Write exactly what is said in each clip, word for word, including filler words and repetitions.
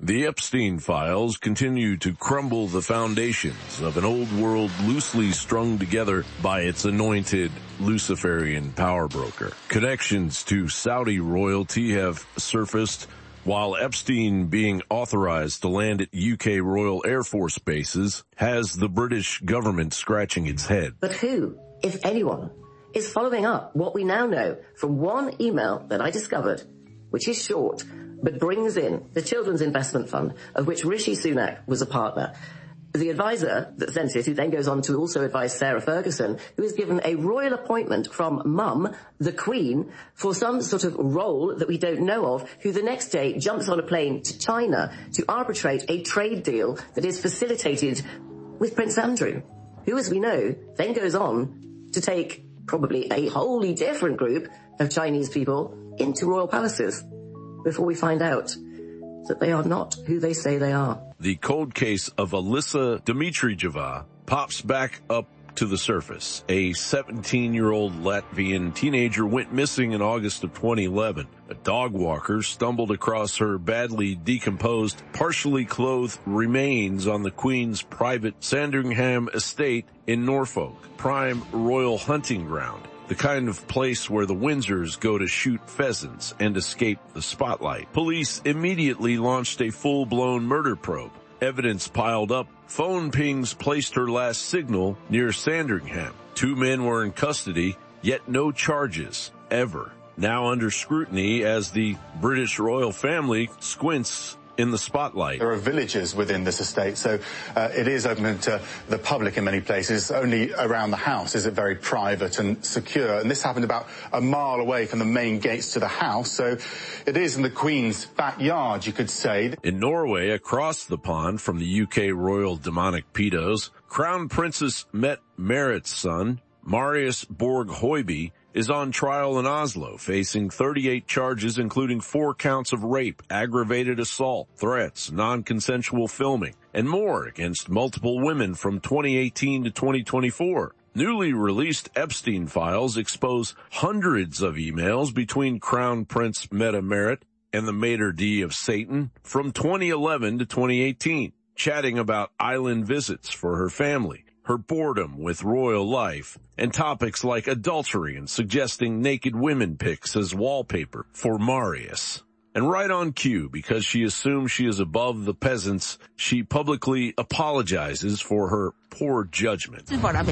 The Epstein files continue to crumble the foundations of an old world loosely strung together by its anointed Luciferian power broker. Connections to Saudi royalty have surfaced, while Epstein being authorized to land at U K Royal Air Force bases has the British government scratching its head. But who, if anyone, is following up what we now know from one email that I discovered, which is short, but brings in the Children's Investment Fund, of which Rishi Sunak was a partner. The advisor that sent it, who then goes on to also advise Sarah Ferguson, who is given a royal appointment from Mum, the Queen, for some sort of role that we don't know of, who the next day jumps on a plane to China to arbitrate a trade deal that is facilitated with Prince Andrew, who, as we know, then goes on to take probably a wholly different group of Chinese people into royal palaces, before we find out that they are not who they say they are. The cold case of Alyssa Dimitrieva pops back up to the surface. A seventeen-year-old Latvian teenager went missing in August of twenty eleven. A dog walker stumbled across her badly decomposed, partially clothed remains on the Queen's private Sandringham estate in Norfolk, prime royal hunting ground. The kind of place where the Windsors go to shoot pheasants and escape the spotlight. Police immediately launched a full-blown murder probe. Evidence piled up. Phone pings placed her last signal near Sandringham. Two men were in custody, yet no charges, ever. Now under scrutiny as the British royal family squints in the spotlight. There are villages within this estate, so uh, it is open to the public in many places. Only around the house is it very private and secure, and this happened about a mile away from the main gates to the house, so it is in the Queen's backyard, you could say. In Norway, across the pond from the U K royal demonic pedos, Crown Princess Mette Marit's son, Marius Borg Høiby, is on trial in Oslo, facing thirty-eight charges, including four counts of rape, aggravated assault, threats, non-consensual filming, and more against multiple women from twenty eighteen to twenty twenty-four. Newly released Epstein files expose hundreds of emails between Crown Prince Mette Marit and the Maître d' of Satan from twenty eleven to twenty eighteen, chatting about island visits for her family, her boredom with royal life, and topics like adultery and suggesting naked women pics as wallpaper for Marius. And right on cue, because she assumes she is above the peasants, she publicly apologizes for her poor judgment.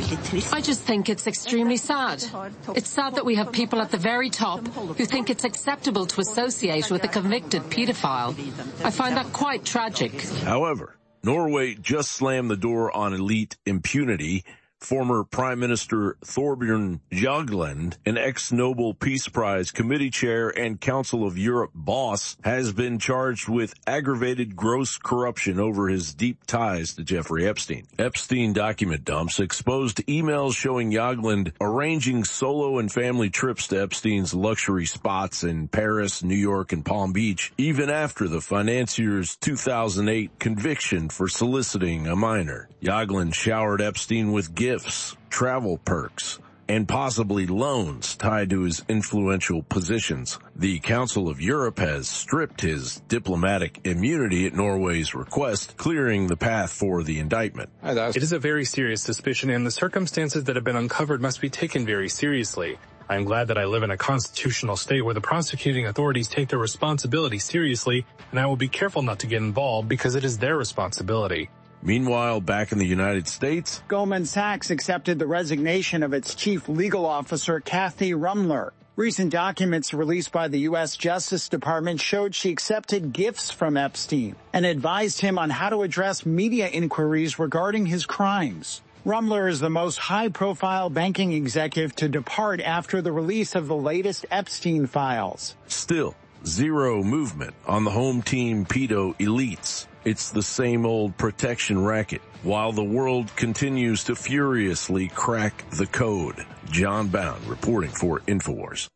I just think it's extremely sad. It's sad that we have people at the very top who think it's acceptable to associate with a convicted pedophile. I find that quite tragic. However, Norway just slammed the door on elite impunity. Former Prime Minister Thorbjørn Jagland, an ex-Nobel Peace Prize committee chair and Council of Europe boss, has been charged with aggravated gross corruption over his deep ties to Jeffrey Epstein. Epstein document dumps exposed emails showing Jagland arranging solo and family trips to Epstein's luxury spots in Paris, New York, and Palm Beach, even after the financier's two thousand eight conviction for soliciting a minor. Jagland showered Epstein with gifts, travel perks, and possibly loans tied to his influential positions. The Council of Europe has stripped his diplomatic immunity at Norway's request, clearing the path for the indictment. It is a very serious suspicion, and the circumstances that have been uncovered must be taken very seriously. I am glad that I live in a constitutional state where the prosecuting authorities take their responsibility seriously, and I will be careful not to get involved because it is their responsibility. Meanwhile, back in the United States, Goldman Sachs accepted the resignation of its chief legal officer, Kathy Ruemmler. Recent documents released by the U S Justice Department showed she accepted gifts from Epstein and advised him on how to address media inquiries regarding his crimes. Ruemmler is the most high-profile banking executive to depart after the release of the latest Epstein files. Still, zero movement on the home team pedo elites. It's the same old protection racket, while the world continues to furiously crack the code. John Bound reporting for InfoWars.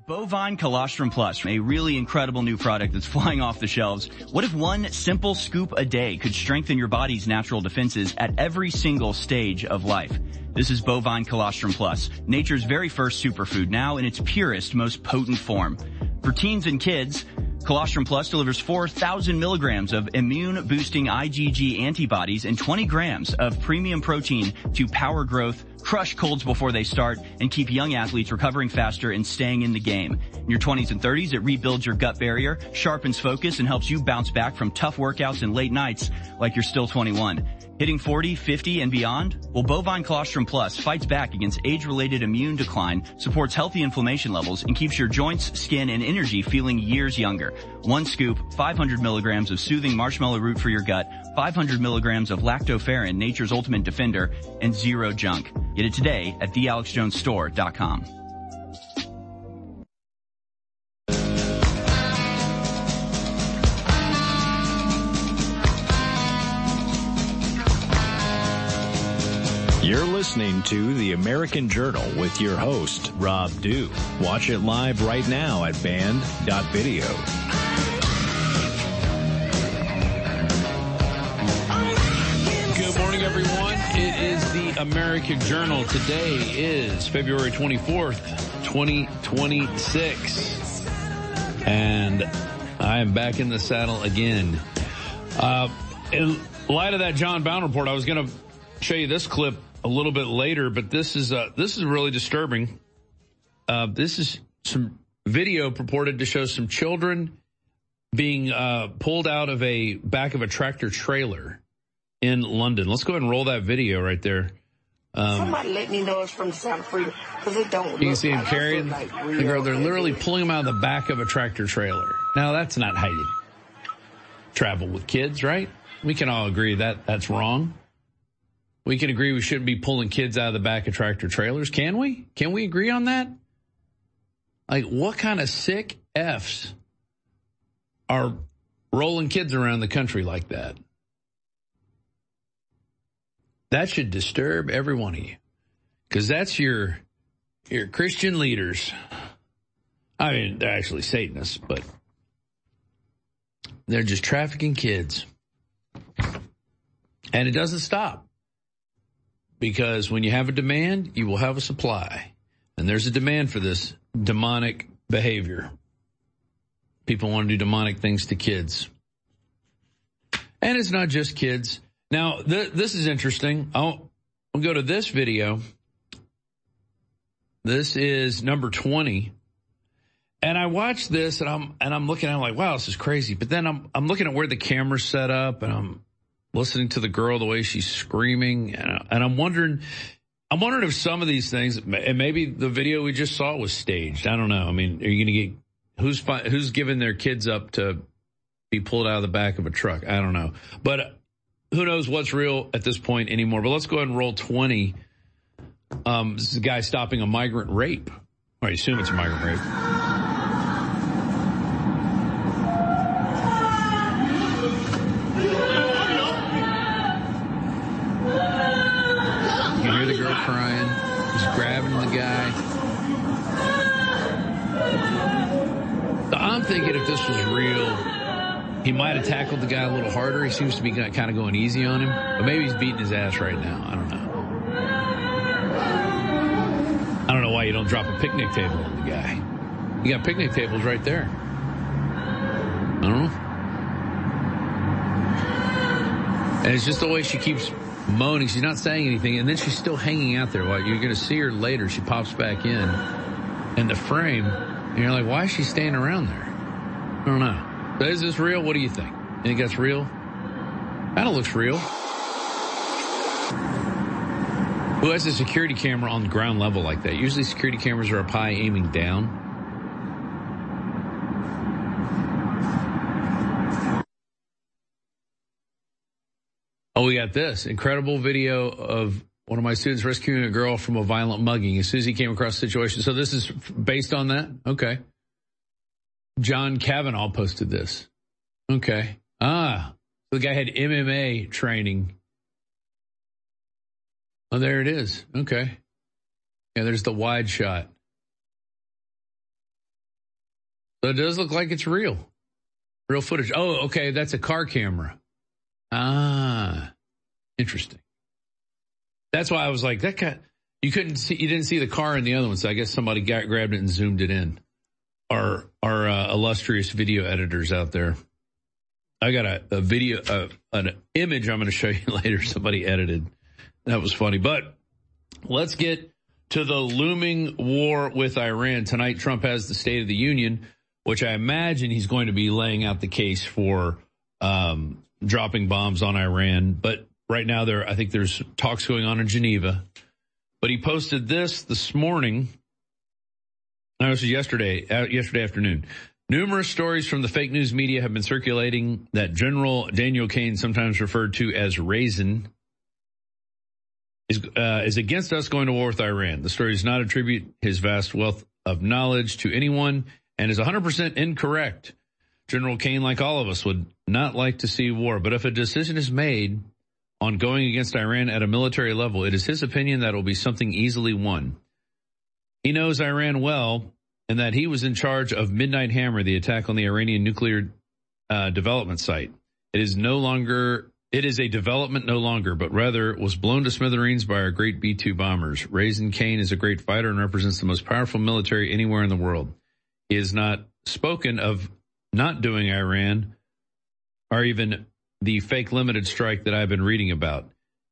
Bovine Colostrum Plus, a really incredible new product that's flying off the shelves. What if one simple scoop a day could strengthen your body's natural defenses at every single stage of life? This is Bovine Colostrum Plus, nature's very first superfood, now in its purest, most potent form. For teens and kids, Colostrum Plus delivers four thousand milligrams of immune-boosting IgG antibodies and twenty grams of premium protein to power growth, crush colds before they start, and keep young athletes recovering faster and staying in the game. In your twenties and thirties, it rebuilds your gut barrier, sharpens focus, and helps you bounce back from tough workouts and late nights like you're still twenty-one. Hitting forty, fifty, and beyond? Well, Bovine Colostrum Plus fights back against age-related immune decline, supports healthy inflammation levels, and keeps your joints, skin, and energy feeling years younger. One scoop, five hundred milligrams of soothing marshmallow root for your gut, five hundred milligrams of lactoferrin, nature's ultimate defender, and zero junk. Get it today at the alex jones store dot com. You're listening to The American Journal with your host, Rob Dew. Watch it live right now at band dot video. Good morning, everyone. It is The American Journal. Today is February twenty-fourth, twenty twenty-six. And I am back in the saddle again. Uh, in light of that John Bowne report, I was going to show you this clip a little bit later, but this is uh, this is really disturbing. Uh, this is some video purported to show some children being uh, pulled out of a back of a tractor trailer in London. Let's go ahead and roll that video right there. Um, Somebody let me know it's from South Africa because it don't. You can see him carrying like the girl. They're literally pulling him out of the back of a tractor trailer. Now that's not how you travel with kids, right? We can all agree that that's wrong. We can agree we shouldn't be pulling kids out of the back of tractor trailers. Can we? Can we agree on that? Like, what kind of sick Fs are rolling kids around the country like that? That should disturb every one of you. Because that's your, your Christian leaders. I mean, they're actually Satanists, but they're just trafficking kids. And it doesn't stop. Because when you have a demand, you will have a supply. And there's a demand for this demonic behavior. People want to do demonic things to kids. And it's not just kids. Now, th- this is interesting. I'll, I'll go to this video. This is number twenty. And I watched this and I'm, and I'm looking at it like, wow, this is crazy. But then I'm, I'm looking at where the camera's set up and I'm listening to the girl, the way she's screaming. And, I, and I'm wondering, I'm wondering if some of these things, and maybe the video we just saw was staged. I don't know. I mean, are you going to get, who's, who's giving their kids up to be pulled out of the back of a truck? I don't know. But who knows what's real at this point anymore. But let's go ahead and roll twenty. Um, this is a guy stopping a migrant rape. Or I assume it's a migrant rape. You hear the girl crying. He's grabbing the guy. So I'm thinking if this was real, he might have tackled the guy a little harder. He seems to be kind of going easy on him. But maybe he's beating his ass right now. I don't know. I don't know why you don't drop a picnic table on the guy. You got picnic tables right there. I don't know. And it's just the way she keeps moaning. She's not saying anything. And then she's still hanging out there. Well, you're going to see her later. She pops back in. In the frame. And you're like, why is she staying around there? I don't know. But is this real? What do you think? You think that's real? Kind of looks real. Who has a security camera on the ground level like that? Usually security cameras are up high aiming down. Oh, we got this incredible video of one of my students rescuing a girl from a violent mugging as soon as he came across the situation. So this is based on that? Okay. John Kavanaugh posted this. Okay. Ah, the guy had M M A training. Oh, there it is. Okay. Yeah, there's the wide shot. So it does look like it's real. Real footage. Oh, okay, that's a car camera. Ah, interesting. That's why I was like, that guy, you couldn't see, you didn't see the car in the other one, so I guess somebody got, grabbed it and zoomed it in. Our, our uh, illustrious video editors out there. I got a, a video, uh, an image I'm going to show you later somebody edited. That was funny. But let's get to the looming war with Iran. Tonight, Trump has the State of the Union, which I imagine he's going to be laying out the case for um, dropping bombs on Iran. But right now, there, I think there's talks going on in Geneva. But he posted this this morning. No, this was yesterday, uh, yesterday afternoon. Numerous stories from the fake news media have been circulating that General Daniel Cain, sometimes referred to as Raisin, is, uh, is against us going to war with Iran. The story does not attribute his vast wealth of knowledge to anyone and is one hundred percent incorrect. General Cain, like all of us, would not like to see war. But if a decision is made on going against Iran at a military level, it is his opinion that it will be something easily won. He knows Iran well and that he was in charge of Midnight Hammer, the attack on the Iranian nuclear uh, development site. It is no longer, it is a development no longer, but rather was blown to smithereens by our great B two bombers. Raisin Cain is a great fighter and represents the most powerful military anywhere in the world. He has not spoken of not doing Iran or even the fake limited strike that I've been reading about.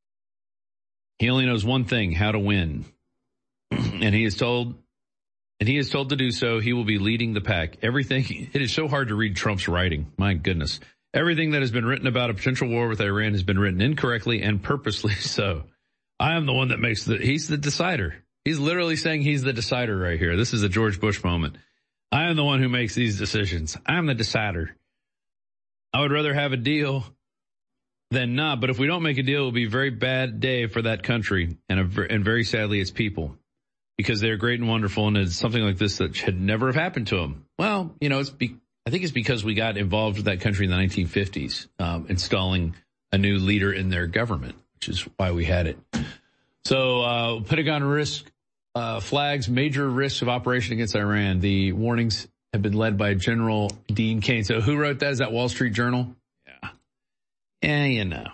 He only knows one thing, how to win. and he is told, and he is told to do so. He will be leading the pack. Everything, it is so hard to read Trump's writing. My goodness. Everything that has been written about a potential war with Iran has been written incorrectly and purposely so. I am the one that makes the, he's the decider. He's literally saying he's the decider right here. This is a George Bush moment. I am the one who makes these decisions. I'm the decider. I would rather have a deal than not, but if we don't make a deal, it will be a very bad day for that country and, a, and very sadly its people because they're great and wonderful, and it's something like this that should never have happened to them. Well, you know, it's be, I think it's because we got involved with that country in the nineteen fifties, um, installing a new leader in their government, which is why we had it. So uh, Pentagon risk uh, flags major risks of operation against Iran. The warnings have been led by General Dean Cain. So who wrote that? Is that Wall Street Journal? Yeah. Yeah, you know.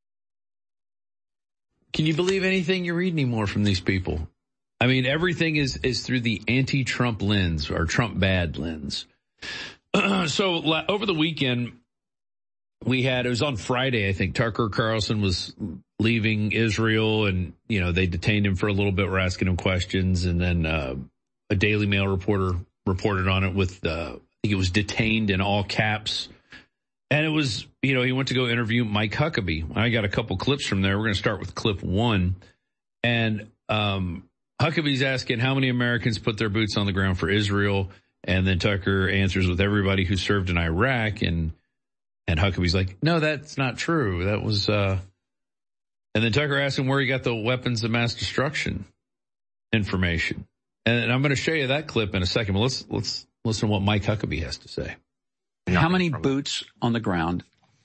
Can you believe anything you read anymore from these people? I mean, everything is, is through the anti-Trump lens or Trump bad lens. Uh, so la- over the weekend, we had, it was on Friday, I think, Tucker Carlson was leaving Israel and, you know, they detained him for a little bit. We're asking him questions. And then uh, a Daily Mail reporter reported on it with, uh, I think it was detained in all caps. And it was, you know, he went to go interview Mike Huckabee. I got a couple clips from there. We're going to start with clip one. And um, Huckabee's asking how many Americans put their boots on the ground for Israel. And then Tucker answers with everybody who served in Iraq. And and Huckabee's like, no, that's not true. That was, uh, and then Tucker asked him where he got the weapons of mass destruction information. And I'm going to show you that clip in a second. But let's, let's listen to what Mike Huckabee has to say. How many boots on the ground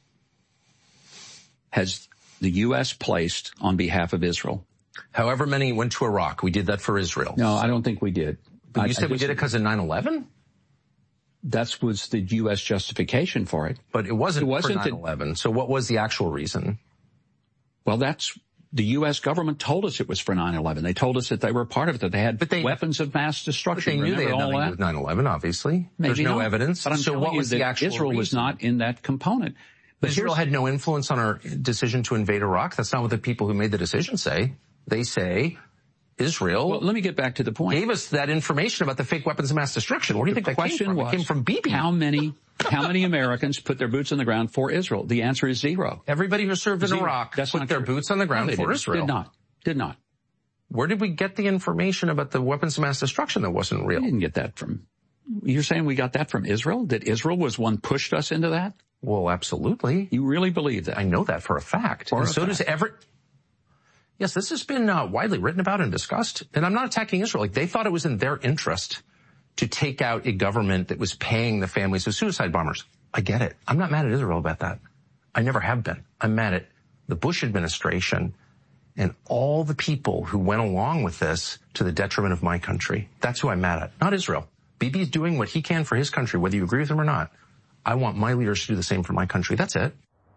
has the U S placed on behalf of Israel? However many went to Iraq. We did that for Israel. No, I don't think we did. But you I, said I we did it because of nine eleven? That was the U S justification for it. But it wasn't, it wasn't for nine eleven. So what was the actual reason? Well, that's, the U S government told us it was for nine eleven. They told us that they were part of it, that they had but they, weapons of mass destruction. But they knew Remember they had nothing to do with nine eleven, obviously. Maybe There's no not. evidence. But I'm so what was the actual Israel reason? was not in that component. But Israel had no influence on our decision to invade Iraq. That's not what the people who made the decision say. They say Israel. Well, let me get back to the point. Gave us that information about the fake weapons of mass destruction. Where do you the think that question came from? Was, it came from Bibi. How many, how many Americans put their boots on the ground for Israel? The answer is zero. Everybody who served zero. in Iraq That's put their true. boots on the ground no, for did, Israel. Did not. Did not. Where did we get the information about the weapons of mass destruction that wasn't real? We didn't get that from, you're saying we got that from Israel? That Israel was one pushed us into that? Well, absolutely. You really believe that? I know that for a fact. For and a so fact. does every... Yes, this has been uh, widely written about and discussed. And I'm not attacking Israel. Like, they thought it was in their interest to take out a government that was paying the families of suicide bombers. I get it. I'm not mad at Israel about that. I never have been. I'm mad at the Bush administration and all the people who went along with this to the detriment of my country. That's who I'm mad at, not Israel. Bibi's doing what he can for his country, whether you agree with him or not. I want my leaders to do the same for my country. That's it.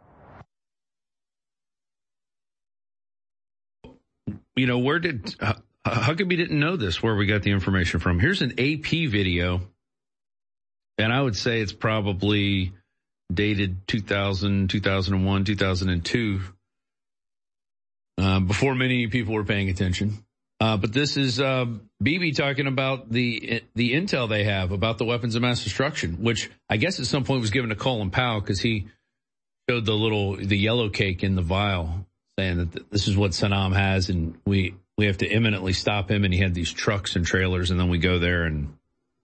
You know, where did uh, Huckabee didn't know this, where we got the information from. Here's an A P video, and I would say it's probably dated two thousand, two thousand one, two thousand two, uh, before many people were paying attention. Uh, but this is uh, Bibi talking about the the intel they have about the weapons of mass destruction, which I guess at some point was given to Colin Powell because he showed the little the yellow cake in the vial, saying that this is what Saddam has, and we we have to imminently stop him. And he had these trucks and trailers, and then we go there, and,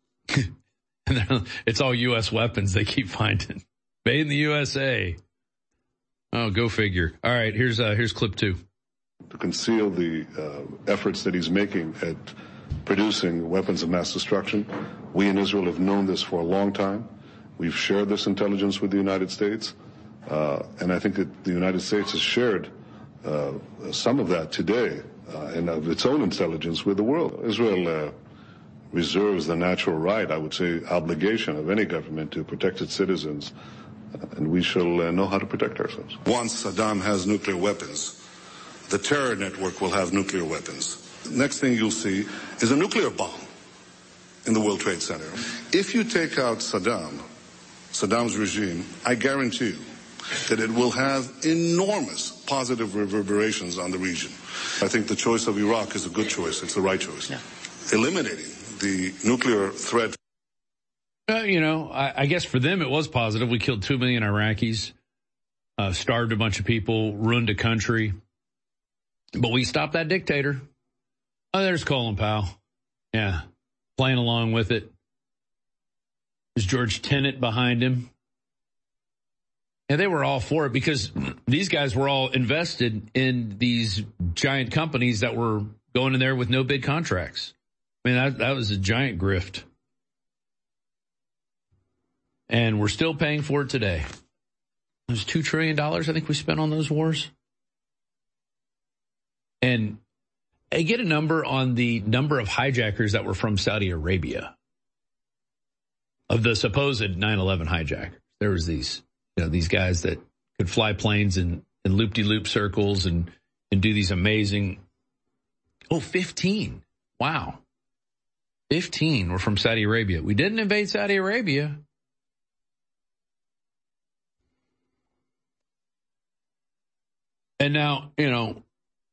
and it's all U S weapons they keep finding. Made in the U S A. Oh, go figure. All right, here's uh, here's clip two. To conceal the uh, efforts that he's making at producing weapons of mass destruction. We in Israel have known this for a long time. We've shared this intelligence with the United States, uh, and I think that the United States has shared uh, some of that today, uh, and of its own intelligence with the world. Israel uh, reserves the natural right, I would say, obligation of any government to protect its citizens, uh, and we shall uh, know how to protect ourselves. Once Saddam has nuclear weapons, the terror network will have nuclear weapons. Next thing you'll see is a nuclear bomb in the World Trade Center. If you take out Saddam, Saddam's regime, I guarantee you that it will have enormous positive reverberations on the region. I think the choice of Iraq is a good choice. It's the right choice. Yeah. Eliminating the nuclear threat. Uh, you know, I, I guess for them it was positive. We killed two million Iraqis, uh, starved a bunch of people, ruined a country. But we stopped that dictator. Oh, there's Colin Powell. Yeah, playing along with it. There's George Tenet behind him. And they were all for it because these guys were all invested in these giant companies that were going in there with no bid contracts. I mean, that, that was a giant grift. And we're still paying for it today. It was two trillion dollars I think we spent on those wars. And I get a number on the number of hijackers that were from Saudi Arabia. Of the supposed nine eleven hijackers. There was these, you know, these guys that could fly planes in, in loop-de-loop circles and, and do these amazing, oh, fifteen. Wow. fifteen were from Saudi Arabia. We didn't invade Saudi Arabia. And now, you know,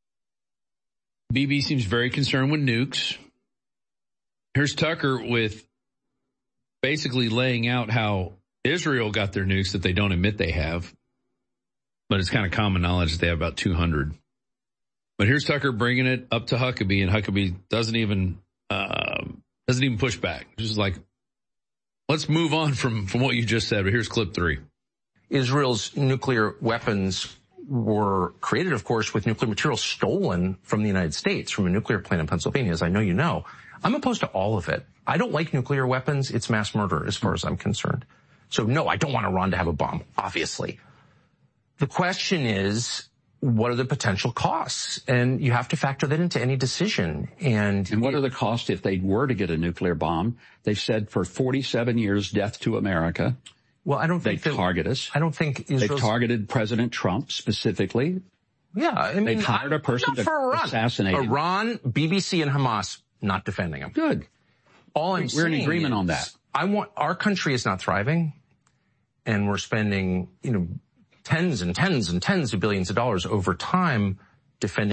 Bibi seems very concerned with nukes. Here's Tucker with basically laying out how Israel got their nukes that they don't admit they have. But it's kind of common knowledge that they have about two hundred. But here's Tucker bringing it up to Huckabee, and Huckabee doesn't even uh, doesn't even push back. Just like, let's move on from, from what you just said. But here's clip three. Israel's nuclear weapons were created, of course, with nuclear material stolen from the United States, from a nuclear plant in Pennsylvania, as I know you know. I'm opposed to all of it. I don't like nuclear weapons. It's mass murder as far as I'm concerned. So no, I don't want Iran to have a bomb, obviously. The question is, what are the potential costs? And you have to factor that into any decision. And, and what are the costs if they were to get a nuclear bomb? They've said for forty-seven years, death to America. Well, I don't think they that, target us. I don't think Israel's... They've targeted President Trump specifically. Yeah, I mean, they've hired a person to assassinate him. Iran, B B C, and Hamas not defending him. Good. All I'm we're saying in agreement is, on that. I want our country is not thriving, and we're spending, you know, tens and tens and tens of billions of dollars over time defending.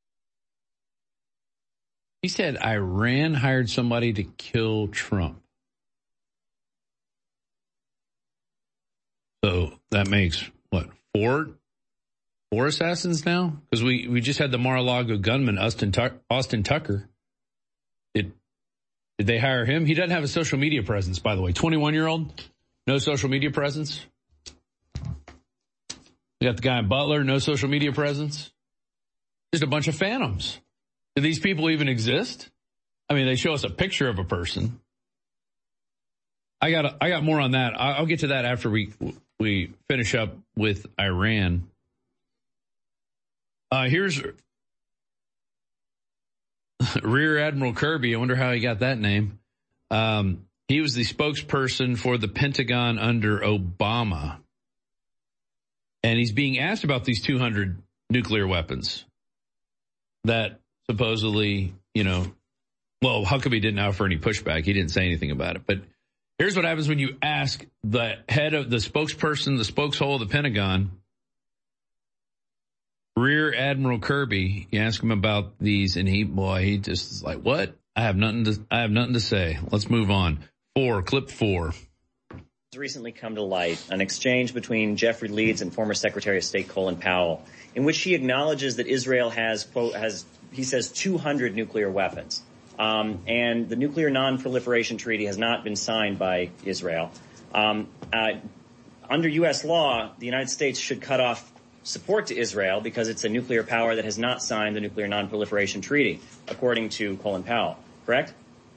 He said Iran hired somebody to kill Trump. So that makes, what, four four assassins now? Because we, we just had the Mar-a-Lago gunman, Austin, Tuck, Austin Tucker. Did, did they hire him? He doesn't have a social media presence, by the way. twenty-one-year-old, no social media presence. We got the guy in Butler, no social media presence. Just a bunch of phantoms. Do these people even exist? I mean, they show us a picture of a person. I got I got more on that. I'll get to that after we we finish up with Iran. Uh, here's Rear Admiral Kirby. I wonder how he got that name. Um, He was the spokesperson for the Pentagon under Obama. And he's being asked about these two hundred nuclear weapons that supposedly, you know, well, Huckabee didn't offer any pushback. He didn't say anything about it. But here's what happens when you ask the head of the spokesperson, the spokeshole of the Pentagon, Rear Admiral Kirby. You ask him about these, and he, boy, he just is like, what? I have nothing to, I have nothing to say. Let's move on. Four, clip four. Has recently come to light an exchange between Jeffrey Leeds and former Secretary of State Colin Powell, in which he acknowledges that Israel has, quote, has, he says, two hundred nuclear weapons. Um, and the Nuclear Non-Proliferation Treaty has not been signed by Israel. Um, uh, under U S law, the United States should cut off support to Israel because it's a nuclear power that has not signed the Nuclear Non-Proliferation Treaty, according to Colin Powell. Correct?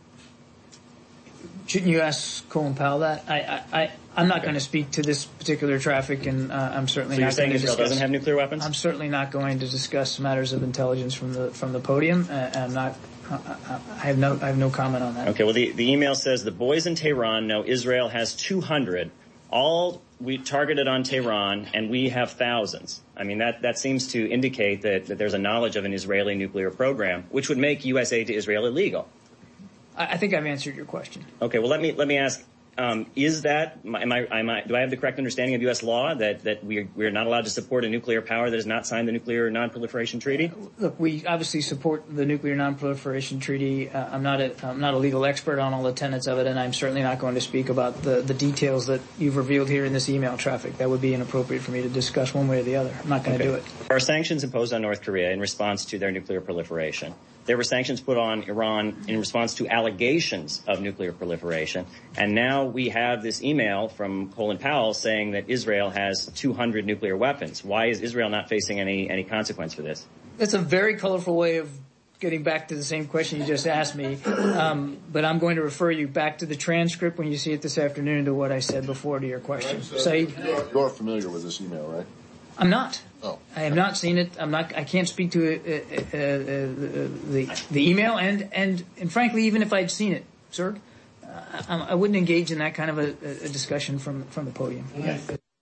Shouldn't you ask Colin Powell that? I, I, I, I'm not okay. going to speak to this particular traffic, and uh, I'm certainly so not you're saying going to Israel discuss, doesn't have nuclear weapons? I'm certainly not going to discuss matters of intelligence from the from the podium. Uh, I'm not. I, I have no. I have no comment on that. Okay. Well, the, the email says the boys in Tehran know Israel has two hundred, all we targeted on Tehran, and we have thousands. I mean, that, that seems to indicate that, that there's a knowledge of an Israeli nuclear program, which would make U S aid to Israel illegal. I think I've answered your question. Okay, well, let me let me ask: um, Is that am I, am I do I have the correct understanding of U S law that that we're we're not allowed to support a nuclear power that has not signed the Nuclear Non-Proliferation Treaty? Look, we obviously support the Nuclear Non-Proliferation Treaty. Uh, I'm not a I'm not a legal expert on all the tenets of it, and I'm certainly not going to speak about the the details that you've revealed here in this email traffic. That would be inappropriate for me to discuss one way or the other. I'm not going to okay. do it. There are sanctions imposed on North Korea in response to their nuclear proliferation. There were sanctions put on Iran in response to allegations of nuclear proliferation. And now we have this email from Colin Powell saying that Israel has two hundred nuclear weapons. Why is Israel not facing any, any consequence for this? That's a very colorful way of getting back to the same question you just asked me. Um, but I'm going to refer you back to the transcript when you see it this afternoon to what I said before to your question. Right, so Saeed? You're, you're familiar with this email, right? I'm not. Oh. I have not seen it. I'm not. I can't speak to it, uh, uh, uh, the the email, and, and and frankly, even if I'd seen it, sir, uh, I, I wouldn't engage in that kind of a, a discussion from from the podium. Yeah.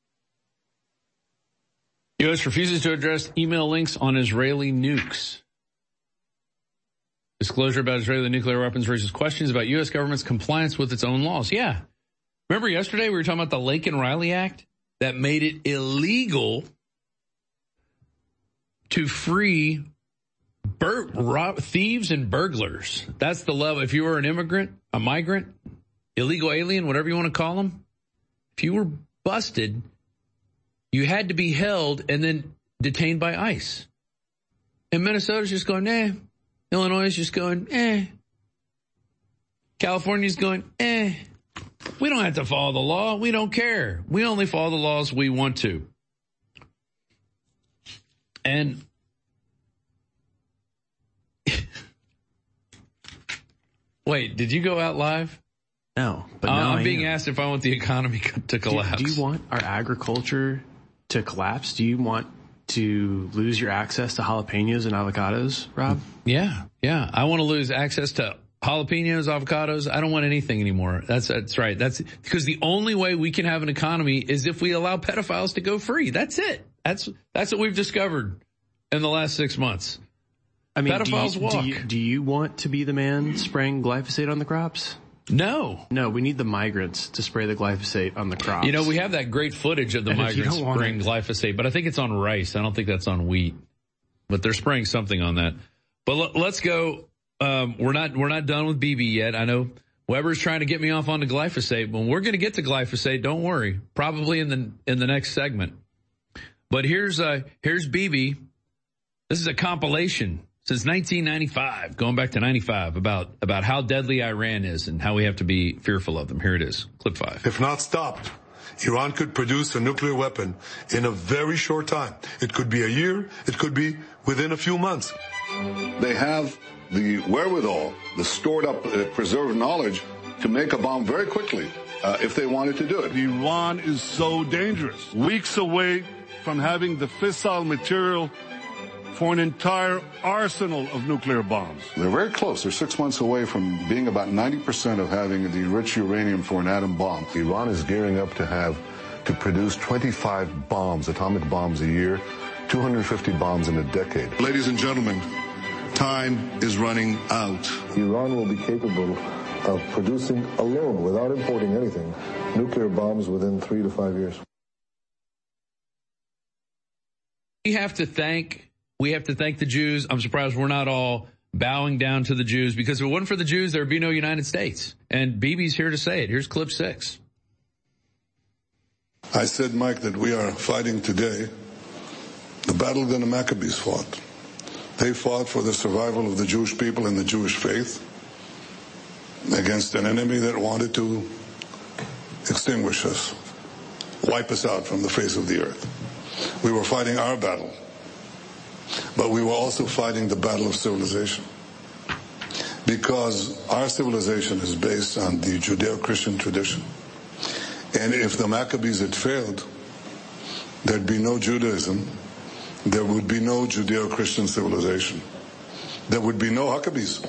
U S refuses to address email links on Israeli nukes. Disclosure about Israeli nuclear weapons raises questions about U S government's compliance with its own laws. Yeah. Remember yesterday we were talking about the Lake and Riley Act that made it illegal to free bur- rob- thieves and burglars. That's the level. If you were an immigrant, a migrant, illegal alien, whatever you want to call them, if you were busted, you had to be held and then detained by ICE. And Minnesota's just going, eh. Illinois is just going, eh. California's going, eh. We don't have to follow the law. We don't care. We only follow the laws we want to. And wait, did you go out live? No, but uh, now I'm I being am. asked if I want the economy to collapse. Do, do you want our agriculture to collapse? Do you want to lose your access to jalapenos and avocados, Rob? Yeah, yeah. I want to lose access to jalapenos, avocados. I don't want anything anymore. That's that's right. That's because the only way we can have an economy is if we allow pedophiles to go free. That's it. That's that's what we've discovered in the last six months. I mean, pedophiles do you, walk. Do you, do you want to be the man spraying glyphosate on the crops? No. No, we need the migrants to spray the glyphosate on the crops. You know, we have that great footage of the and migrants spraying glyphosate, but I think it's on rice. I don't think that's on wheat. But they're spraying something on that. But l- let's go. Um, we're not we're not done with B B yet. I know Weber's trying to get me off onto glyphosate. But we're going to get to glyphosate. Don't worry. Probably in the in the next segment. But here's uh here's B B. This is a compilation since nineteen ninety-five, going back to ninety-five, about about how deadly Iran is and how we have to be fearful of them. Here it is, clip five. If not stopped, Iran could produce a nuclear weapon in a very short time. It could be a year. It could be within a few months. They have the wherewithal, the stored up, uh, preserved knowledge to make a bomb very quickly uh, if they wanted to do it. Iran is so dangerous. Weeks away from having the fissile material for an entire arsenal of nuclear bombs. They're very close. They're six months away from being about ninety percent of having the enriched uranium for an atom bomb. Iran is gearing up to have to produce twenty-five bombs, atomic bombs a year, two hundred fifty bombs in a decade. Ladies and gentlemen, time is running out. Iran will be capable of producing alone, without importing anything, nuclear bombs within three to five years. We have to thank, we have to thank the Jews. I'm surprised we're not all bowing down to the Jews, because if it wasn't for the Jews, there would be no United States. And Bibi's here to say it. Here's clip six. I said, Mike, that we are fighting today the battle that the Maccabees fought. They fought for the survival of the Jewish people and the Jewish faith against an enemy that wanted to extinguish us, wipe us out from the face of the earth. We were fighting our battle, but we were also fighting the battle of civilization, because our civilization is based on the Judeo-Christian tradition. And if the Maccabees had failed, there'd be no Judaism, there would be no Judeo-Christian civilization, there would be no Maccabees.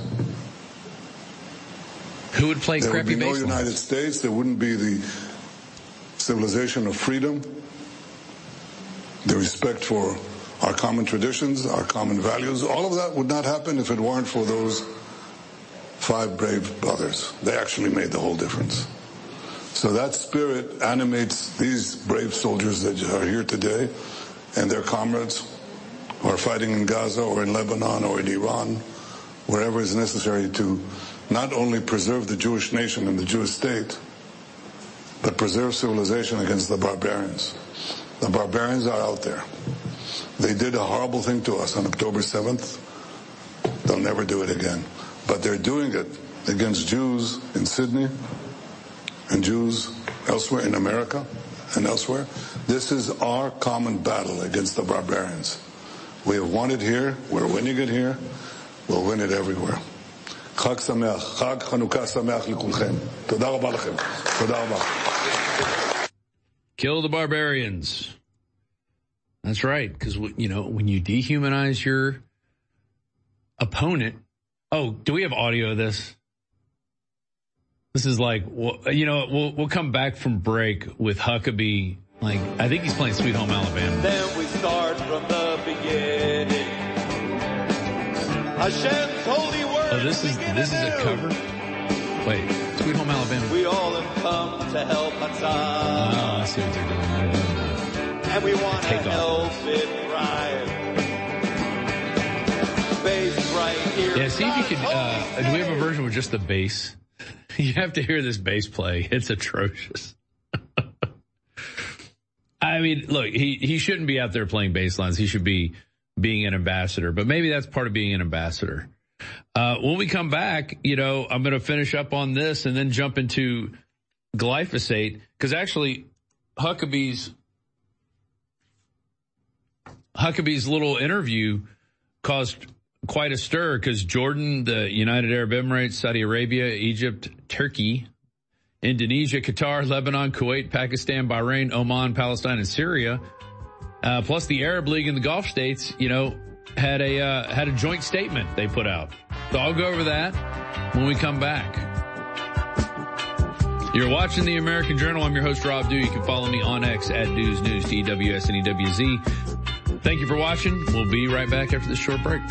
Who would play there crappy There would be no baselines? United States, there wouldn't be the civilization of freedom, the respect for our common traditions, our common values. All of that would not happen if it weren't for those five brave brothers. They actually made the whole difference. So that spirit animates these brave soldiers that are here today and their comrades who are fighting in Gaza or in Lebanon or in Iran, wherever is necessary to not only preserve the Jewish nation and the Jewish state, but preserve civilization against the barbarians. The barbarians are out there. They did a horrible thing to us on October seventh. They'll never do it again. But they're doing it against Jews in Sydney and Jews elsewhere in America and elsewhere. This is our common battle against the barbarians. We have won it here. We're winning it here. We'll win it everywhere. Chag Sameach. Chag Chanukah Sameach likulchem. Toda rabba lachem. Toda rabba. Kill the barbarians. That's right. Because, you know, when you dehumanize your opponent. Oh, do we have audio of this? This is like, you know, we'll we'll come back from break with Huckabee. Like, I think he's playing Sweet Home Alabama. Then we start from the beginning. Hashem's holy word. Oh, this is this is a cover. Wait, Sweet Home Alabama. We all have come to help Hatzah. Oh, I see what they're doing. And we want to Take help off. it thrive. Bass right here. Yeah, see if you could, uh, do we have a version with just the bass? You have to hear this bass play. It's atrocious. I mean, look, he, he shouldn't be out there playing bass lines. He should be being an ambassador, but maybe that's part of being an ambassador. Uh, when we come back, you know, I'm going to finish up on this and then jump into glyphosate, because actually Huckabee's, Huckabee's little interview caused quite a stir, because Jordan, the United Arab Emirates, Saudi Arabia, Egypt, Turkey, Indonesia, Qatar, Lebanon, Kuwait, Pakistan, Bahrain, Oman, Palestine, and Syria, uh, plus the Arab League and the Gulf states, you know, had a uh, had a joint statement they put out. So I'll go over that when we come back. You're watching the American Journal. I'm your host, Rob Dew. You can follow me on X at Dews News, D E W S N E W Z. Thank you for watching. We'll be right back after this short break.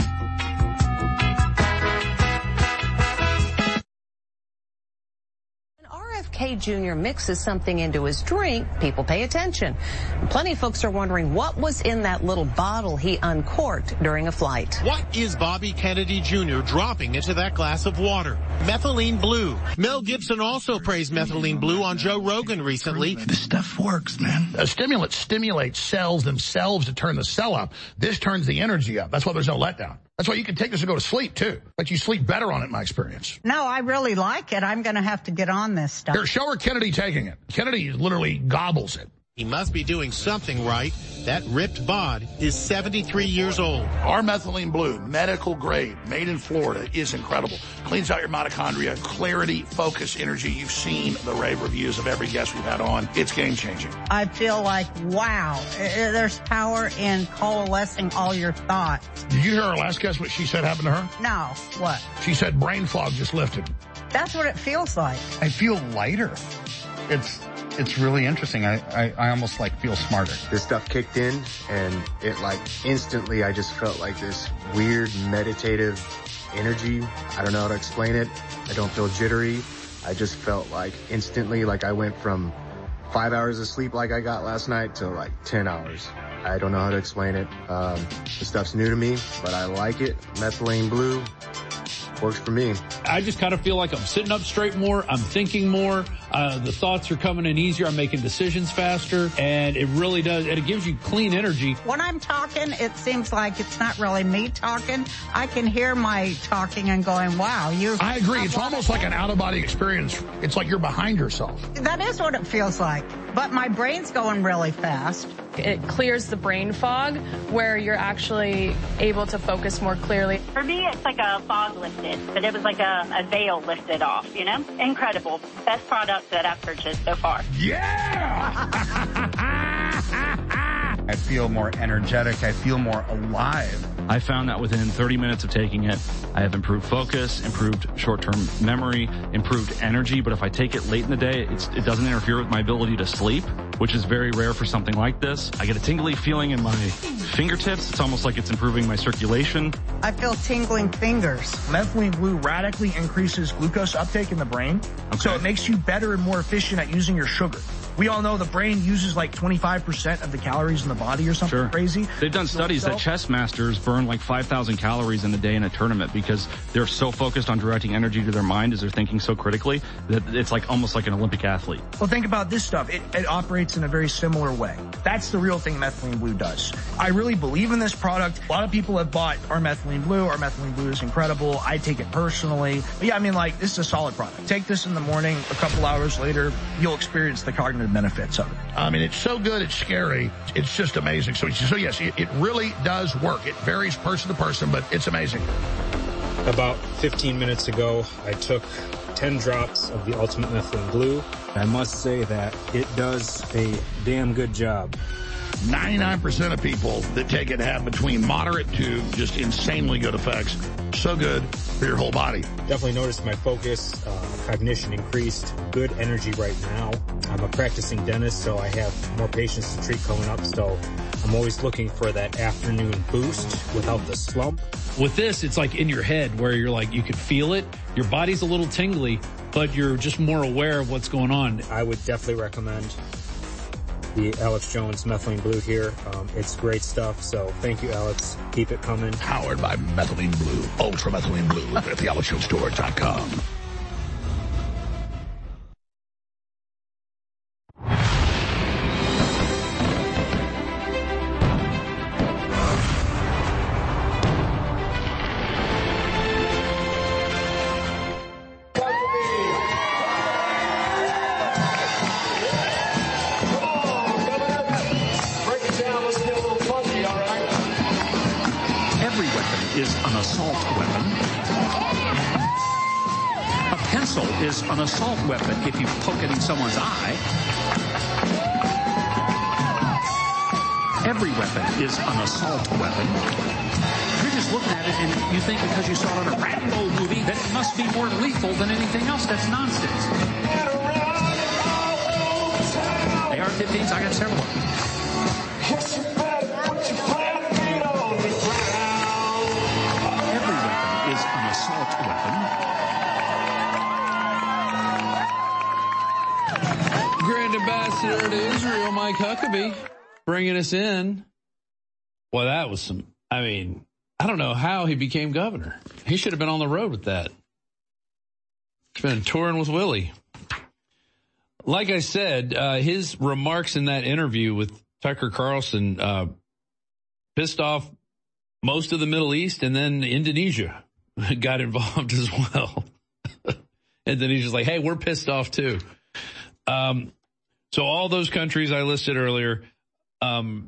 R F K Junior mixes something into his drink, people pay attention. Plenty of folks are wondering what was in that little bottle he uncorked during a flight. What is Bobby Kennedy Junior dropping into that glass of water? Methylene blue. Mel Gibson also praised methylene blue on Joe Rogan recently. This stuff works, man. A stimulant stimulates cells themselves to turn the cell up. This turns the energy up. That's why there's no letdown. That's why you can take this and go to sleep, too. But you sleep better on it, in my experience. No, I really like it. I'm going to have to get on this stuff. Here, show her Kennedy taking it. Kennedy literally gobbles it. He must be doing something right. That ripped bod is seventy-three years old. Our methylene blue, medical grade, made in Florida, is incredible. Cleans out your mitochondria, clarity, focus, energy. You've seen the rave reviews of every guest we've had on. It's game changing. I feel like, wow, there's power in coalescing all your thoughts. Did you hear our last guest, what she said happened to her? No, what? She said brain fog just lifted. That's what it feels like. I feel lighter. It's it's really interesting. I, I, I almost like feel smarter. This stuff kicked in and it like instantly I just felt like this weird meditative energy. I don't know how to explain it. I don't feel jittery. I just felt like instantly like I went from five hours of sleep like I got last night to like ten hours. I don't know how to explain it. Um, the stuff's new to me, but I like it. Methylene blue. Works for me. I just kind of feel like I'm sitting up straight more. I'm thinking more. Uh, the thoughts are coming in easier. I'm making decisions faster. And it really does. And it gives you clean energy. When I'm talking, it seems like it's not really me talking. I can hear my talking and going, wow, you. I agree. It's almost like an out-of-body experience. It's like you're behind yourself. That is what it feels like. But my brain's going really fast. It clears the brain fog where you're actually able to focus more clearly. For me, it's like a fog lifted, but it was like a, a veil lifted off, you know? Incredible. Best product that I've purchased so far. Yeah! I feel more energetic. I feel more alive. I found that within thirty minutes of taking it, I have improved focus, improved short-term memory, improved energy. But if I take it late in the day, it's, it doesn't interfere with my ability to sleep, which is very rare for something like this. I get a tingly feeling in my fingertips. It's almost like it's improving my circulation. I feel tingling fingers. Methylene blue radically increases glucose uptake in the brain, okay. So it makes you better and more efficient at using your sugar. We all know the brain uses like twenty-five percent of the calories in the body or something sure. crazy. They've done studies that chess masters burn like five thousand calories in a day in a tournament because they're so focused on directing energy to their mind as they're thinking so critically that it's like almost like an Olympic athlete. Well, think about this stuff. It, it operates in a very similar way. That's the real thing Methylene Blue does. I really believe in this product. A lot of people have bought our Methylene Blue. Our Methylene Blue is incredible. I take it personally. But yeah, I mean, like, this is a solid product. Take this in the morning. A couple hours later, you'll experience the cognitive benefits of it. I mean, it's so good, it's scary. It's just amazing. So, so yes, it, it really does work. It varies person to person, but it's amazing. About fifteen minutes ago, I took ten drops of the Ultimate Methylene Blue. I must say that it does a damn good job. ninety-nine percent of people that take it have between moderate to just insanely good effects. So good for your whole body. Definitely noticed my focus, uh, cognition increased, good energy right now. I'm a practicing dentist, so I have more patients to treat coming up, so I'm always looking for that afternoon boost without the slump. With this, it's like in your head where you're like, you can feel it. Your body's a little tingly, but you're just more aware of what's going on. I would definitely recommend the Alex Jones Methylene Blue here. Um, it's great stuff, so thank you, Alex. Keep it coming. Powered by Methylene Blue, Ultra Methylene Blue at the alex jones store dot com. Is an assault weapon if you poke it in someone's eye. Every weapon is an assault weapon. You're just looking at it and you think because you saw it on a Rambo movie that it must be more lethal than anything else. That's nonsense. A R fifteens, I got several of them. Every weapon is an assault weapon. Grand Ambassador to Israel, Mike Huckabee, bringing us in. Well, that was some, I mean, I don't know how he became governor. He should have been on the road with that. He's been touring with Willie. Like I said, uh, his remarks in that interview with Tucker Carlson uh, pissed off most of the Middle East, and then Indonesia got involved as well. Indonesia's like, hey, we're pissed off too. Um, So all those countries I listed earlier, um,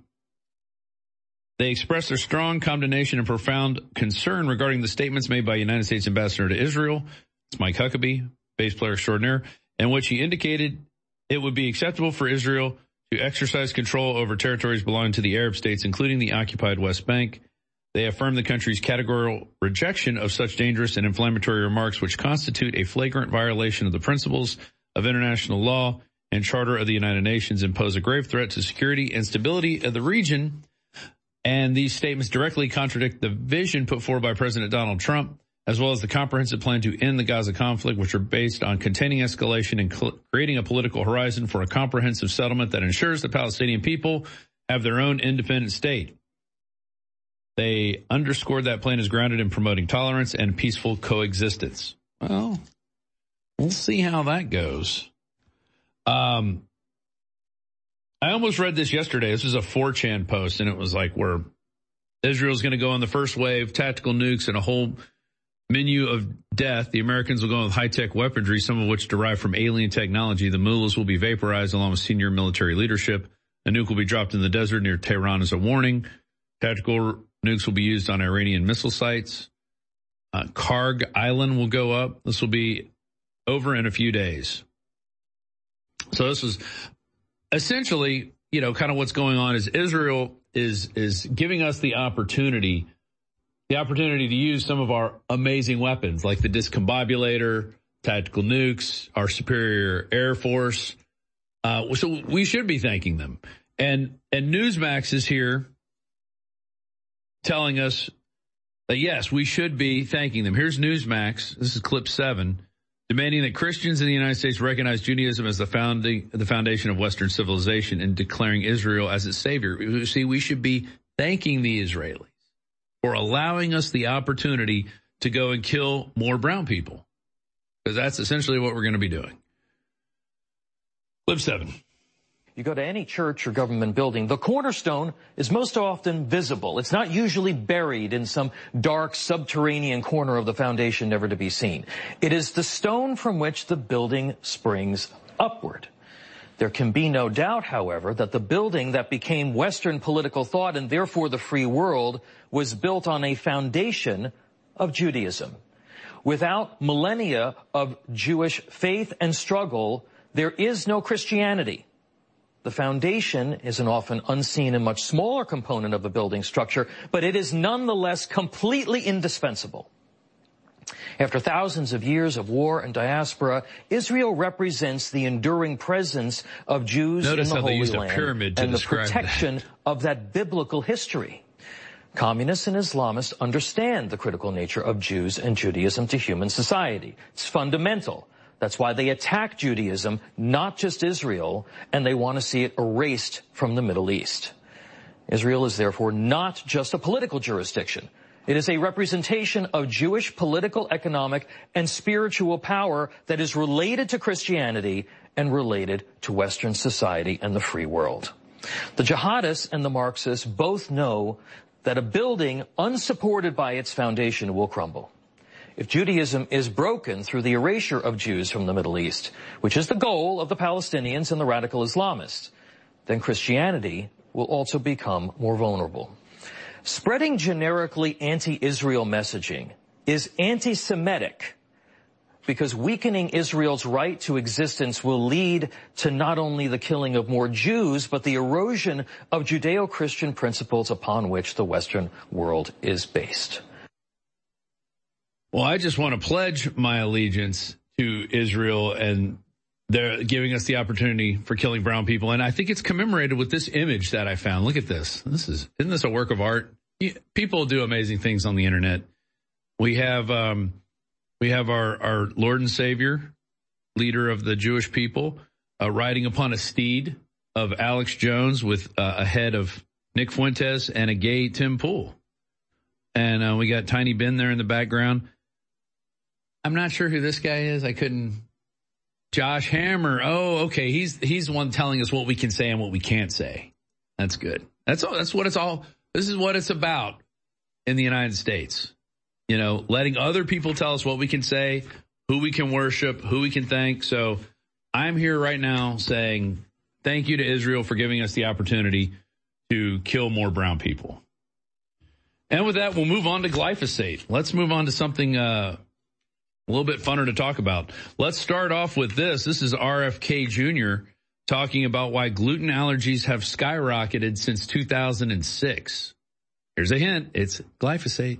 they expressed their strong condemnation and profound concern regarding the statements made by United States Ambassador to Israel, it's Mike Huckabee, bass player extraordinaire, in which he indicated it would be acceptable for Israel to exercise control over territories belonging to the Arab states, including the occupied West Bank. They affirmed the country's categorical rejection of such dangerous and inflammatory remarks, which constitute a flagrant violation of the principles of international law and Charter of the United Nations, and pose a grave threat to security and stability of the region. And these statements directly contradict the vision put forward by President Donald Trump, as well as the comprehensive plan to end the Gaza conflict, which are based on containing escalation and cl- creating a political horizon for a comprehensive settlement that ensures the Palestinian people have their own independent state. They underscored that plan is grounded in promoting tolerance and peaceful coexistence. Well, we'll see how that goes. Um, I almost read this yesterday. This was a four chan post, and it was like where Israel's going to go on the first wave, tactical nukes, and a whole menu of death. The Americans will go with high-tech weaponry, some of which derive from alien technology. The mullahs will be vaporized along with senior military leadership. A nuke will be dropped in the desert near Tehran as a warning. Tactical nukes will be used on Iranian missile sites. Uh, Karg Island will go up. This will be over in a few days. So this is essentially, you know, kind of what's going on is Israel is is giving us the opportunity, the opportunity to use some of our amazing weapons like the discombobulator, tactical nukes, our superior air force. Uh, so we should be thanking them. And and Newsmax is here telling us that, yes, we should be thanking them. Here's Newsmax. This is clip seven. Demanding that Christians in the United States recognize Judaism as the founding, the foundation of Western civilization and declaring Israel as its savior. See, we should be thanking the Israelis for allowing us the opportunity to go and kill more brown people, because that's essentially what we're going to be doing. Clip seven. You go to any church or government building, the cornerstone is most often visible. It's not usually buried in some dark subterranean corner of the foundation never to be seen. It is the stone from which the building springs upward. There can be no doubt, however, that the building that became Western political thought and therefore the free world was built on a foundation of Judaism. Without millennia of Jewish faith and struggle, there is no Christianity. The foundation is an often unseen and much smaller component of the building structure, but it is nonetheless completely indispensable. After thousands of years of war and diaspora, Israel represents the enduring presence of Jews Notice in the how they Holy used a Land pyramid to and the describe protection that. of that biblical history. Communists and Islamists understand the critical nature of Jews and Judaism to human society. It's fundamental. That's why they attack Judaism, not just Israel, and they want to see it erased from the Middle East. Israel is therefore not just a political jurisdiction. It is a representation of Jewish political, economic, and spiritual power that is related to Christianity and related to Western society and the free world. The jihadists and the Marxists both know that a building unsupported by its foundation will crumble. If Judaism is broken through the erasure of Jews from the Middle East, which is the goal of the Palestinians and the radical Islamists, then Christianity will also become more vulnerable. Spreading generically anti-Israel messaging is anti-Semitic because weakening Israel's right to existence will lead to not only the killing of more Jews, but the erosion of Judeo-Christian principles upon which the Western world is based. Well, I just want to pledge my allegiance to Israel, and they're giving us the opportunity for killing brown people. And I think it's commemorated with this image that I found. Look at this. This is, isn't this a work of art? People do amazing things on the internet. We have, um, we have our, our Lord and Savior, leader of the Jewish people, uh, riding upon a steed of Alex Jones with uh, a head of Nick Fuentes and a gay Tim Pool. And uh, we got Tiny Ben there in the background. I'm not sure who this guy is. I couldn't. Josh Hammer. Oh, okay. He's he's the one telling us what we can say and what we can't say. That's good. That's all. That's what it's all. This is what it's about in the United States. You know, letting other people tell us what we can say, who we can worship, who we can thank. So I'm here right now saying Thank you to Israel for giving us the opportunity to kill more brown people. And with that, we'll move on to glyphosate. Let's move on to something uh, a little bit funner to talk about. Let's start off with this. This is R F K Junior talking about why gluten allergies have skyrocketed since two thousand six. Here's a hint. It's glyphosate.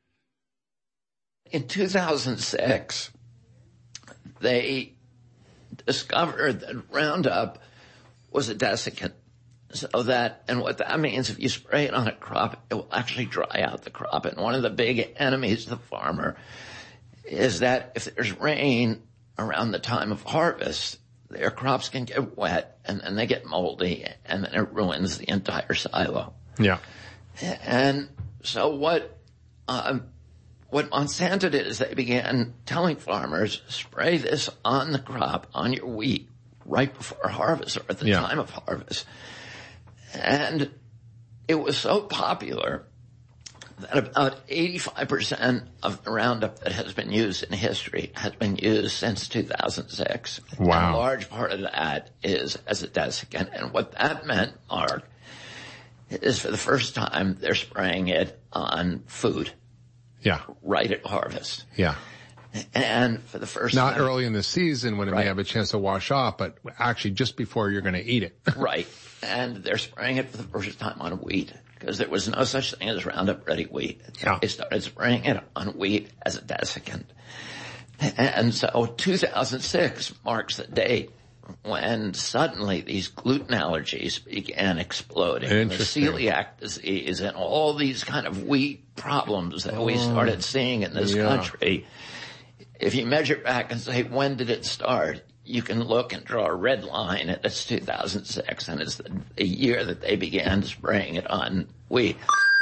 In two thousand six, they discovered that Roundup was a desiccant. So that, and what that means, if you spray it on a crop, it will actually dry out the crop. And one of the big enemies of the farmer is that if there's rain around the time of harvest, their crops can get wet and then they get moldy and then it ruins the entire silo. Yeah. And so what, um, what Monsanto did is they began telling farmers, spray this on the crop, on your wheat, right before harvest or at the yeah. time of harvest. And it was so popular that about eighty-five percent of the Roundup that has been used in history has been used since two thousand six. Wow. And a large part of that is as a desiccant. And what that meant, Mark, is for the first time they're spraying it on food. Yeah. Right at harvest. Yeah. And for the first Not time. Not early in the season when it right. may have a chance to wash off, but actually just before you're going to eat it. Right. And they're spraying it for the first time on wheat because there was no such thing as Roundup Ready wheat. Yeah. They started spraying it on wheat as a desiccant. And so two thousand six marks the date when suddenly these gluten allergies began exploding. The celiac disease and all these kind of wheat problems that oh, we started seeing in this yeah. country. If you measure back and say, when did it start? You can look and draw a red line, and it's two thousand six, and it's the, the year that they began spraying it on wheat.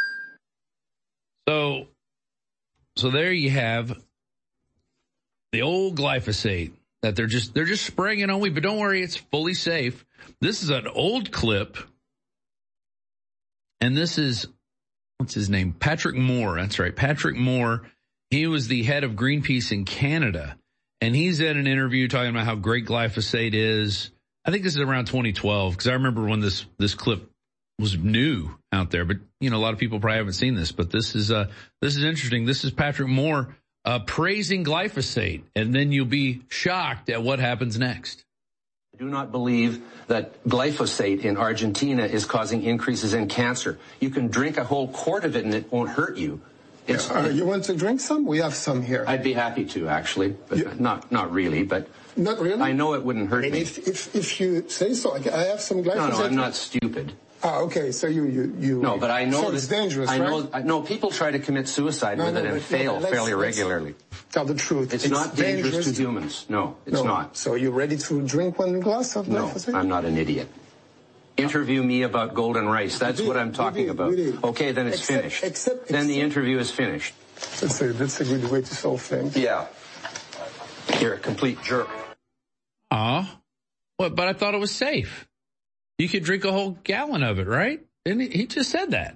So, so there you have the old glyphosate that they're just they're just spraying it on wheat, but don't worry, it's fully safe. This is an old clip, and this is what's his name? Patrick Moore. That's right, Patrick Moore. He was the head of Greenpeace in Canada. And he's in an interview talking about how great glyphosate is. I think this is around twenty twelve because I remember when this, this clip was new out there. But, you know, a lot of people probably haven't seen this. But this is uh, this is interesting. This is Patrick Moore uh, praising glyphosate. And then you'll be shocked at what happens next. I do not believe that glyphosate in Argentina is causing increases in cancer. You can drink a whole quart of it and it won't hurt you. It's, uh, you want to drink some? We have some here. I'd be happy to, actually, but yeah. not not really. But not really. I know it wouldn't hurt I mean, me. If, if if you say so, I have some glyphosate. No, no, I'm not stupid. Ah, okay. So you you you. No, but I know so that, it's dangerous. I right? know. I know people try to commit suicide no, with no, it and but, fail no, fairly let's, regularly. Let's tell the truth. It's, it's not dangerous, dangerous to humans. No, it's no. not. So you're ready to drink one glass of glyphosate? No, I'm not an idiot. Interview me about golden rice. That's we what did, I'm talking we did, about. We did. Okay, then it's except, finished. Except, then except, the interview is finished. That's a, that's a good way to solve things. Yeah. You're a complete jerk. Aw. What? But I thought it was safe. You could drink a whole gallon of it, right? Didn't he? He just said that.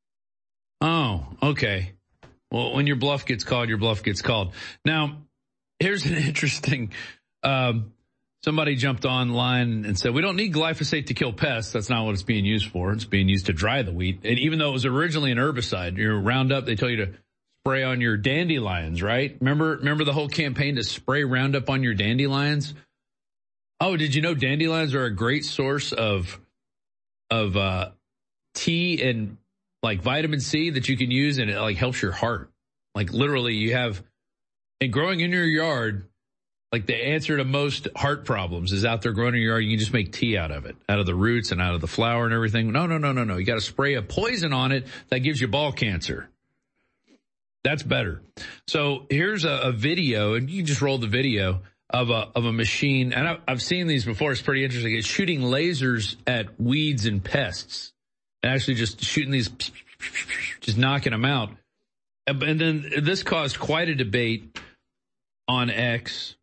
Oh, okay. Well, when your bluff gets called, your bluff gets called. Now, here's an interesting, um, somebody jumped online and said, we don't need glyphosate to kill pests. That's not what it's being used for. It's being used to dry the wheat. And even though it was originally an herbicide, your Roundup, they tell you to spray on your dandelions, right? Remember, remember the whole campaign to spray Roundup on your dandelions? Oh, did you know dandelions are a great source of, of, uh, tea and like vitamin C that you can use, and it like helps your heart. Like literally you have, and growing in your yard, like the answer to most heart problems is out there growing in your yard. You can just make tea out of it, out of the roots and out of the flower and everything. No, no, no, no, no. You got to spray a poison on it that gives you ball cancer. That's better. So here's a, a video, and you can just roll the video of a of a machine. And I, I've seen these before. It's pretty interesting. It's shooting lasers at weeds and pests, and actually just shooting these, just knocking them out. And then this caused quite a debate on X.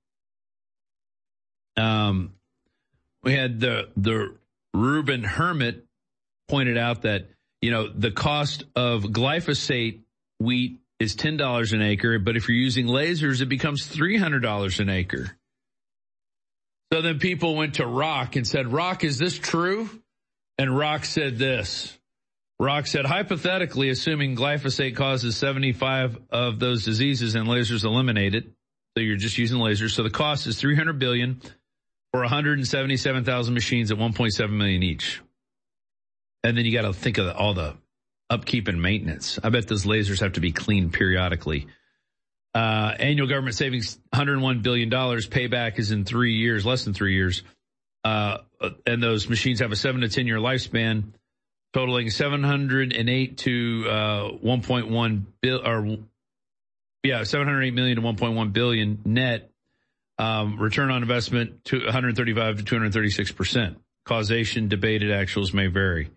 Um, we had the the Ruben Hermit pointed out that, you know, the cost of glyphosate wheat is ten dollars an acre, but if you're using lasers, it becomes three hundred dollars an acre. So then people went to Rock and said, Rock, is this true? And Rock said this. Rock said, hypothetically, assuming glyphosate causes seventy-five of those diseases and lasers eliminate it, so you're just using lasers, so the cost is three hundred billion dollars for one hundred seventy-seven thousand machines at one point seven million dollars each. And then you got to think of all the upkeep and maintenance. I bet those lasers have to be cleaned periodically. Uh, annual government savings, one hundred one billion dollars. Payback is in three years, less than three years. Uh, and those machines have a seven to ten year lifespan, totaling seven hundred eight to uh, one point one bill, or yeah, seven hundred eight million to one point one billion net. Um, return on investment to one hundred thirty-five to two hundred thirty-six percent. Causation debated, actuals may vary.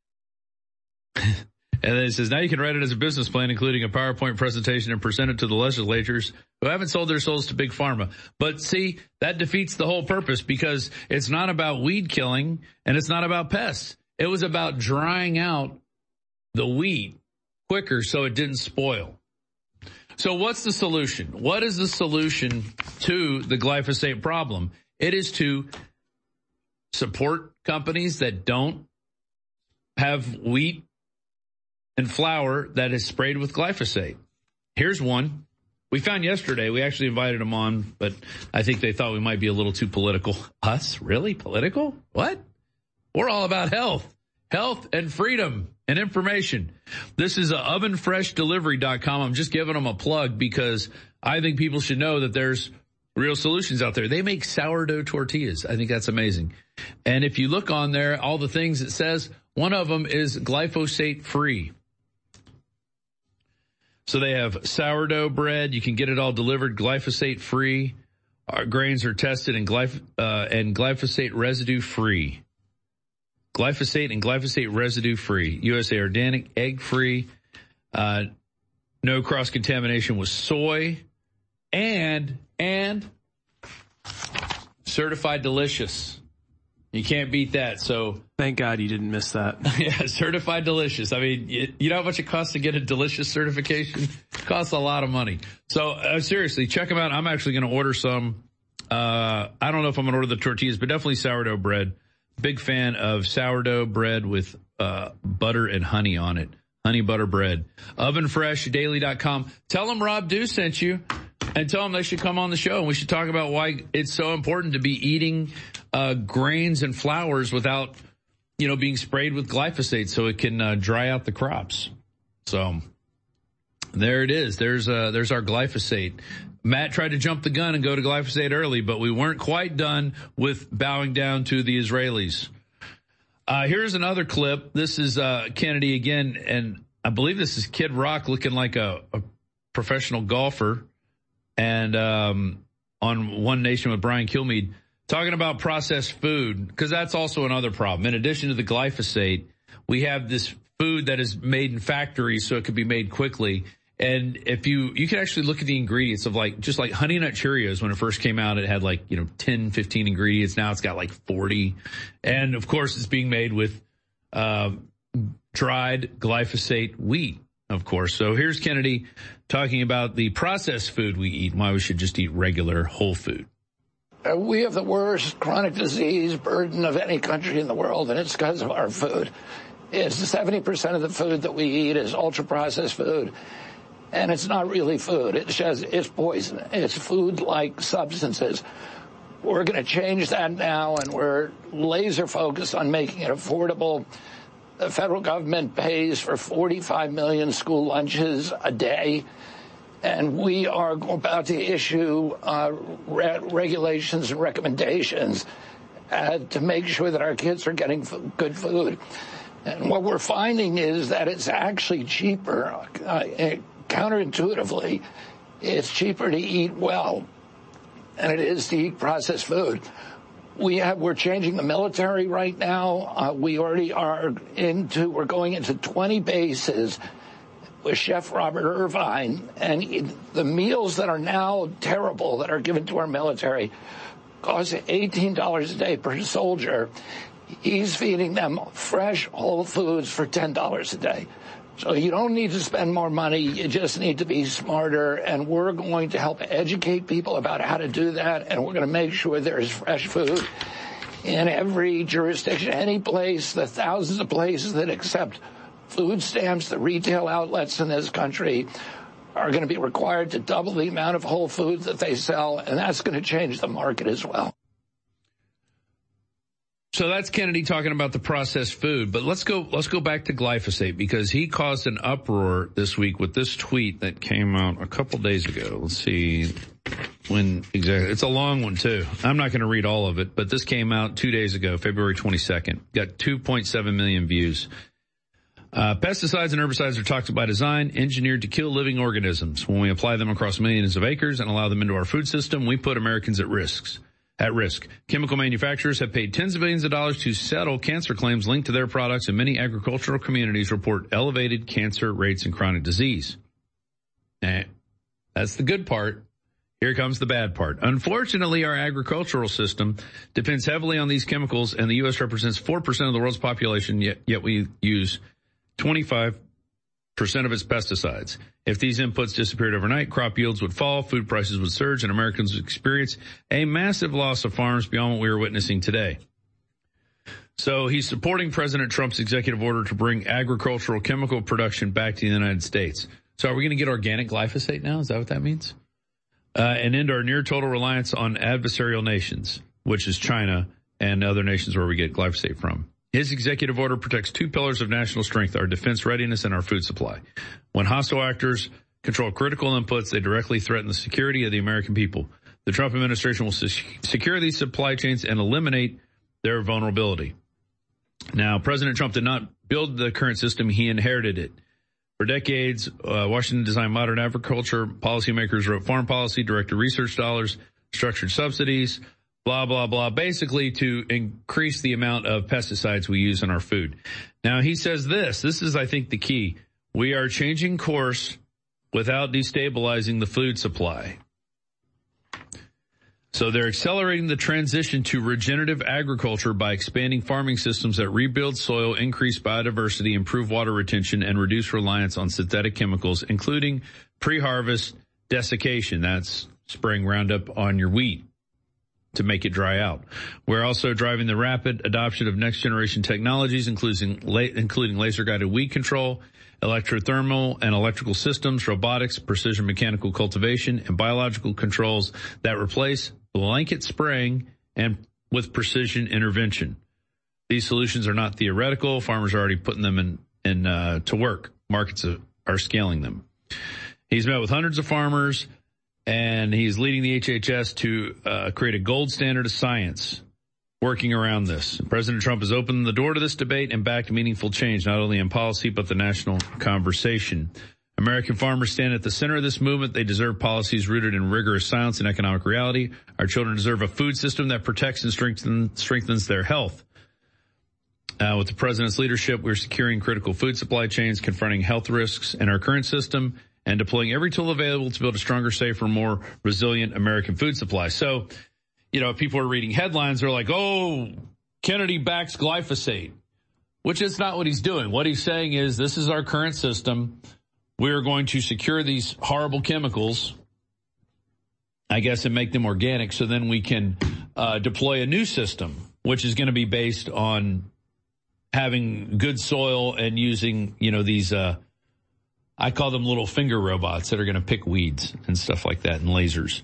And then it says, now you can write it as a business plan, including a PowerPoint presentation, and present it to the legislators who haven't sold their souls to Big Pharma. But see, that defeats the whole purpose, because it's not about weed killing and it's not about pests. It was about drying out the wheat quicker so it didn't spoil. So what's the solution? What is the solution to the glyphosate problem? It is to support companies that don't have wheat and flour that is sprayed with glyphosate. Here's one. We found yesterday. We actually invited them on, but I think they thought we might be a little too political. Us? Really? Political? What? We're all about health. Health and freedom and information. This is uh, oven fresh delivery dot com. I'm just giving them a plug because I think people should know that there's real solutions out there. They make sourdough tortillas. I think that's amazing. And if you look on there, all the things it says, one of them is glyphosate free. So they have sourdough bread. You can get it all delivered glyphosate free. Our grains are tested and, glyph- uh, and glyphosate residue free. Glyphosate and glyphosate residue free. U S A organic, egg free. Uh, no cross contamination with soy, and, and certified delicious. You can't beat that. So thank God you didn't miss that. Yeah, certified delicious. I mean, you, you know how much it costs to get a delicious certification? It costs a lot of money. So uh, seriously, check them out. I'm actually going to order some. Uh, I don't know if I'm going to order the tortillas, but definitely sourdough bread. Big fan of sourdough bread with uh, butter and honey on it. Honey butter bread. oven fresh daily dot com. Tell them Rob Dew sent you, and tell them they should come on the show, and we should talk about why it's so important to be eating uh, grains and flours without, you know, being sprayed with glyphosate so it can uh, dry out the crops. So there it is. There's uh, there's our glyphosate. Matt tried to jump the gun and go to glyphosate early, but we weren't quite done with bowing down to the Israelis. Uh, here's another clip. This is uh, Kennedy again, and I believe this is Kid Rock looking like a, a professional golfer, and um, on One Nation with Brian Kilmeade, talking about processed food, because that's also another problem. In addition to the glyphosate, we have this food that is made in factories so it could be made quickly. And if you, you can actually look at the ingredients of like, just like Honey Nut Cheerios, when it first came out, it had like, you know, ten, fifteen ingredients. Now it's got like forty. And of course it's being made with, uh, dried glyphosate wheat, of course. So here's Kennedy talking about the processed food we eat and why we should just eat regular whole food. Uh, we have the worst chronic disease burden of any country in the world, and it's because of our food. It's seventy percent of the food that we eat is ultra-processed food. And it's not really food. It's just, it's poison. It's food-like substances. We're going to change that now, and we're laser focused on making it affordable. The federal government pays for forty-five million school lunches a day, and we are about to issue uh, re- regulations and recommendations uh, to make sure that our kids are getting f- good food. And what we're finding is that it's actually cheaper. Uh, it, Counterintuitively, it's cheaper to eat well than it is to eat processed food. We have, we're changing the military right now. Uh, we already are into, we're going into twenty bases with Chef Robert Irvine, and the meals that are now terrible that are given to our military cost eighteen dollars a day per soldier. He's feeding them fresh, whole foods for ten dollars a day. So you don't need to spend more money. You just need to be smarter. And we're going to help educate people about how to do that. And we're going to make sure there's fresh food in every jurisdiction, any place, the thousands of places that accept food stamps, the retail outlets in this country are going to be required to double the amount of whole foods that they sell. And that's going to change the market as well. So that's Kennedy talking about the processed food, but let's go, let's go back to glyphosate because he caused an uproar this week with this tweet that came out a couple days ago. Let's see when exactly. It's a long one too. I'm not going to read all of it, but this came out two days ago, February twenty-second. Got two point seven million views. Uh, pesticides and herbicides are toxic by design, engineered to kill living organisms. When we apply them across millions of acres and allow them into our food system, we put Americans at risks. At risk. Chemical manufacturers have paid tens of billions of dollars to settle cancer claims linked to their products, and many agricultural communities report elevated cancer rates and chronic disease. Eh, that's the good part. Here comes the bad part. Unfortunately, our agricultural system depends heavily on these chemicals, and the U S represents four percent of the world's population, yet, yet we use twenty-five percent of its pesticides. If these inputs disappeared overnight, crop yields would fall, food prices would surge, and Americans would experience a massive loss of farms beyond what we are witnessing today. So he's supporting President Trump's executive order to bring agricultural chemical production back to the United States. So are we going to get organic glyphosate now? Is that what that means? Uh, and end our near total reliance on adversarial nations, which is China and other nations where we get glyphosate from. His executive order protects two pillars of national strength, our defense readiness and our food supply. When hostile actors control critical inputs, they directly threaten the security of the American people. The Trump administration will secure these supply chains and eliminate their vulnerability. Now, President Trump did not build the current system. He inherited it. For decades, uh, Washington designed modern agriculture. Policymakers wrote farm policy, directed research dollars, structured subsidies, blah, blah, blah, basically to increase the amount of pesticides we use in our food. Now, he says this. This is, I think, the key. We are changing course without destabilizing the food supply. So they're accelerating the transition to regenerative agriculture by expanding farming systems that rebuild soil, increase biodiversity, improve water retention, and reduce reliance on synthetic chemicals, including pre-harvest desiccation. That's spraying Roundup on your wheat to make it dry out. We're also driving the rapid adoption of next-generation technologies, including, including laser-guided weed control, electrothermal and electrical systems, robotics, precision mechanical cultivation, and biological controls that replace blanket spraying and with precision intervention. These solutions are not theoretical. Farmers are already putting them in, in uh, to work. Markets are scaling them. He's met with hundreds of farmers, and he's leading the H H S to uh, create a gold standard of science working around this. President Trump has opened the door to this debate and backed meaningful change, not only in policy, but the national conversation. American farmers stand at the center of this movement. They deserve policies rooted in rigorous science and economic reality. Our children deserve a food system that protects and strengthen, strengthens their health. Uh, with the president's leadership, we're securing critical food supply chains, confronting health risks in our current system, and deploying every tool available to build a stronger, safer, more resilient American food supply. So, you know, if people are reading headlines, they're like, oh, Kennedy backs glyphosate, which is not what he's doing. What he's saying is this is our current system. We are going to secure these horrible chemicals, I guess, and make them organic so then we can uh, deploy a new system, which is going to be based on having good soil and using, you know, these, uh, I call them little finger robots that are going to pick weeds and stuff like that and lasers.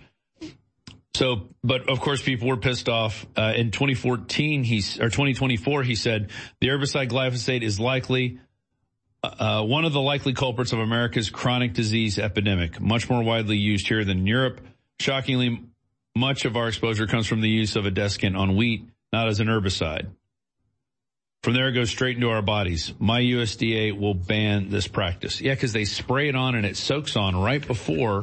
So, but of course, people were pissed off. Uh, in twenty fourteen, he, or twenty twenty-four, he said the herbicide glyphosate is likely uh, one of the likely culprits of America's chronic disease epidemic, much more widely used here than in Europe. Shockingly, much of our exposure comes from the use of a desiccant on wheat, not as an herbicide. From there, it goes straight into our bodies. My U S D A will ban this practice. Yeah, because they spray it on and it soaks on right before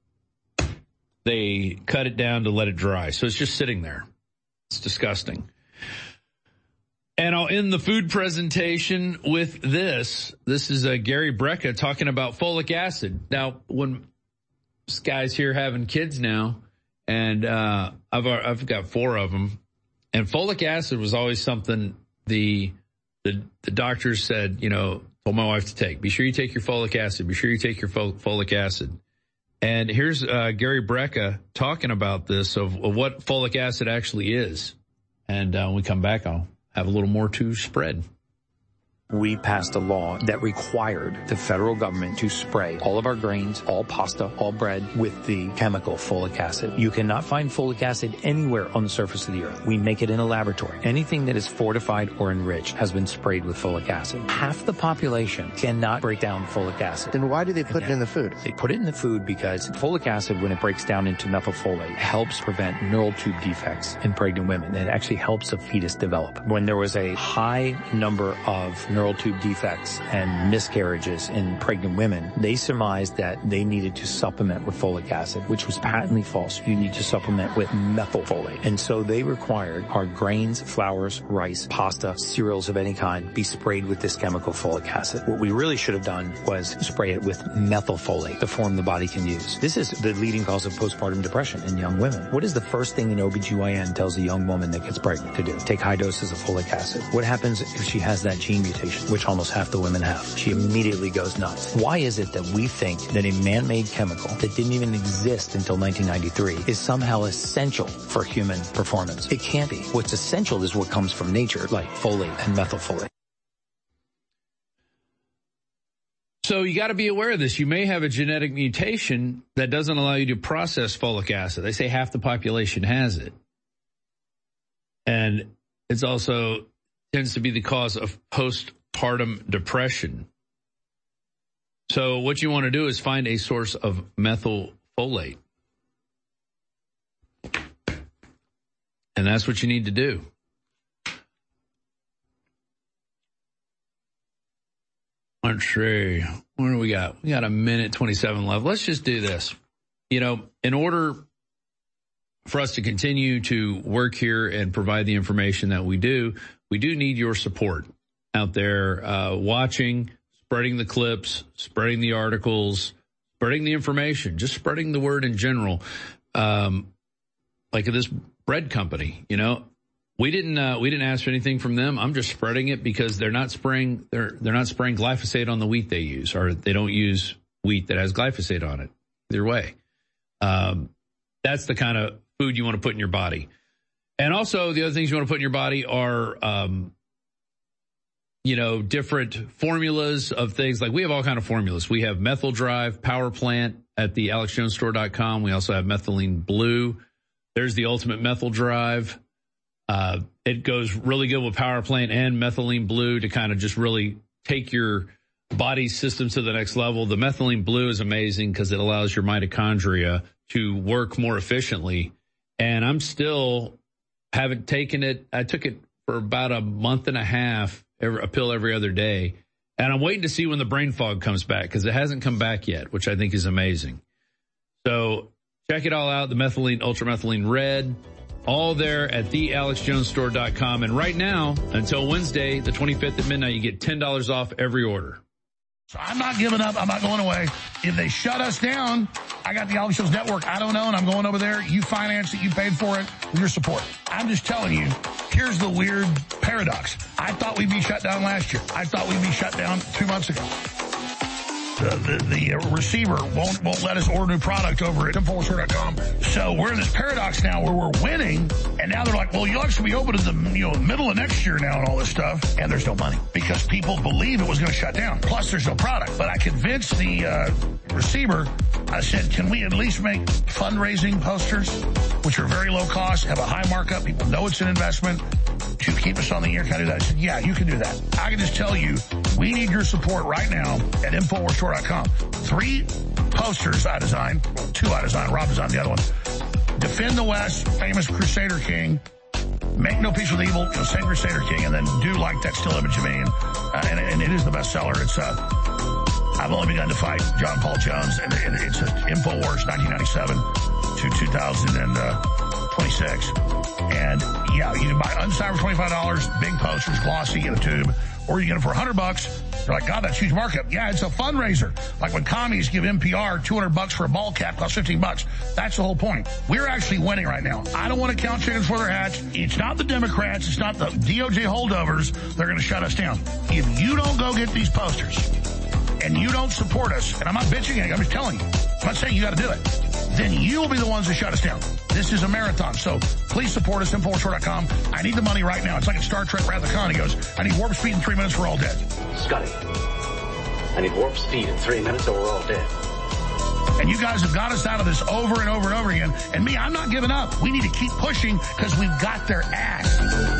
they cut it down to let it dry. So it's just sitting there. It's disgusting. And I'll end the food presentation with this. This is uh, Gary Brecka talking about folic acid. Now, when this guy's here having kids now, and uh, I've I've got four of them, and folic acid was always something the the the doctors said, you know, told my wife to take. Be sure you take your folic acid. Be sure you take your fol- folic acid. And here's uh, Gary Brecka talking about this, of, of what folic acid actually is. And uh, when we come back, I'll have a little more to spread. We passed a law that required the federal government to spray all of our grains, all pasta, all bread with the chemical folic acid. You cannot find folic acid anywhere on the surface of the earth. We make it in a laboratory. Anything that is fortified or enriched has been sprayed with folic acid. Half the population cannot break down folic acid. Then why do they put it in the food? They put it in the food because folic acid, when it breaks down into methylfolate, helps prevent neural tube defects in pregnant women. It actually helps a fetus develop. When there was a high number of neural neural tube defects and miscarriages in pregnant women, they surmised that they needed to supplement with folic acid, which was patently false. You need to supplement with methylfolate. And so they required our grains, flours, rice, pasta, cereals of any kind be sprayed with this chemical folic acid. What we really should have done was spray it with methylfolate, the form the body can use. This is the leading cause of postpartum depression in young women. What is the first thing an O B G Y N tells a young woman that gets pregnant to do? Take high doses of folic acid. What happens if she has that gene mutation, which almost half the women have? She immediately goes nuts. Why is it that we think that a man-made chemical that didn't even exist until nineteen ninety-three is somehow essential for human performance? It can't be. What's essential is what comes from nature, like folate and methylfolate. So you got to be aware of this. You may have a genetic mutation that doesn't allow you to process folic acid. They say half the population has it. And it's also tends to be the cause of postpartum depression. So what you want to do is find a source of methylfolate. And that's what you need to do. Let's see. What do we got? We got a minute twenty-seven left. Let's just do this. You know, in order for us to continue to work here and provide the information that we do, we do need your support out there, uh, watching, spreading the clips, spreading the articles, spreading the information, just spreading the word in general. Um, like this bread company, you know, we didn't, uh, we didn't ask for anything from them. I'm just spreading it because they're not spraying, they're, they're not spraying glyphosate on the wheat they use, or they don't use wheat that has glyphosate on it. Either way. Um, that's the kind of food you want to put in your body. And also the other things you want to put in your body are, um, you know, different formulas of things. Like we have all kind of formulas. We have Methyl Drive, Power Plant at the alex jones store dot com. We also have Methylene Blue. There's the Ultimate Methyl Drive. Uh, it goes really good with Power Plant and Methylene Blue to kind of just really take your body systems to the next level. The Methylene Blue is amazing because it allows your mitochondria to work more efficiently. And I'm still haven't taken it. I took it for about a month and a half, every, a pill every other day. And I'm waiting to see when the brain fog comes back because it hasn't come back yet, which I think is amazing. So check it all out. The Methylene, Ultra Methylene Red, all there at the alex jones store dot com. And right now, until Wednesday, the twenty-fifth at midnight, you get ten dollars off every order. So I'm not giving up. I'm not going away. If they shut us down, I got the Alex Jones Network. I don't know, and I'm going over there. You finance it. You paid for it with your support. I'm just telling you, here's the weird paradox. I thought we'd be shut down last year. I thought we'd be shut down two months ago. The, the, the receiver won't won't let us order new product over at info store dot com. So we're in this paradox now where we're winning, and now they're like, well, you'll actually be open in the you know middle of next year now and all this stuff, and there's no money because people believe it was going to shut down. Plus, there's no product. But I convinced the uh, receiver. I said, can we at least make fundraising posters, which are very low cost, have a high markup, people know it's an investment, to keep us on the air? Can I do that? I said, yeah, you can do that. I can just tell you, we need your support right now at info store dot com. Three posters I designed, two I designed, Rob designed the other one. Defend the West, famous Crusader King. Make no peace with evil, you know, same Crusader King, and then do like that still image of me. And, uh, and, and it is the bestseller. It's, uh, I've only begun to fight John Paul Jones, and, and it's uh, InfoWars nineteen ninety-seven to two thousand twenty-six. And yeah, you can buy unsigned for twenty-five dollars, big posters, glossy in a tube, or you get it for one hundred bucks. They're like, God, that's huge markup. Yeah, it's a fundraiser. Like when commies give N P R two hundred bucks for a ball cap, costs fifteen bucks. That's the whole point. We're actually winning right now. I don't want to count chickens before they're hatched. It's not the Democrats. It's not the D O J holdovers. They're going to shut us down. If you don't go get these posters and you don't support us, and I'm not bitching, I'm just telling you, I'm not saying you got to do it, then you will be the ones that shut us down. This is a marathon, so please support us, infowars dot com. I need the money right now. It's like in Star Trek Wrath of Khan. He goes, I need warp speed in three minutes, we're all dead. Scotty, I need warp speed in three minutes or we're all dead. And you guys have got us out of this over and over and over again. And me, I'm not giving up. We need to keep pushing because we've got their ass.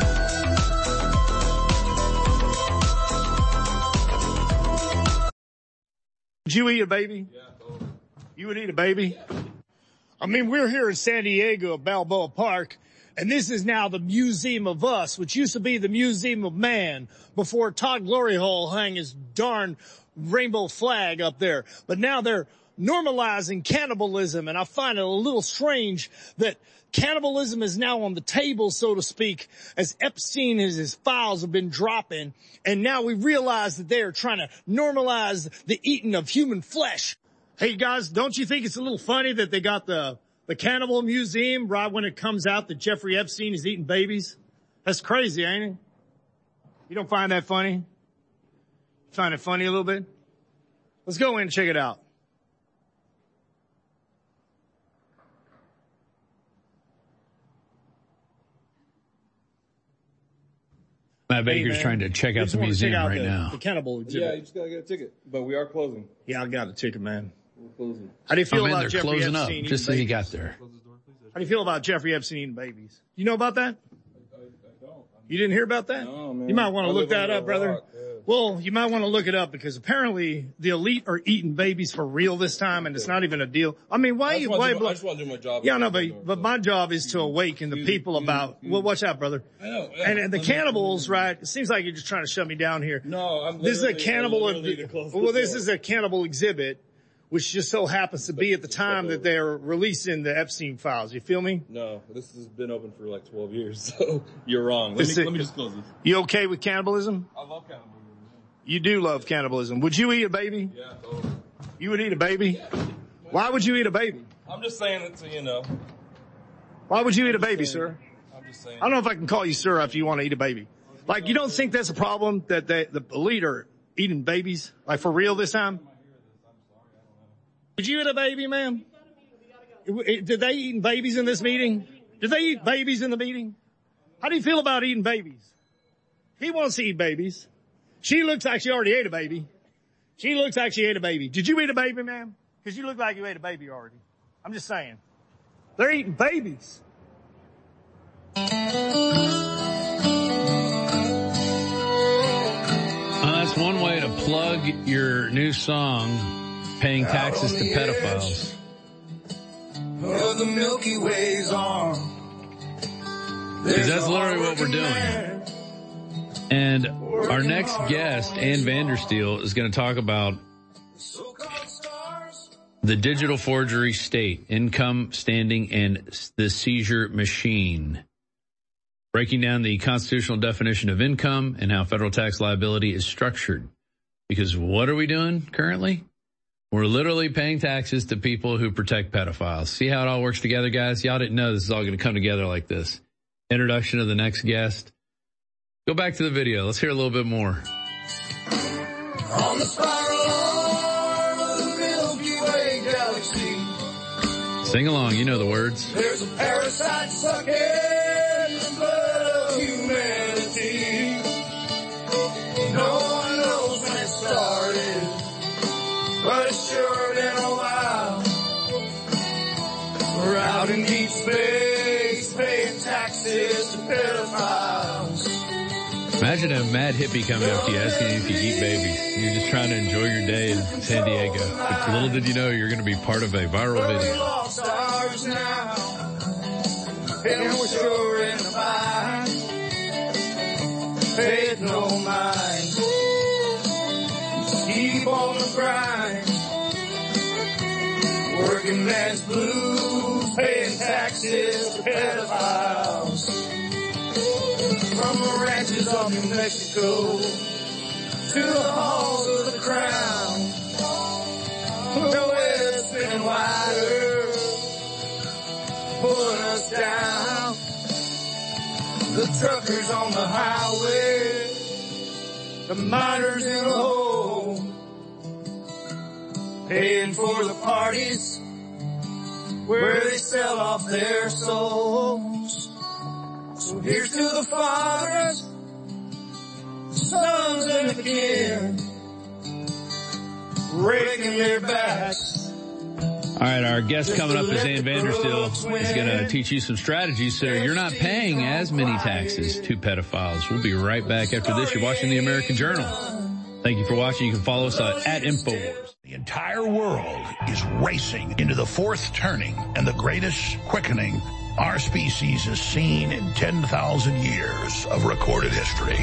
Would you eat a baby? Yeah, totally. You would eat a baby? I mean, we're here in San Diego at Balboa Park, and this is now the Museum of Us, which used to be the Museum of Man before Todd Glory Hole hung his darn rainbow flag up there. But now they're normalizing cannibalism, and I find it a little strange that cannibalism is now on the table, so to speak, as Epstein and his files have been dropping, and now we realize that they are trying to normalize the eating of human flesh. Hey guys, don't you think it's a little funny that they got the, the Cannibal Museum right when it comes out that Jeffrey Epstein is eating babies? That's crazy, ain't it? You don't find that funny? You find it funny a little bit? Let's go in and check it out. Matt Baker's hey, trying to check out the museum out right the, now. The cannibal exhibit. Yeah, you just gotta get a ticket, but we are closing. Yeah, I got a ticket, man. We're closing. How do you feel oh, man, about Jeffrey closing Epstein up just so he got there? How do you feel about Jeffrey Epstein eating babies? You know about that? I, I don't. You didn't hear about that? No, man. You might want to look that up, brother. Rock, yeah. Well, you might want to look it up because apparently the elite are eating babies for real this time, and it's not even a deal. I mean, why? I you? just Why? do my, I just want to do my job. Yeah, no, but but my job is to awaken the people about. Well, watch out, brother. I know. Yeah, and, and the cannibals, right? It seems like you're just trying to shut me down here. No, I'm. This is a literally- cannibal. I literally need to close Well, this this is a cannibal exhibit, which just so happens to be at the time that they're releasing the Epstein files. You feel me? No, this has been open for like twelve years, so you're wrong. Let This me, is- let me just close this. You okay with cannibalism? I love cannibalism. You do love cannibalism. Would you eat a baby? Yeah, totally. You would eat a baby? Why would you eat a baby? I'm just saying it to, you know. Why would you eat a baby, sir? I'm just saying. I don't know if I can call you sir after you want to eat a baby. Like, you don't think that's a problem that they, the elite are eating babies? Like, for real this time? Did you eat a baby, ma'am? Did they eat babies in this meeting? Did they eat babies in the meeting? How do you feel about eating babies? He wants to eat babies. She looks like she already ate a baby. She looks like she ate a baby. Did you eat a baby, ma'am? Because you look like you ate a baby already. I'm just saying. They're eating babies. Uh, that's one way to plug your new song, paying taxes to pedophiles. Of the Milky Way's arm. Because that's literally what we're doing. And our next guest, Ann Vandersteel, is going to talk about the digital forgery state, income, standing, and the seizure machine. Breaking down the constitutional definition of income and how federal tax liability is structured. Because what are we doing currently? We're literally paying taxes to people who protect pedophiles. See how it all works together, guys? Y'all didn't know this is all going to come together like this. Introduction of the next guest. Go back to the video. Let's hear a little bit more. On the spiral arm of the Milky Way galaxy. Sing along. You know the words. There's a parasite sucking the blood of humanity. No one knows when it started, but it's sure been a while. We're out in deep space, paying taxes to pedophiles. Imagine a mad hippie coming up to you asking you if you eat babies. You're just trying to enjoy your day in San Diego. But little did you know you're going to be part of a viral video. Lost stars now, and we're sure in the bind. Pay it no mind. Just keep on the grind. Working man's blues, paying taxes to pedophiles. From the ranches of New Mexico to the halls of the crown. The web's spinning wider, pulling us down. The truckers on the highway, the miners in the hole, paying for the parties where they sell off their souls. So here's to the fathers, the sons and the kin, breaking their backs. All right, our guest coming up is Ann Vandersteel. He's going to teach you some strategies so you're not paying as many taxes to pedophiles. We'll be right back after this. You're watching the American Journal. Thank you for watching. You can follow us at, at InfoWars. The entire world is racing into the fourth turning and the greatest quickening our species has seen in ten thousand years of recorded history.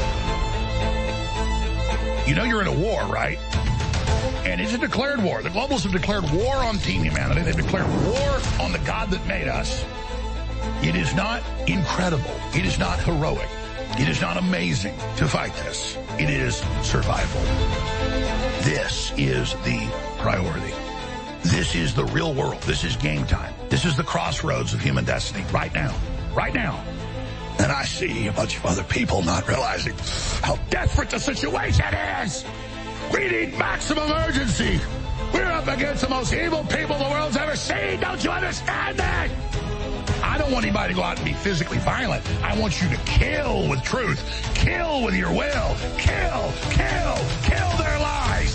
You know you're in a war, right? And it's a declared war. The globalists have declared war on Team Humanity. They've declared war on the God that made us. It is not incredible. It is not heroic. It is not amazing to fight this. It is survival. This is the priority. This is the real world. This is game time. This is the crossroads of human destiny right now. Right now. And I see a bunch of other people not realizing how desperate the situation is. We need maximum urgency. We're up against the most evil people the world's ever seen. Don't you understand that? I don't want anybody to go out and be physically violent. I want you to kill with truth. Kill with your will. Kill, kill, kill their lies.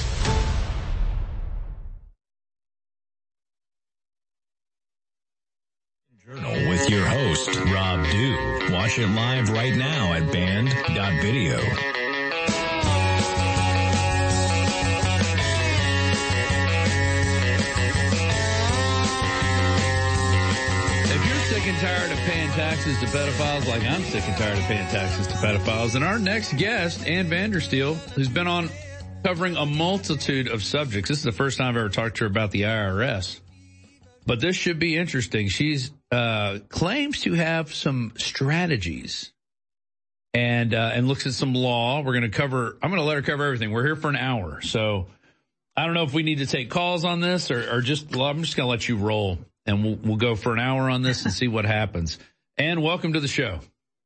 Journal with your host, Rob Dew. Watch it live right now at band dot video. Sick and tired of paying taxes to pedophiles like I'm sick and tired of paying taxes to pedophiles. And our next guest, Ann Vandersteel, who's been on covering a multitude of subjects. This is the first time I've ever talked to her about the I R S. But this should be interesting. She's uh claims to have some strategies and uh and looks at some law. We're going to cover, I'm going to let her cover everything. We're here for an hour. So I don't know if we need to take calls on this or, or just, well, I'm just going to let you roll. And we'll, we'll go for an hour on this and see what happens. And welcome to the show.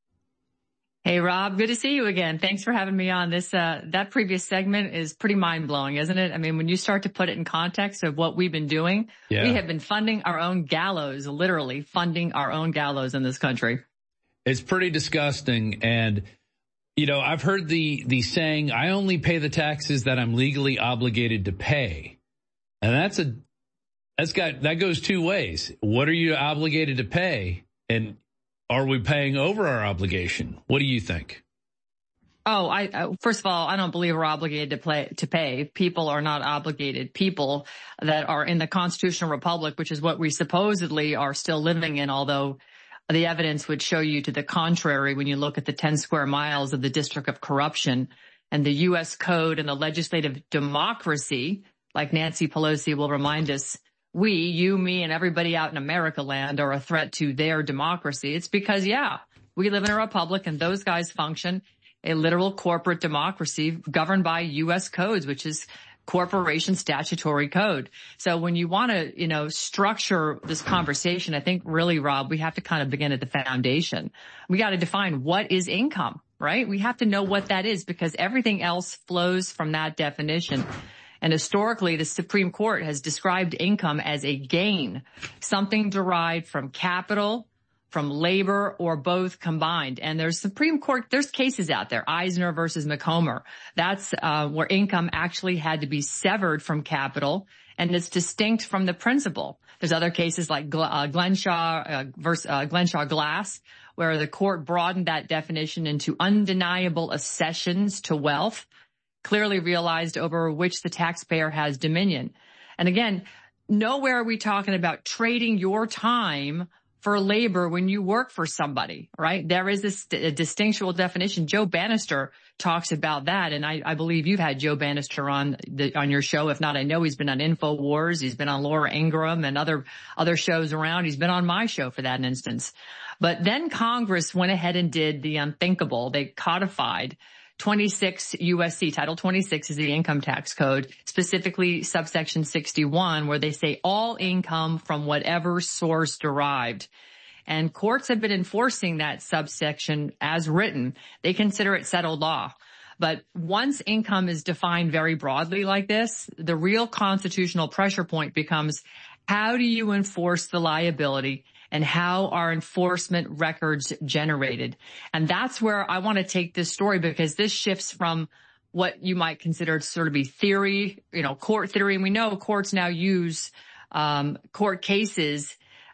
Hey, Rob. Good to see you again. Thanks for having me on. This, uh, that previous segment is pretty mind-blowing, isn't it? I mean, when you start to put it in context of what we've been doing, yeah. We have been funding our own gallows, literally funding our own gallows in this country. It's pretty disgusting. And, you know, I've heard the, the saying, I only pay the taxes that I'm legally obligated to pay. And that's a, That's got, that goes two ways. What are you obligated to pay? And are we paying over our obligation? What do you think? Oh, I, uh, first of all, I don't believe we're obligated to play, to pay. People are not obligated. People that are in the constitutional republic, which is what we supposedly are still living in, although the evidence would show you to the contrary when you look at the ten square miles of the District of Corruption and the U S Code and the legislative democracy, like Nancy Pelosi will remind us. We, you, me, and everybody out in America land are a threat to their democracy. It's because, yeah, we live in a republic and those guys function a literal corporate democracy governed by U S codes, which is corporation statutory code. So when you want to, you know, structure this conversation, I think really, Rob, we have to kind of begin at the foundation. We got to define what is income, right? We have to know what that is because everything else flows from that definition. And historically, the Supreme Court has described income as a gain, something derived from capital, from labor, or both combined. And there's Supreme Court, there's cases out there, Eisner versus McComber. That's uh, where income actually had to be severed from capital, and it's distinct from the principal. There's other cases like uh, Glenshaw uh, versus uh, Glenshaw Glass, where the court broadened that definition into undeniable accessions to wealth, clearly realized over which the taxpayer has dominion. And again, nowhere are we talking about trading your time for labor when you work for somebody, right? There is this a distinctual definition. Joe Bannister talks about that, and I, I believe you've had Joe Bannister on the, on your show. If not, I know he's been on InfoWars. He's been on Laura Ingraham and other other shows around. He's been on my show for that instance. But then Congress went ahead and did the unthinkable. They codified twenty-six U S C, Title twenty-six is the income tax code, specifically subsection sixty-one, where they say all income from whatever source derived. And courts have been enforcing that subsection as written. They consider it settled law. But once income is defined very broadly like this, the real constitutional pressure point becomes, how do you enforce the liability and how are enforcement records generated? And that's where I want to take this story, because this shifts from what you might consider to sort of be theory, you know, court theory. And we know courts now use um, court cases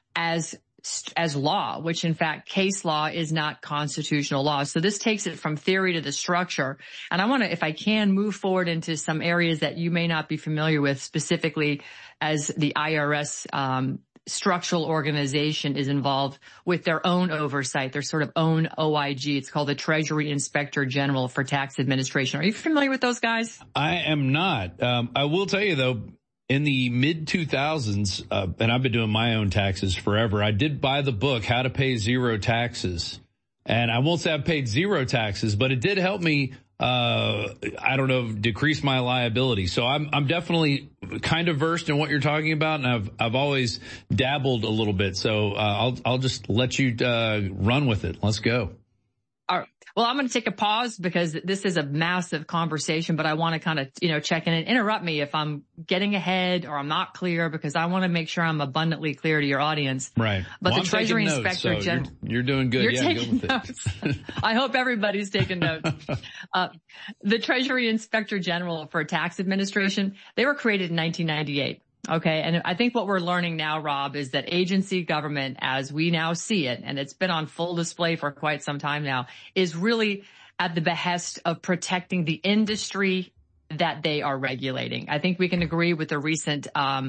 as as law, which in fact case law is not constitutional law. So this takes it from theory to the structure. And I want to, if I can, move forward into some areas that you may not be familiar with, specifically as the I R S um, structural organization is involved with their own oversight, their sort of own O I G. It's called the Treasury Inspector General for Tax Administration. Are you familiar with those guys? I am not. Um, I will tell you, though, in the mid two thousands, uh, and I've been doing my own taxes forever, I did buy the book, How to Pay Zero Taxes. And I won't say I've paid zero taxes, but it did help me, uh, I don't know, decrease my liability. So I'm, I'm definitely kind of versed in what you're talking about, and I've, I've always dabbled a little bit. So, uh, I'll, I'll just let you, uh, run with it. Let's go. All right. Well, I'm going to take a pause because this is a massive conversation, but I want to kind of, you know, check in and interrupt me if I'm getting ahead or I'm not clear, because I want to make sure I'm abundantly clear to your audience. Right. But well, the I'm Treasury notes, Inspector so General. You're, you're doing good. You're yeah, taking go with notes. it. I hope everybody's taking notes. Uh, the Treasury Inspector General for Tax Administration, they were created in nineteen ninety-eight. Okay. And I think what we're learning now, Rob, is that agency government, as we now see it, and it's been on full display for quite some time now, is really at the behest of protecting the industry that they are regulating. I think we can agree with the recent um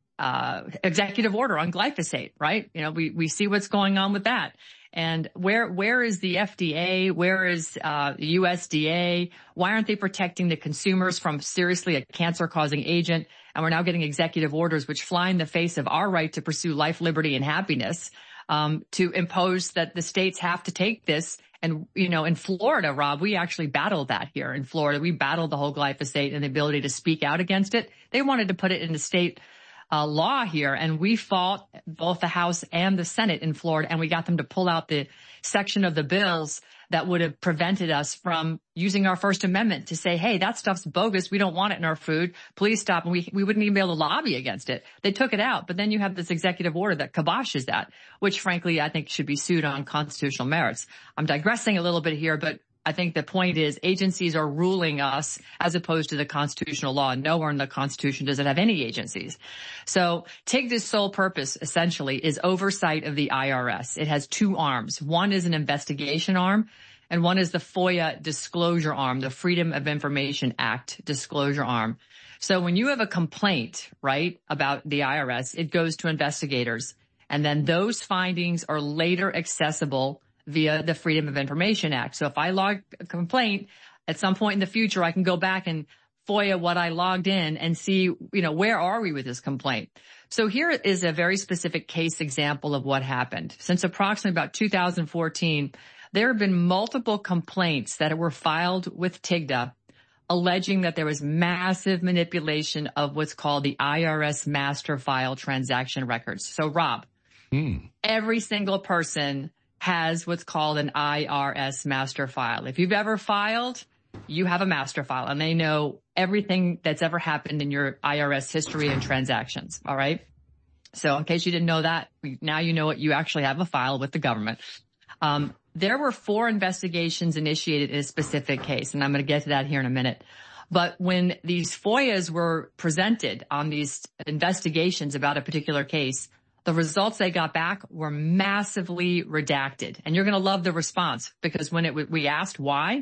uh executive order on glyphosate, right? You know, we we see what's going on with that. And where where is the F D A? Where is uh the U S D A? Why aren't they protecting the consumers from seriously a cancer-causing agent? And we're now getting executive orders which fly in the face of our right to pursue life, liberty, and happiness, um, to impose that the states have to take this. And, you know, in Florida, Rob, we actually battled that here in Florida. We battled the whole glyphosate and the ability to speak out against it. They wanted to put it into state uh, law here, and we fought both the House and the Senate in Florida, and we got them to pull out the section of the bills that would have prevented us from using our First Amendment to say, hey, that stuff's bogus. We don't want it in our food. Please stop. And we, we wouldn't even be able to lobby against it. They took it out. But then you have this executive order that kiboshes that, which frankly, I think should be sued on constitutional merits. I'm digressing a little bit here, but I think the point is agencies are ruling us as opposed to the constitutional law. Nowhere in the Constitution does it have any agencies. So TIGDA's sole purpose essentially is oversight of the I R S. It has two arms. One is an investigation arm, and one is the FOIA disclosure arm, the Freedom of Information Act disclosure arm. So when you have a complaint, right, about the I R S, it goes to investigators, and then those findings are later accessible via the Freedom of Information Act. So if I log a complaint, at some point in the future, I can go back and FOIA what I logged in and see, you know, where are we with this complaint? So here is a very specific case example of what happened. Since approximately about two thousand fourteen, there have been multiple complaints that were filed with TIGDA alleging that there was massive manipulation of what's called the I R S master file transaction records. So Rob, hmm. every single person has what's called an I R S master file. If you've ever filed, you have a master file, and they know everything that's ever happened in your I R S history and transactions. All right. So in case you didn't know that, now you know it. You actually have a file with the government. Um, there were four investigations initiated in a specific case, and I'm going to get to that here in a minute. But when these FOIAs were presented on these investigations about a particular case, the results they got back were massively redacted. And you're going to love the response, because when it w- we asked why,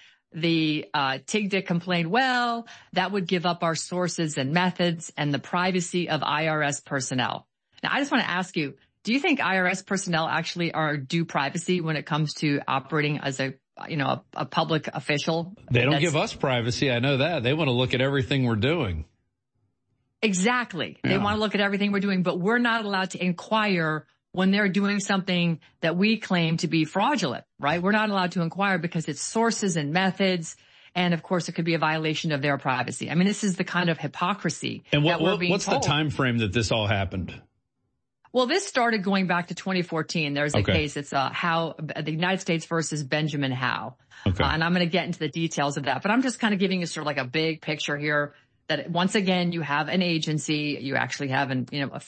the uh TIGDA complained, well, that would give up our sources and methods and the privacy of I R S personnel. Now, I just want to ask you, do you think I R S personnel actually are due privacy when it comes to operating as a, you know, a, a public official? They don't That's, give us privacy. I know that. They want to look at everything we're doing. Exactly. Yeah. They want to look at everything we're doing, but we're not allowed to inquire when they're doing something that we claim to be fraudulent, right? We're not allowed to inquire because it's sources and methods. And of course, it could be a violation of their privacy. I mean, this is the kind of hypocrisy and what, that we're what, being what's told. the time frame that this all happened? Well, this started going back to twenty fourteen. There's a okay. case. It's uh, Howe, the United States versus Benjamin Howe. Okay. Uh, and I'm going to get into the details of that. But I'm just kind of giving you sort of like a big picture here that once again, you have an agency, you actually have an, you know,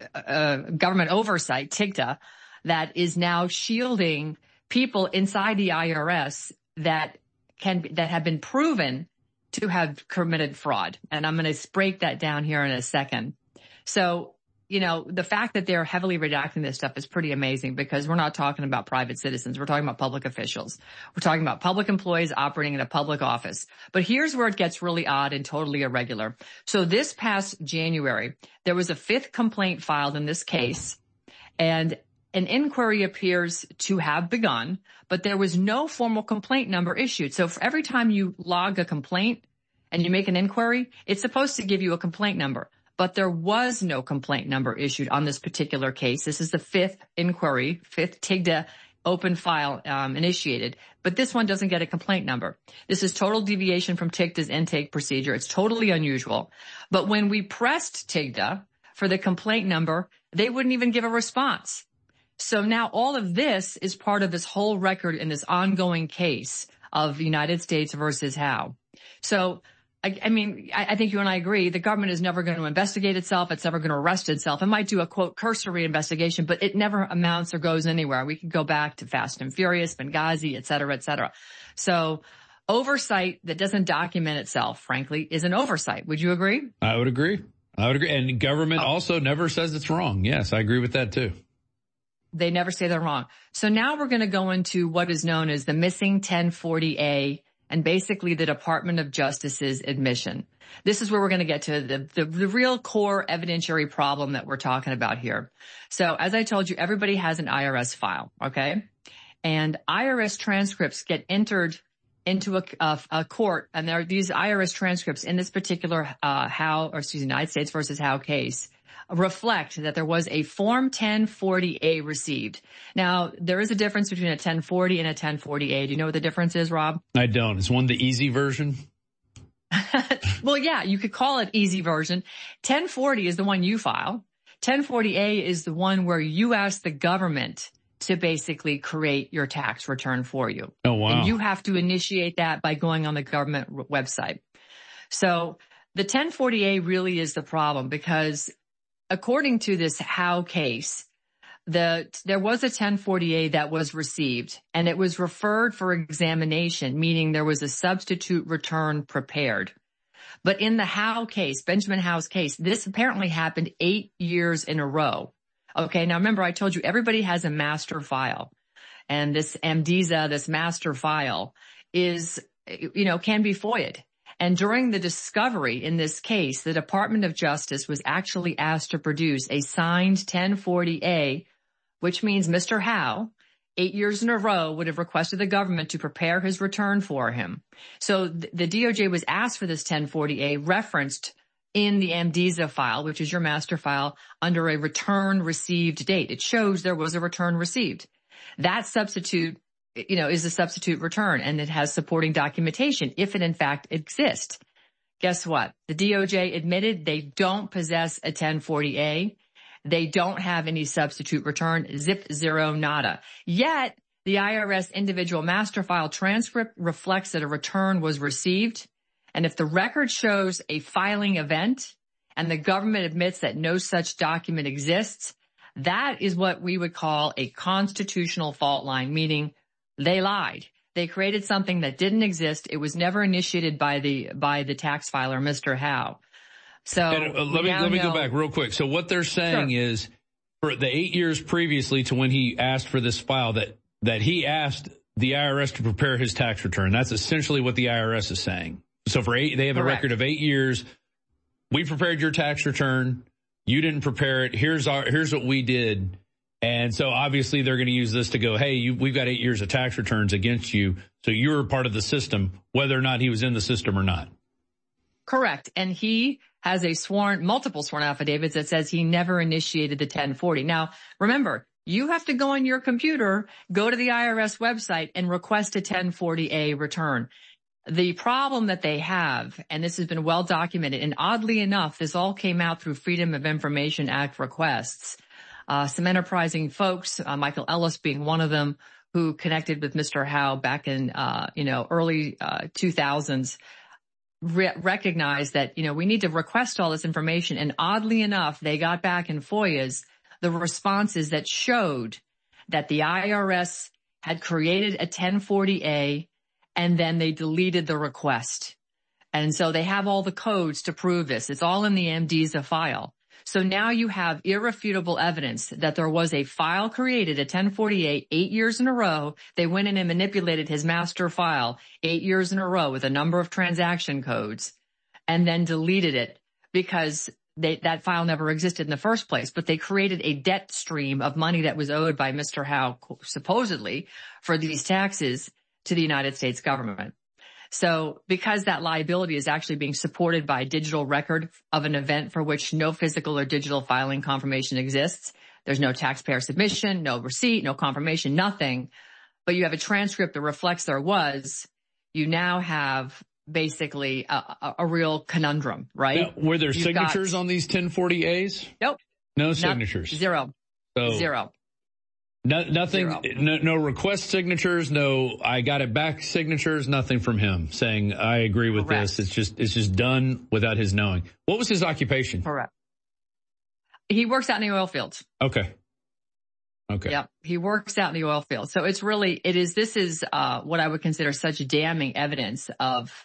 a, a government oversight, TIGTA, that is now shielding people inside the I R S that can, that have been proven to have committed fraud. And I'm going to break that down here in a second. So, you know, the fact that they're heavily redacting this stuff is pretty amazing because we're not talking about private citizens. We're talking about public officials. We're talking about public employees operating in a public office. But here's where it gets really odd and totally irregular. So this past January, there was a fifth complaint filed in this case, and an inquiry appears to have begun, but there was no formal complaint number issued. So for every time you log a complaint and you make an inquiry, it's supposed to give you a complaint number. But there was no complaint number issued on this particular case. This is the fifth inquiry, fifth TIGTA open file um, initiated. But this one doesn't get a complaint number. This is total deviation from TIGTA's intake procedure. It's totally unusual. But when we pressed TIGTA for the complaint number, they wouldn't even give a response. So now all of this is part of this whole record in this ongoing case of United States versus Howe. So I, I mean, I, I think you and I agree. The government is never going to investigate itself. It's never going to arrest itself. It might do a, quote, cursory investigation, but it never amounts or goes anywhere. We could go back to Fast and Furious, Benghazi, et cetera, et cetera. So oversight that doesn't document itself, frankly, is an oversight. Would you agree? I would agree. I would agree. And government oh. also never says it's wrong. Yes, I agree with that, too. They never say they're wrong. So now we're going to go into what is known as the missing ten forty A and basically the Department of Justice's admission. This is where we're going to get to the, the, the real core evidentiary problem that we're talking about here. So as I told you, everybody has an I R S file, okay? And I R S transcripts get entered into a, a, a court, and there are these I R S transcripts in this particular uh, Howe, or excuse me, United States versus Howe case, reflect that there was a Form ten forty A received. Now, there is a difference between a ten forty and a ten forty A. Do you know what the difference is, Rob? I don't. Is one the easy version? Well, yeah, you could call it easy version. ten forty is the one you file. ten forty A is the one where you ask the government to basically create your tax return for you. Oh, wow. And you have to initiate that by going on the government website. So the ten forty A really is the problem because according to this Howe case, the, there was a ten forty A that was received and it was referred for examination, meaning there was a substitute return prepared. But in the Howe case, Benjamin Howe's case, this apparently happened eight years in a row. Okay. Now remember, I told you everybody has a master file, and this AMDISA, this master file is, you know, can be F O IA'd. And during the discovery in this case, the Department of Justice was actually asked to produce a signed ten forty A, which means Mister Howe, eight years in a row, would have requested the government to prepare his return for him. So th- the D O J was asked for this ten forty A referenced in the AMDISA file, which is your master file, under a return received date. It shows there was a return received. That substitute, you know, is a substitute return, and it has supporting documentation if it in fact exists. Guess what? The D O J admitted they don't possess a ten forty A. They don't have any substitute return, zip, zero, nada. Yet the I R S individual master file transcript reflects that a return was received. And if the record shows a filing event and the government admits that no such document exists, that is what we would call a constitutional fault line, meaning they lied. They created something that didn't exist. It was never initiated by the by the tax filer, Mister Howe. So and, uh, let me let me know, go back real quick. So what they're saying sure. is, for the eight years previously to when he asked for this file, that that he asked the I R S to prepare his tax return. That's essentially what the I R S is saying. So for eight, they have Correct. a record of eight years. We prepared your tax return. You didn't prepare it. Here's our here's what we did. And so obviously they're going to use this to go, hey, you, we've got eight years of tax returns against you. So you're part of the system, whether or not he was in the system or not. Correct. And he has a sworn, multiple sworn affidavits that says he never initiated the ten forty. Now, remember, You have to go on your computer, go to the I R S website and request a ten forty A return. The problem that they have, and this has been well documented, and oddly enough, this all came out through Freedom of Information Act requests. Uh, some enterprising folks, uh, Michael Ellis being one of them, who connected with Mister Howe back in, uh, you know, early, uh, two thousands, re- recognized that, you know, we need to request all this information. And oddly enough, they got back in FOIAs the responses that showed that the I R S had created a ten forty A and then they deleted the request. And so they have all the codes to prove this. It's all in the M D S A file. So now you have irrefutable evidence that there was a file created, a ten forty A, eight years in a row. They went in and manipulated his master file eight years in a row with a number of transaction codes and then deleted it because they, that file never existed in the first place. But they created a debt stream of money that was owed by Mister Howe, supposedly, for these taxes to the United States government. So because that liability is actually being supported by a digital record of an event for which no physical or digital filing confirmation exists, there's no taxpayer submission, no receipt, no confirmation, nothing, but you have a transcript that reflects there was, you now have basically a, a, a real conundrum, right? Now, were there You've signatures got, on these ten forty A's? Nope. No Not, signatures. Zero. So, Zero. No, nothing, no, no request signatures, no I got it back signatures, nothing from him saying I agree with Correct. this. It's just, it's just done without his knowing. What was his occupation? Correct. He works out in the oil fields. Okay. Okay. Yep. He works out in the oil fields. So it's really, it is, this is, uh, what I would consider such damning evidence of,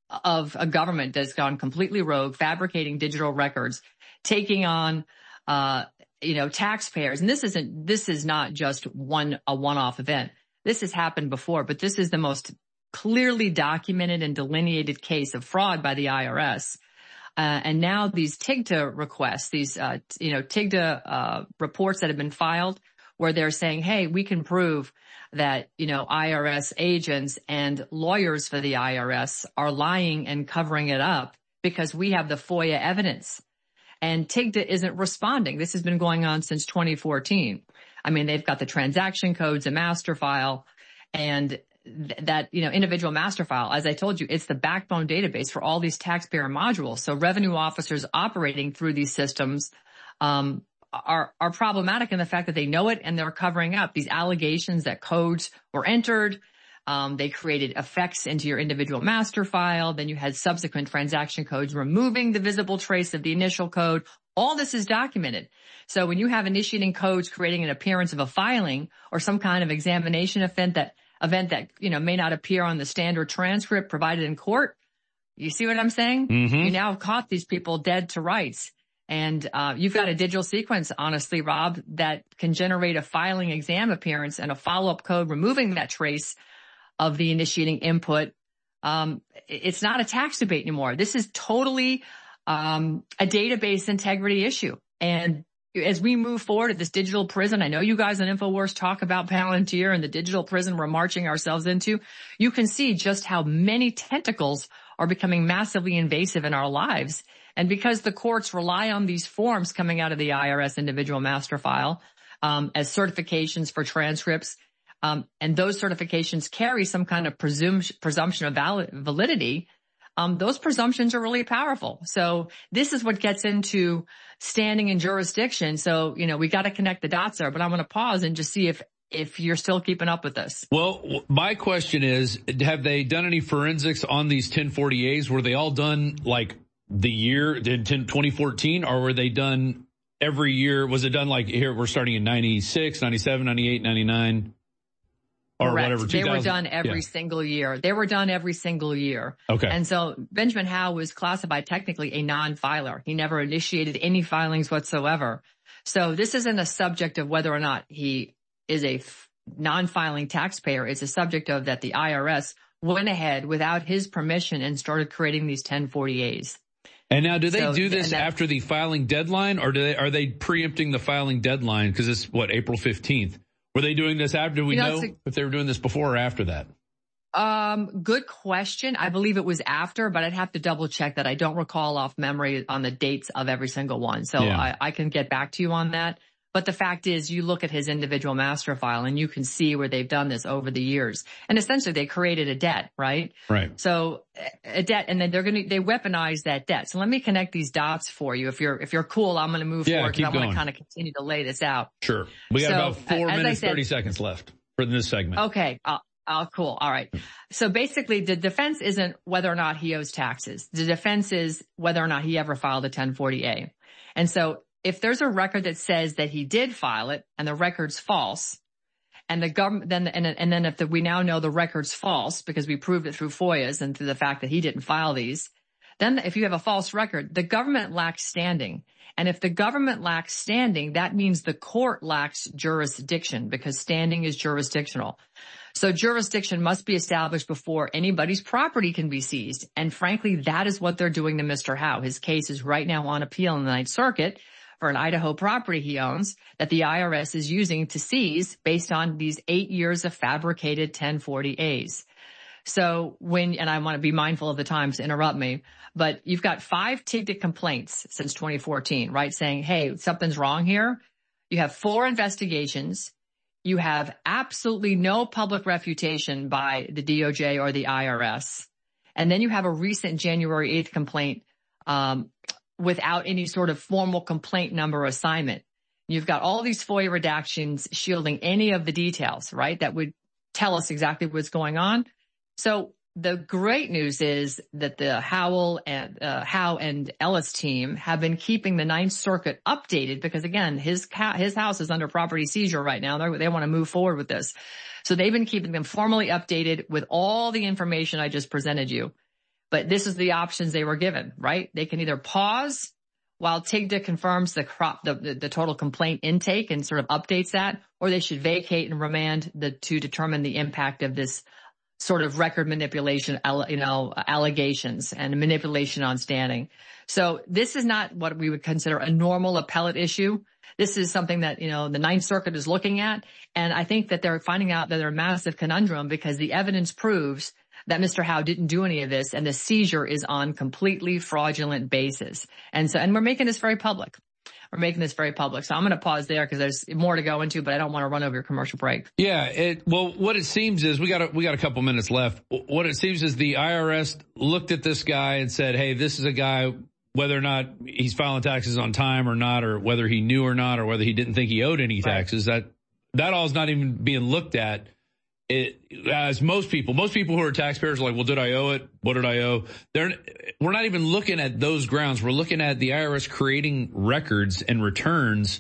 of a government that's gone completely rogue, fabricating digital records, taking on, uh, you know, taxpayers. And this isn't, this is not just one, a one-off event. This has happened before, but this is the most clearly documented and delineated case of fraud by the I R S. Uh, and now these T I G T A requests, these, uh, you know, T I G T A, uh, reports that have been filed where they're saying, hey, we can prove that, you know, I R S agents and lawyers for the I R S are lying and covering it up because we have the FOIA evidence. And T I G T A isn't responding. This has been going on since twenty fourteen. I mean, they've got the transaction codes, a master file, and th- that, you know, individual master file. As I told you, it's the backbone database for all these taxpayer modules. So revenue officers operating through these systems, um, are, are problematic in the fact that they know it and they're covering up these allegations that codes were entered. Um, they created effects into your individual master file. Then you had subsequent transaction codes removing the visible trace of the initial code. All this is documented. So when you have initiating codes creating an appearance of a filing or some kind of examination event that event that, you know, may not appear on the standard transcript provided in court, you see what I'm saying? Mm-hmm. You now have caught these people dead to rights. And uh, you've got a digital sequence, honestly, Rob, that can generate a filing exam appearance and a follow-up code removing that trace of the initiating input. Um, it's not a tax debate anymore. This is totally um, a database integrity issue. And as we move forward at this digital prison, I know you guys on InfoWars talk about Palantir and the digital prison we're marching ourselves into. You can see just how many tentacles are becoming massively invasive in our lives. And because the courts rely on these forms coming out of the I R S individual master file um, as certifications for transcripts, Um, and those certifications carry some kind of presum- presumption of valid- validity, um, those presumptions are really powerful. So this is what gets into standing in jurisdiction. So, you know, we got to connect the dots there, but I'm going to pause and just see if, if you're still keeping up with this. Well, my question is, have they done any forensics on these ten forty A's? Were they all done like the year in twenty fourteen, or were they done every year? Was it done like here, we're starting in ninety-six, ninety-seven, ninety-eight, ninety-nine? Or Correct. whatever. They were done every yeah. single year. They were done every single year. Okay. And so Benjamin Howe was classified technically a non-filer. He never initiated any filings whatsoever. So this isn't a subject of whether or not he is a f- non-filing taxpayer. It's a subject of that the I R S went ahead without his permission and started creating these ten forty A's. And now, do they so, do this that, after the filing deadline, or do they, are they preempting the filing deadline? Because it's what, April fifteenth. Were they doing this after? Do we you know, know a, if they were doing this before or after that? Um, good question. I believe it was after, but I'd have to double check that. I don't recall off memory on the dates of every single one. So yeah. I, I can get back to you on that. But the fact is, you look at his individual master file and you can see where they've done this over the years. And essentially they created a debt, right? Right. So a debt, and then they're going to, they weaponize that debt. So let me connect these dots for you. If you're, if you're cool, I'm going to move yeah, forward because I want going. to kind of continue to lay this out. Sure. We got so, about four minutes, said, thirty seconds left for this segment. Okay. Uh, oh, cool. All right. So basically the defense isn't whether or not he owes taxes. The defense is whether or not he ever filed a ten forty A. And so if there's a record that says that he did file it and the record's false, and the government then and, and then if the, we now know the record's false because we proved it through F O I As and through the fact that he didn't file these, then if you have a false record, the government lacks standing. And if the government lacks standing, that means the court lacks jurisdiction because standing is jurisdictional. So jurisdiction must be established before anybody's property can be seized. And frankly, that is what they're doing to Mister Howe. His case is right now on appeal in the Ninth Circuit for an Idaho property he owns that the I R S is using to seize based on these eight years of fabricated ten forty A's. So when, and I want to be mindful of the time to interrupt me, but you've got five T I G D complaints since twenty fourteen, right? Saying, hey, something's wrong here. You have four investigations. You have absolutely no public refutation by the D O J or the I R S. And then you have a recent January eighth complaint, um, without any sort of formal complaint number assignment. You've got all these F O I A redactions shielding any of the details, right? That would tell us exactly what's going on. So the great news is that the Howell and, uh, Howe and Ellis team have been keeping the Ninth Circuit updated because again, his, his house is under property seizure right now. They're, they want to move forward with this. So they've been keeping them formally updated with all the information I just presented you. But this is the options they were given, right? They can either pause while T I G D confirms the crop, the, the, the total complaint intake and sort of updates that, or they should vacate and remand the, to determine the impact of this sort of record manipulation, you know, allegations and manipulation on standing. So this is not what we would consider a normal appellate issue. This is something that, you know, the Ninth Circuit is looking at. And I think that they're finding out that they're a massive conundrum because the evidence proves that Mister Howe didn't do any of this and the seizure is on completely fraudulent basis. And so, and we're making this very public. We're making this very public. So I'm going to pause there because there's more to go into, but I don't want to run over your commercial break. Yeah. It, well, what it seems is we got a, we got a couple minutes left. What it seems is the I R S looked at this guy and said, hey, this is a guy, whether or not he's filing taxes on time or not, or whether he knew or not, or whether he didn't think he owed any taxes, right. that, that all is not even being looked at. It, as most people, most people who are taxpayers are like, well, did I owe it? What did I owe? They're, we're not even looking at those grounds. We're looking at the I R S creating records and returns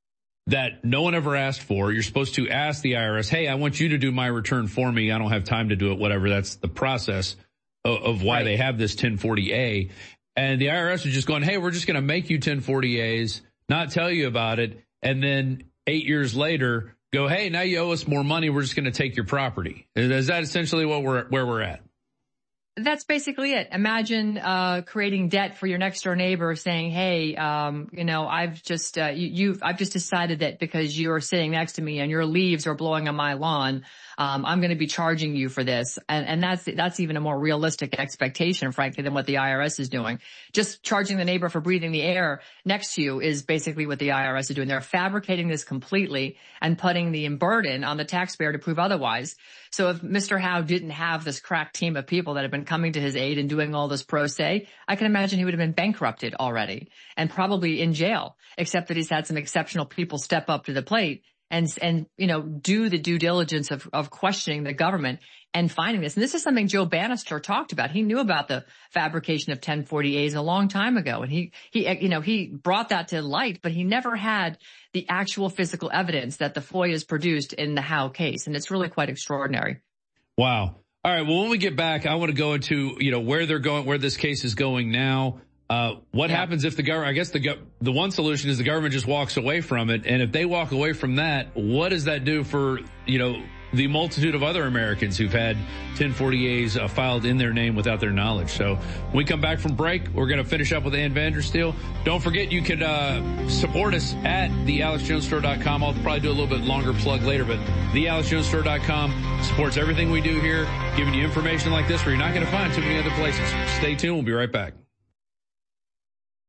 that no one ever asked for. You're supposed to ask the I R S, hey, I want you to do my return for me. I don't have time to do it, whatever. That's the process of, of why right. they have this ten forty A. And the I R S is just going, hey, we're just going to make you ten forty A's, not tell you about it. And then eight years later, go, hey, now you owe us more money. We're just going to take your property. Is that essentially what we're, where we're at? That's basically it. Imagine, uh, creating debt for your next door neighbor saying, hey, um, you know, I've just, uh, you, you've, I've just decided that because you're sitting next to me and your leaves are blowing on my lawn, um, I'm going to be charging you for this. And, and that's, that's even a more realistic expectation, frankly, than what the I R S is doing. Just charging the neighbor for breathing the air next to you is basically what the I R S is doing. They're fabricating this completely and putting the burden on the taxpayer to prove otherwise. So if Mister Howe didn't have this crack team of people that have been coming to his aid and doing all this pro se, I can imagine he would have been bankrupted already and probably in jail, except that he's had some exceptional people step up to the plate and, and, you know, do the due diligence of, of questioning the government and finding this. And this is something Joe Bannister talked about. He knew about the fabrication of ten forty A's a long time ago. And he, he, you know, he brought that to light, but he never had the actual physical evidence that the F O I As produced in the Howe case. And it's really quite extraordinary. Wow. All right. Well, when we get back, I want to go into, you know, where they're going, where this case is going now. Uh, what yeah. happens if the government, I guess the, the one solution is the government just walks away from it. And if they walk away from that, what does that do for, you know, the multitude of other Americans who've had ten forty A's uh, filed in their name without their knowledge? So when we come back from break, we're going to finish up with Ann Vandersteel. Don't forget you can uh, support us at the alex jones store dot com. I'll probably do a little bit longer plug later, but the alex jones store dot com supports everything we do here, giving you information like this where you're not going to find too many other places. Stay tuned. We'll be right back. R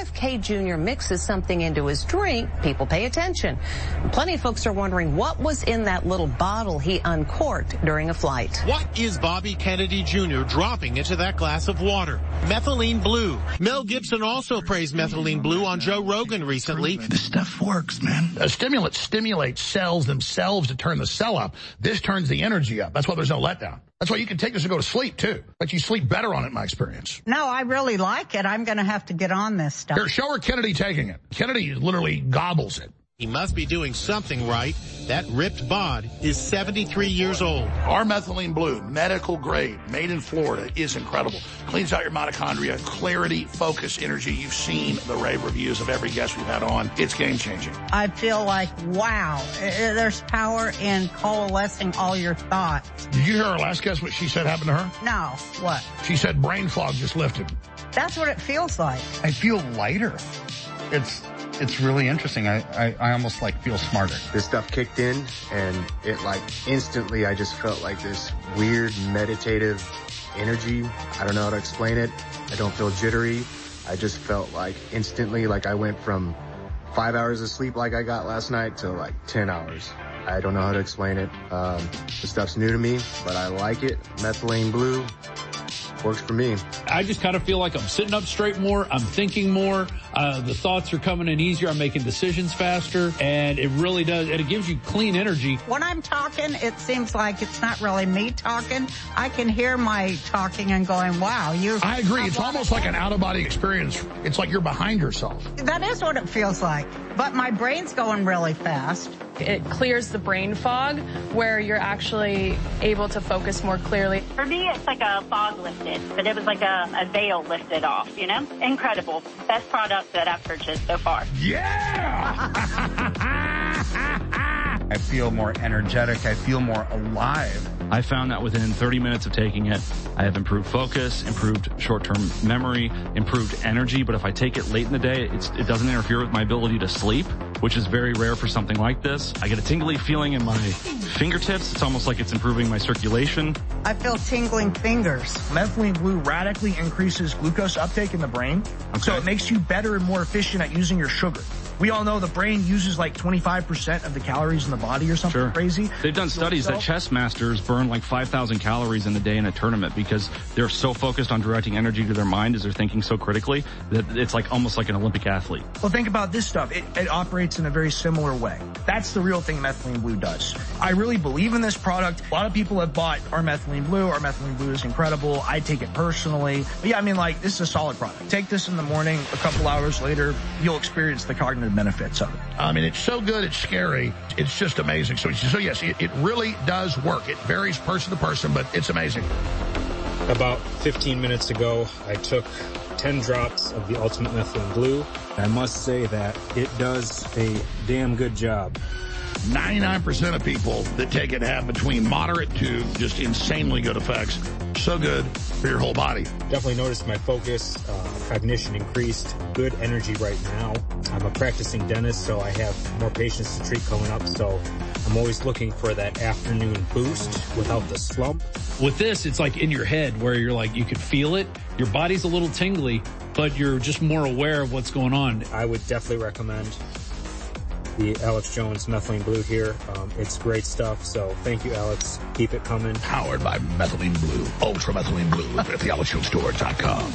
if K Junior mixes something into his drink, people pay attention. Plenty of folks are wondering what was in that little bottle he uncorked during a flight. What is Bobby Kennedy Junior dropping into that glass of water? Methylene blue. Mel Gibson also praised methylene blue on Joe Rogan recently. This stuff works, man. A stimulant stimulates cells themselves to turn the cell up. This turns the energy up. That's why there's no letdown. That's why you can take this and go to sleep, too. But you sleep better on it, in my experience. No, I really like it. I'm going to have to get on this stuff. Here, show her Kennedy taking it. Kennedy literally gobbles it. He must be doing something right. That ripped bod is seventy-three years old. Our methylene blue, medical grade, made in Florida, is incredible. Cleans out your mitochondria, clarity, focus, energy. You've seen the rave reviews of every guest we've had on. It's game-changing. I feel like, wow, there's power in coalescing all your thoughts. Did you hear our last guest, what she said happened to her? No, what? She said brain fog just lifted. That's what it feels like. I feel lighter. It's... It's really interesting. I, I, I almost like feel smarter. This stuff kicked in and it like instantly I just felt like this weird meditative energy. I don't know how to explain it. I don't feel jittery. I just felt like instantly like I went from five hours of sleep like I got last night to like ten hours. I don't know how to explain it. Um, the stuff's new to me, but I like it. Methylene blue. Works for me. I just kind of feel like I'm sitting up straight more. I'm thinking more. Uh, the thoughts are coming in easier. I'm making decisions faster. And it really does. And it gives you clean energy. When I'm talking, it seems like it's not really me talking. I can hear my talking and going, wow, you. I agree. It's almost like an out-of-body experience. It's like you're behind yourself. That is what it feels like. But my brain's going really fast. It clears the brain fog where you're actually able to focus more clearly. For me, it's like a fog lifted, but it was like a, a veil lifted off, you know? Incredible. Best product that I've purchased so far. Yeah! I feel more energetic. I feel more alive. I found that within thirty minutes of taking it, I have improved focus, improved short-term memory, improved energy. But if I take it late in the day, it's, it doesn't interfere with my ability to sleep, which is very rare for something like this. I get a tingly feeling in my fingertips. It's almost like it's improving my circulation. I feel tingling fingers. Methylene blue radically increases glucose uptake in the brain. Okay. So it makes you better and more efficient at using your sugar. We all know the brain uses like twenty-five percent of the calories in the body or something sure. crazy. They've done studies that chess masters burn like five thousand calories in a day in a tournament because they're so focused on directing energy to their mind as they're thinking so critically that it's like almost like an Olympic athlete. Well, think about this stuff. It, it operates in a very similar way. That's the real thing methylene blue does. I really believe in this product. A lot of people have bought our methylene blue. Our methylene blue is incredible. I take it personally. But yeah, I mean, like, this is a solid product. Take this in the morning. A couple hours later, you'll experience the cognitive benefits of it. I mean, it's so good, it's scary. It's just amazing. So, so yes, it, it really does work. It varies person to person, but it's amazing. About fifteen minutes ago, I took ten drops of the Ultimate Methylene Blue. I must say that it does a damn good job. ninety-nine percent of people that take it have between moderate to just insanely good effects. So good for your whole body. Definitely noticed my focus, uh, cognition increased, good energy right now. I'm a practicing dentist, so I have more patients to treat coming up, so I'm always looking for that afternoon boost without the slump. With this, it's like in your head where you're like, you can feel it. Your body's a little tingly, but you're just more aware of what's going on. I would definitely recommend the Alex Jones Methylene Blue here. Um, it's great stuff, so thank you, Alex. Keep it coming. Powered by Methylene Blue, Ultra Methylene Blue at the alex jones store dot com.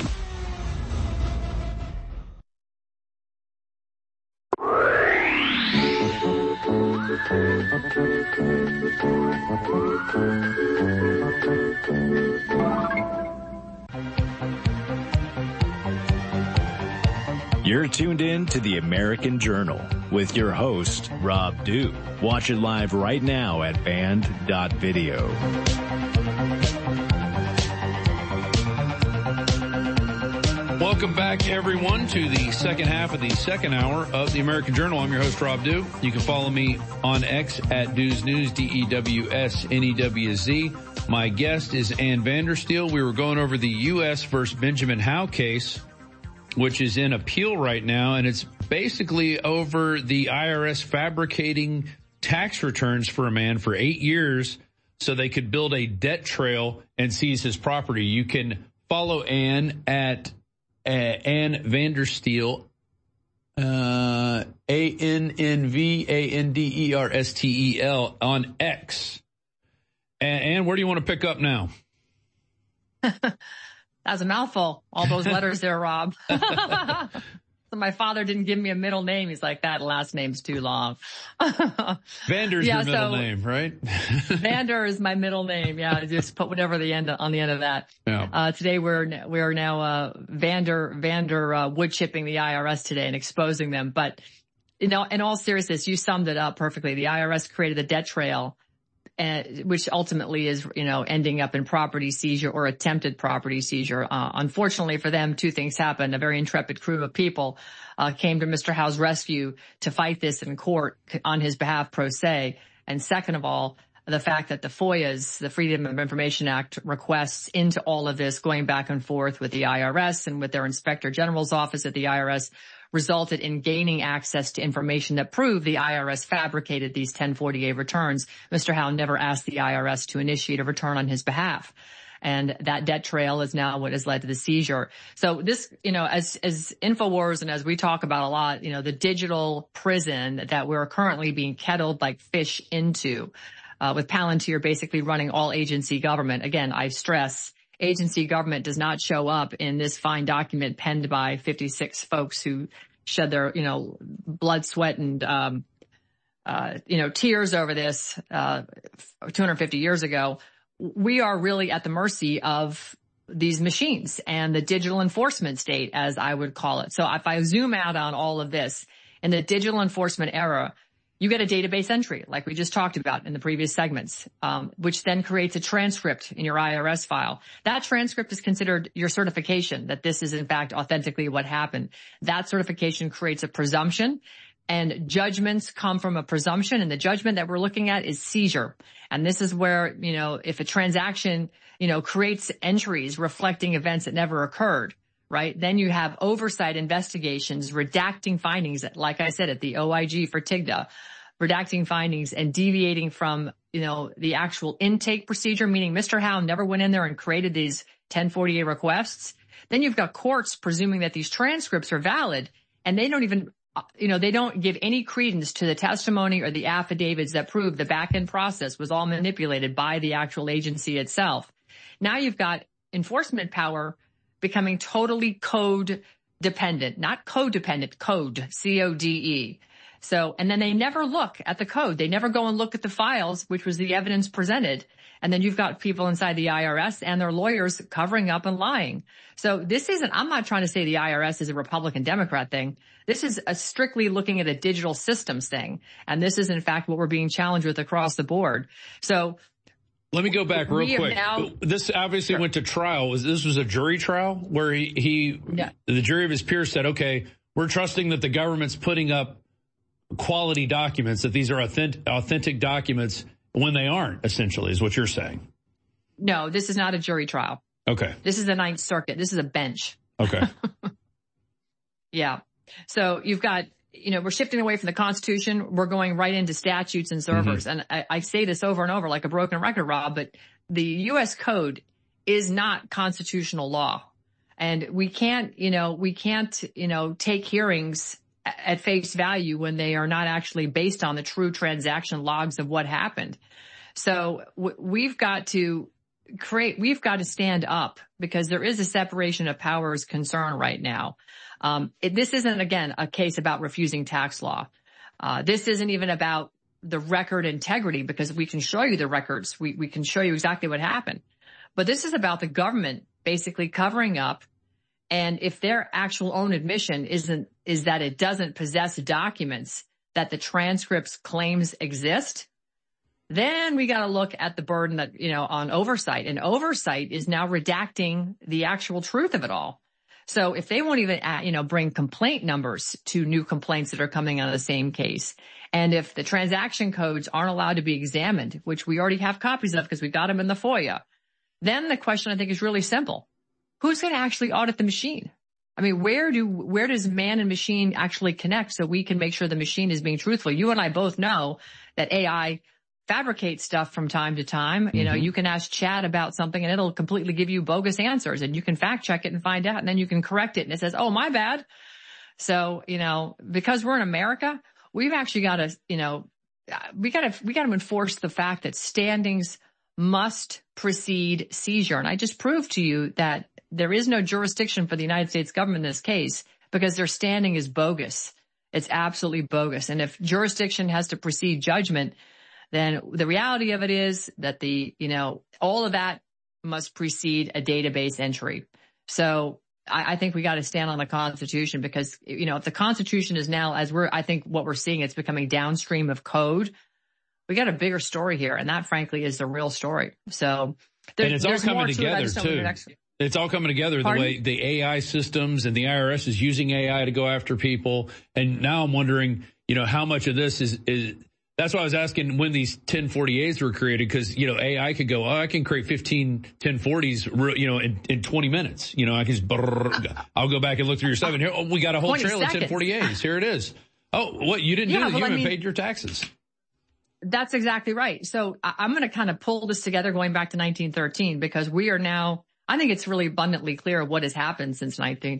You're tuned in to the American Journal with your host, Rob Dew. Watch it live right now at band dot video. Welcome back, everyone, to the second half of the second hour of the American Journal. I'm your host, Rob Dew. You can follow me on X at Dews News, D E W S N E W Z. My guest is Ann Vandersteel. We were going over the U S versus Benjamin Howe case, which is in appeal right now, and it's basically over the I R S fabricating tax returns for a man for eight years so they could build a debt trail and seize his property. You can follow Ann at uh, Ann Vandersteel Uh, A N N V A N D E R S T E L on X. And, and where do you want to pick up now? That's a mouthful. All those letters there, Rob. So my father didn't give me a middle name. He's like, that last name's too long. Vander's yeah, your middle so, name, right? Vander is my middle name. Yeah, just put whatever the end on the end of that. Yeah. Uh, today we're we're now uh, Vander Vander uh, wood chipping the I R S today and exposing them. But you know, in all seriousness, you summed it up perfectly. The I R S created a debt trail, uh, which ultimately is, you know, ending up in property seizure or attempted property seizure. Uh, unfortunately for them, two things happened. A very intrepid crew of people uh, came to Mister Howe's rescue to fight this in court on his behalf pro se. And second of all, the fact that the FOIAs, the Freedom of Information Act, requests into all of this going back and forth with the I R S and with their Inspector General's office at the I R S resulted in gaining access to information that proved the I R S fabricated these ten forty-eight returns. Mister Howe never asked the I R S to initiate a return on his behalf. And that debt trail is now what has led to the seizure. So this, you know, as, as InfoWars and as we talk about a lot, you know, the digital prison that we're currently being kettled like fish into, uh, with Palantir basically running all agency government. Again, I stress, agency government does not show up in this fine document penned by fifty-six folks who shed their, you know, blood, sweat, and, um, uh, you know, tears over this, uh, two hundred fifty years ago. We are really at the mercy of these machines and the digital enforcement state, as I would call it. So if I zoom out on all of this, in the digital enforcement era, you get a database entry, like we just talked about in the previous segments, um, which then creates a transcript in your I R S file. That transcript is considered your certification that this is in fact authentically what happened. That certification creates a presumption, and judgments come from a presumption, and the judgment that we're looking at is seizure. And this is where, you know, if a transaction, you know, creates entries reflecting events that never occurred, right? Then you have oversight investigations, redacting findings, like I said, at the O I G for TIGTA, redacting findings and deviating from, you know, the actual intake procedure, meaning Mister Howe never went in there and created these ten forty-eight requests. Then you've got courts presuming that these transcripts are valid, and they don't even, you know, they don't give any credence to the testimony or the affidavits that prove the back-end process was all manipulated by the actual agency itself. Now you've got enforcement power becoming totally code dependent, not codependent, code, C O D E. So, and then they never look at the code. They never go and look at the files, which was the evidence presented. And then you've got people inside the I R S and their lawyers covering up and lying. So this isn't, I'm not trying to say the I R S is a Republican Democrat thing. This is a strictly looking at a digital systems thing. And this is in fact what we're being challenged with across the board. So let me go back real quick. Now, this obviously sure. went to trial. Was This was a jury trial where he, he yeah. the jury of his peers said, okay, we're trusting that the government's putting up quality documents, that these are authentic, authentic documents when they aren't, essentially, is what you're saying. No, this is not a jury trial. Okay. This is the Ninth Circuit. This is a bench. Okay. Yeah. So you've got, you know, we're shifting away from the Constitution. We're going right into statutes and servers. Mm-hmm. And I, I say this over and over like a broken record, Rob, but the U S Code is not constitutional law. And we can't, you know, we can't, you know, take hearings at face value when they are not actually based on the true transaction logs of what happened. So w- we've got to create, we've got to stand up because there is a separation of powers concern right now. Um, it, this isn't, again, a case about refusing tax law. Uh, this isn't even about the record integrity because we can show you the records. We, we can show you exactly what happened. But this is about the government basically covering up. And if their actual own admission isn't, is that it doesn't possess documents that the transcripts claims exist, then we got to look at the burden that, you know, on oversight. And oversight is now redacting the actual truth of it all. So if they won't even, you know, bring complaint numbers to new complaints that are coming on the same case, and if the transaction codes aren't allowed to be examined, which we already have copies of because we got them in the FOIA, then the question I think is really simple. Who's going to actually audit the machine? I mean, where do, where does man and machine actually connect so we can make sure the machine is being truthful? You and I both know that A I fabricates stuff from time to time. Mm-hmm. You know, you can ask Chat about something and it'll completely give you bogus answers and you can fact check it and find out and then you can correct it and it says, oh, my bad. So, you know, because we're in America, we've actually got to, you know, we got to, we got to enforce the fact that standings must precede seizure. And I just proved to you that there is no jurisdiction for the United States government in this case because their standing is bogus. It's absolutely bogus. And if jurisdiction has to precede judgment, then the reality of it is that the, you know, all of that must precede a database entry. So I, I think we got to stand on the Constitution because, you know, if the Constitution is now, as we're, I think what we're seeing, it's becoming downstream of code. We got a bigger story here. And that frankly is the real story. So there, and it's all coming together to too. It's all coming together Pardon? the way the A I systems and the I R S is using A I to go after people. And now I'm wondering, you know, how much of this is, is that's why I was asking when these ten forty-eights were created, because, you know, A I could go, oh, I can create fifteen ten forties, you know, in, in twenty minutes. You know, I can just, brrr, I'll go back and look through your stuff and here, oh, we got a whole trail of ten forty-eights. Here it is. Oh, what? You didn't yeah, do that. Well, you haven't I mean, paid your taxes. That's exactly right. So I'm going to kind of pull this together going back to nineteen thirteen because we are now, I think it's really abundantly clear what has happened since nineteen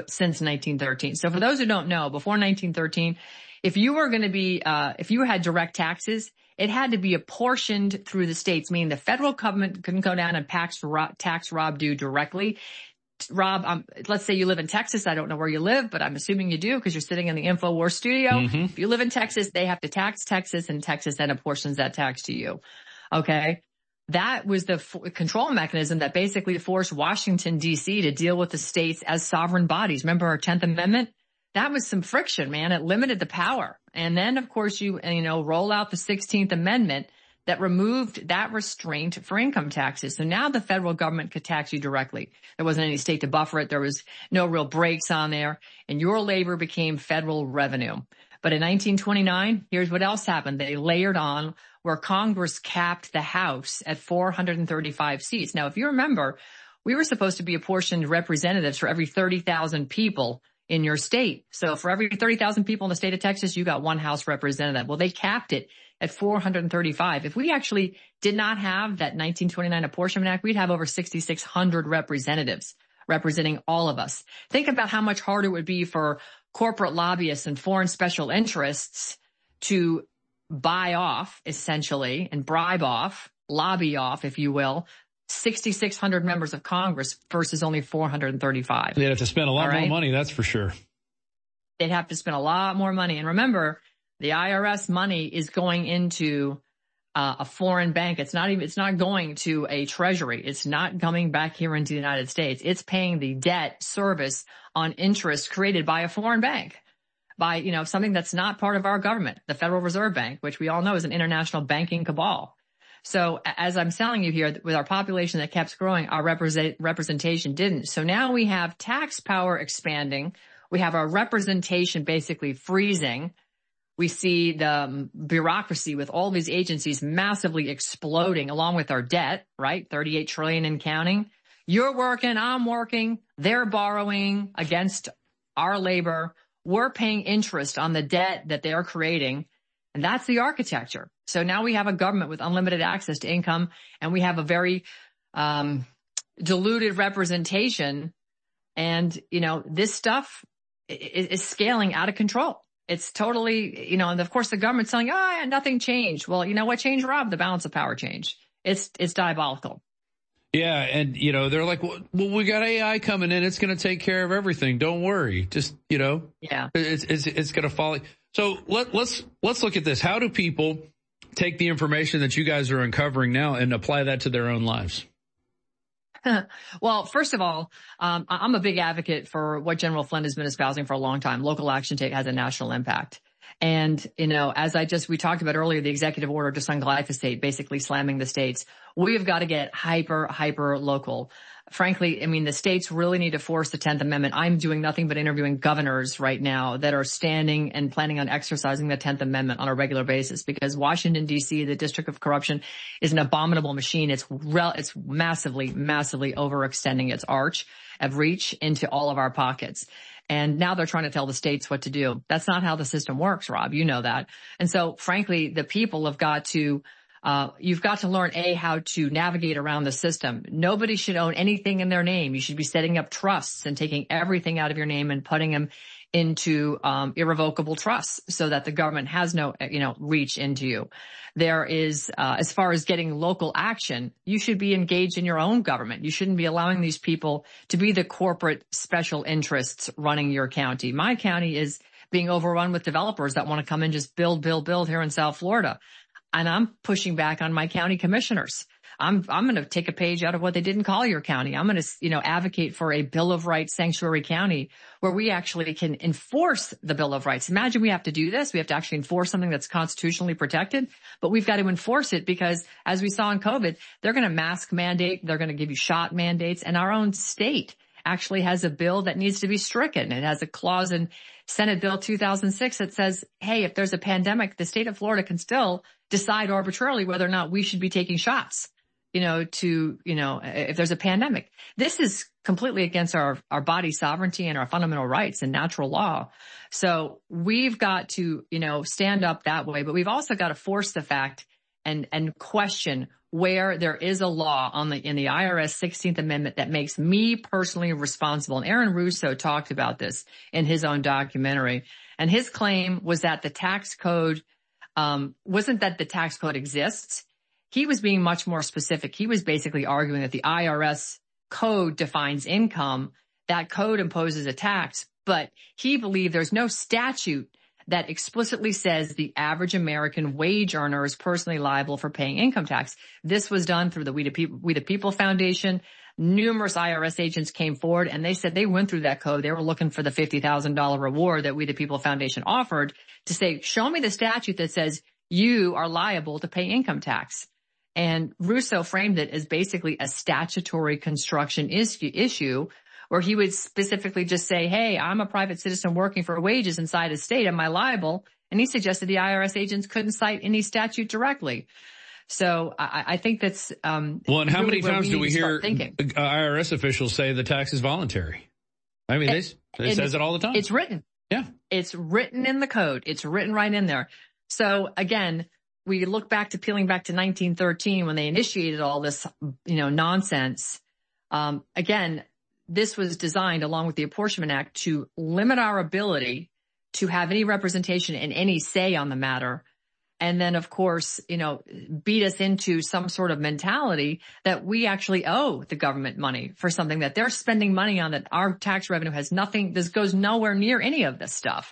thirteen. So for those who don't know, before nineteen thirteen, if you were going to be, uh, if you had direct taxes, it had to be apportioned through the states, meaning the federal government couldn't go down and tax, tax Rob Dew directly. Rob, um, let's say you live in Texas. I don't know where you live, but I'm assuming you do because you're sitting in the InfoWars studio. Mm-hmm. If you live in Texas, they have to tax Texas and Texas then apportions that tax to you. Okay. That was the f- control mechanism that basically forced Washington, D C to deal with the states as sovereign bodies. Remember our tenth Amendment? That was some friction, man. It limited the power. And then, of course, you, you know, roll out the sixteenth Amendment that removed that restraint for income taxes. So now the federal government could tax you directly. There wasn't any state to buffer it. There was no real brakes on there. And your labor became federal revenue. But in nineteen twenty-nine, here's what else happened. They layered on where Congress capped the House at four hundred thirty-five seats. Now, if you remember, we were supposed to be apportioned representatives for every thirty thousand people in your state. So for every thirty thousand people in the state of Texas, you got one House representative. Well, they capped it at four hundred thirty-five. If we actually did not have that nineteen twenty-nine Apportionment Act, we'd have over six thousand six hundred representatives representing all of us. Think about how much harder it would be for corporate lobbyists and foreign special interests to buy off, essentially, and bribe off, lobby off, if you will, six thousand six hundred members of Congress versus only four hundred thirty-five. They'd have to spend a lot right? more money, that's for sure. They'd have to spend a lot more money. And remember, the I R S money is going into uh, a foreign bank. It's not even, it's not going to a treasury. It's not coming back here into the United States. It's paying the debt service on interest created by a foreign bank, by, you know, something that's not part of our government, the Federal Reserve Bank, which we all know is an international banking cabal. So as I'm telling you here, with our population that kept growing, our represent, representation didn't. So now we have tax power expanding. We have our representation basically freezing. We see the um, bureaucracy with all these agencies massively exploding along with our debt, right? thirty-eight trillion dollars and counting. You're working, I'm working, they're borrowing against our labor. We're paying interest on the debt that they're creating. And that's the architecture. So now we have a government with unlimited access to income, and we have a very um diluted representation. And, you know, this stuff is, is scaling out of control. It's totally, you know, and of course the government's saying, oh, nothing changed. Well, you know what changed, Rob? The balance of power changed. It's, it's diabolical. Yeah. And, you know, they're like, well, we got A I coming in. It's going to take care of everything. Don't worry. Just, you know, yeah, it's, it's, it's going to fall. So let, let's, let's look at this. How do people take the information that you guys are uncovering now and apply that to their own lives? Well, first of all, um, I'm a big advocate for what General Flynn has been espousing for a long time. Local action take has a national impact. And, you know, as I just, we talked about earlier, the executive order just on glyphosate, basically slamming the states. We have got to get hyper, hyper local. Frankly, I mean, the states really need to force the tenth Amendment. I'm doing nothing but interviewing governors right now that are standing and planning on exercising the tenth Amendment on a regular basis, because Washington, D C, the District of Corruption, is an abominable machine. It's rel- it's massively, massively overextending its arch of reach into all of our pockets. And now they're trying to tell the states what to do. That's not how the system works, Rob. You know that. And so, frankly, the people have got to Uh, you've got to learn, A, how to navigate around the system. Nobody should own anything in their name. You should be setting up trusts and taking everything out of your name and putting them into um, irrevocable trusts so that the government has no, you know, reach into you. There is, uh, as far as getting local action, you should be engaged in your own government. You shouldn't be allowing these people to be the corporate special interests running your county. My county is being overrun with developers that want to come and just build, build, build here in South Florida. And I'm pushing back on my county commissioners. I'm, I'm going to take a page out of what they did in Collier County. I'm going to, you know, advocate for a Bill of Rights sanctuary county where we actually can enforce the Bill of Rights. Imagine we have to do this. We have to actually enforce something that's constitutionally protected, but we've got to enforce it because as we saw in COVID, they're going to mask mandate. They're going to give you shot mandates, and our own state actually has a bill that needs to be stricken. It has a clause in Senate Bill two thousand six that says, hey, if there's a pandemic, the state of Florida can still decide arbitrarily whether or not we should be taking shots, you know, to, you know, if there's a pandemic. This is completely against our, our body sovereignty and our fundamental rights and natural law. So we've got to, you know, stand up that way, but we've also got to force the fact and, and question where there is a law on the, in the I R S sixteenth Amendment that makes me personally responsible. And Aaron Russo talked about this in his own documentary. And his claim was that the tax code, um, wasn't that the tax code exists. He was being much more specific. He was basically arguing that the I R S code defines income. That code imposes a tax, but he believed there's no statute that explicitly says the average American wage earner is personally liable for paying income tax. This was done through the We the People, We the People Foundation. Numerous I R S agents came forward and they said they went through that code. They were looking for the fifty thousand dollars reward that We the People Foundation offered to say, show me the statute that says you are liable to pay income tax. And Russo framed it as basically a statutory construction issue where he would specifically just say, hey, I'm a private citizen working for wages inside a state. Am I liable? And he suggested the I R S agents couldn't cite any statute directly. So I, I think that's um well, and how really many times we do we hear uh, I R S officials say the tax is voluntary? I mean, it, they, it says it all the time. It's written. Yeah. It's written in the code. It's written right in there. So again, we look back to peeling back to nineteen thirteen when they initiated all this, you know, nonsense. Um, again, this was designed along with the Apportionment Act to limit our ability to have any representation and any say on the matter. And then, of course, you know, beat us into some sort of mentality that we actually owe the government money for something that they're spending money on that our tax revenue has nothing, this goes nowhere near any of this stuff.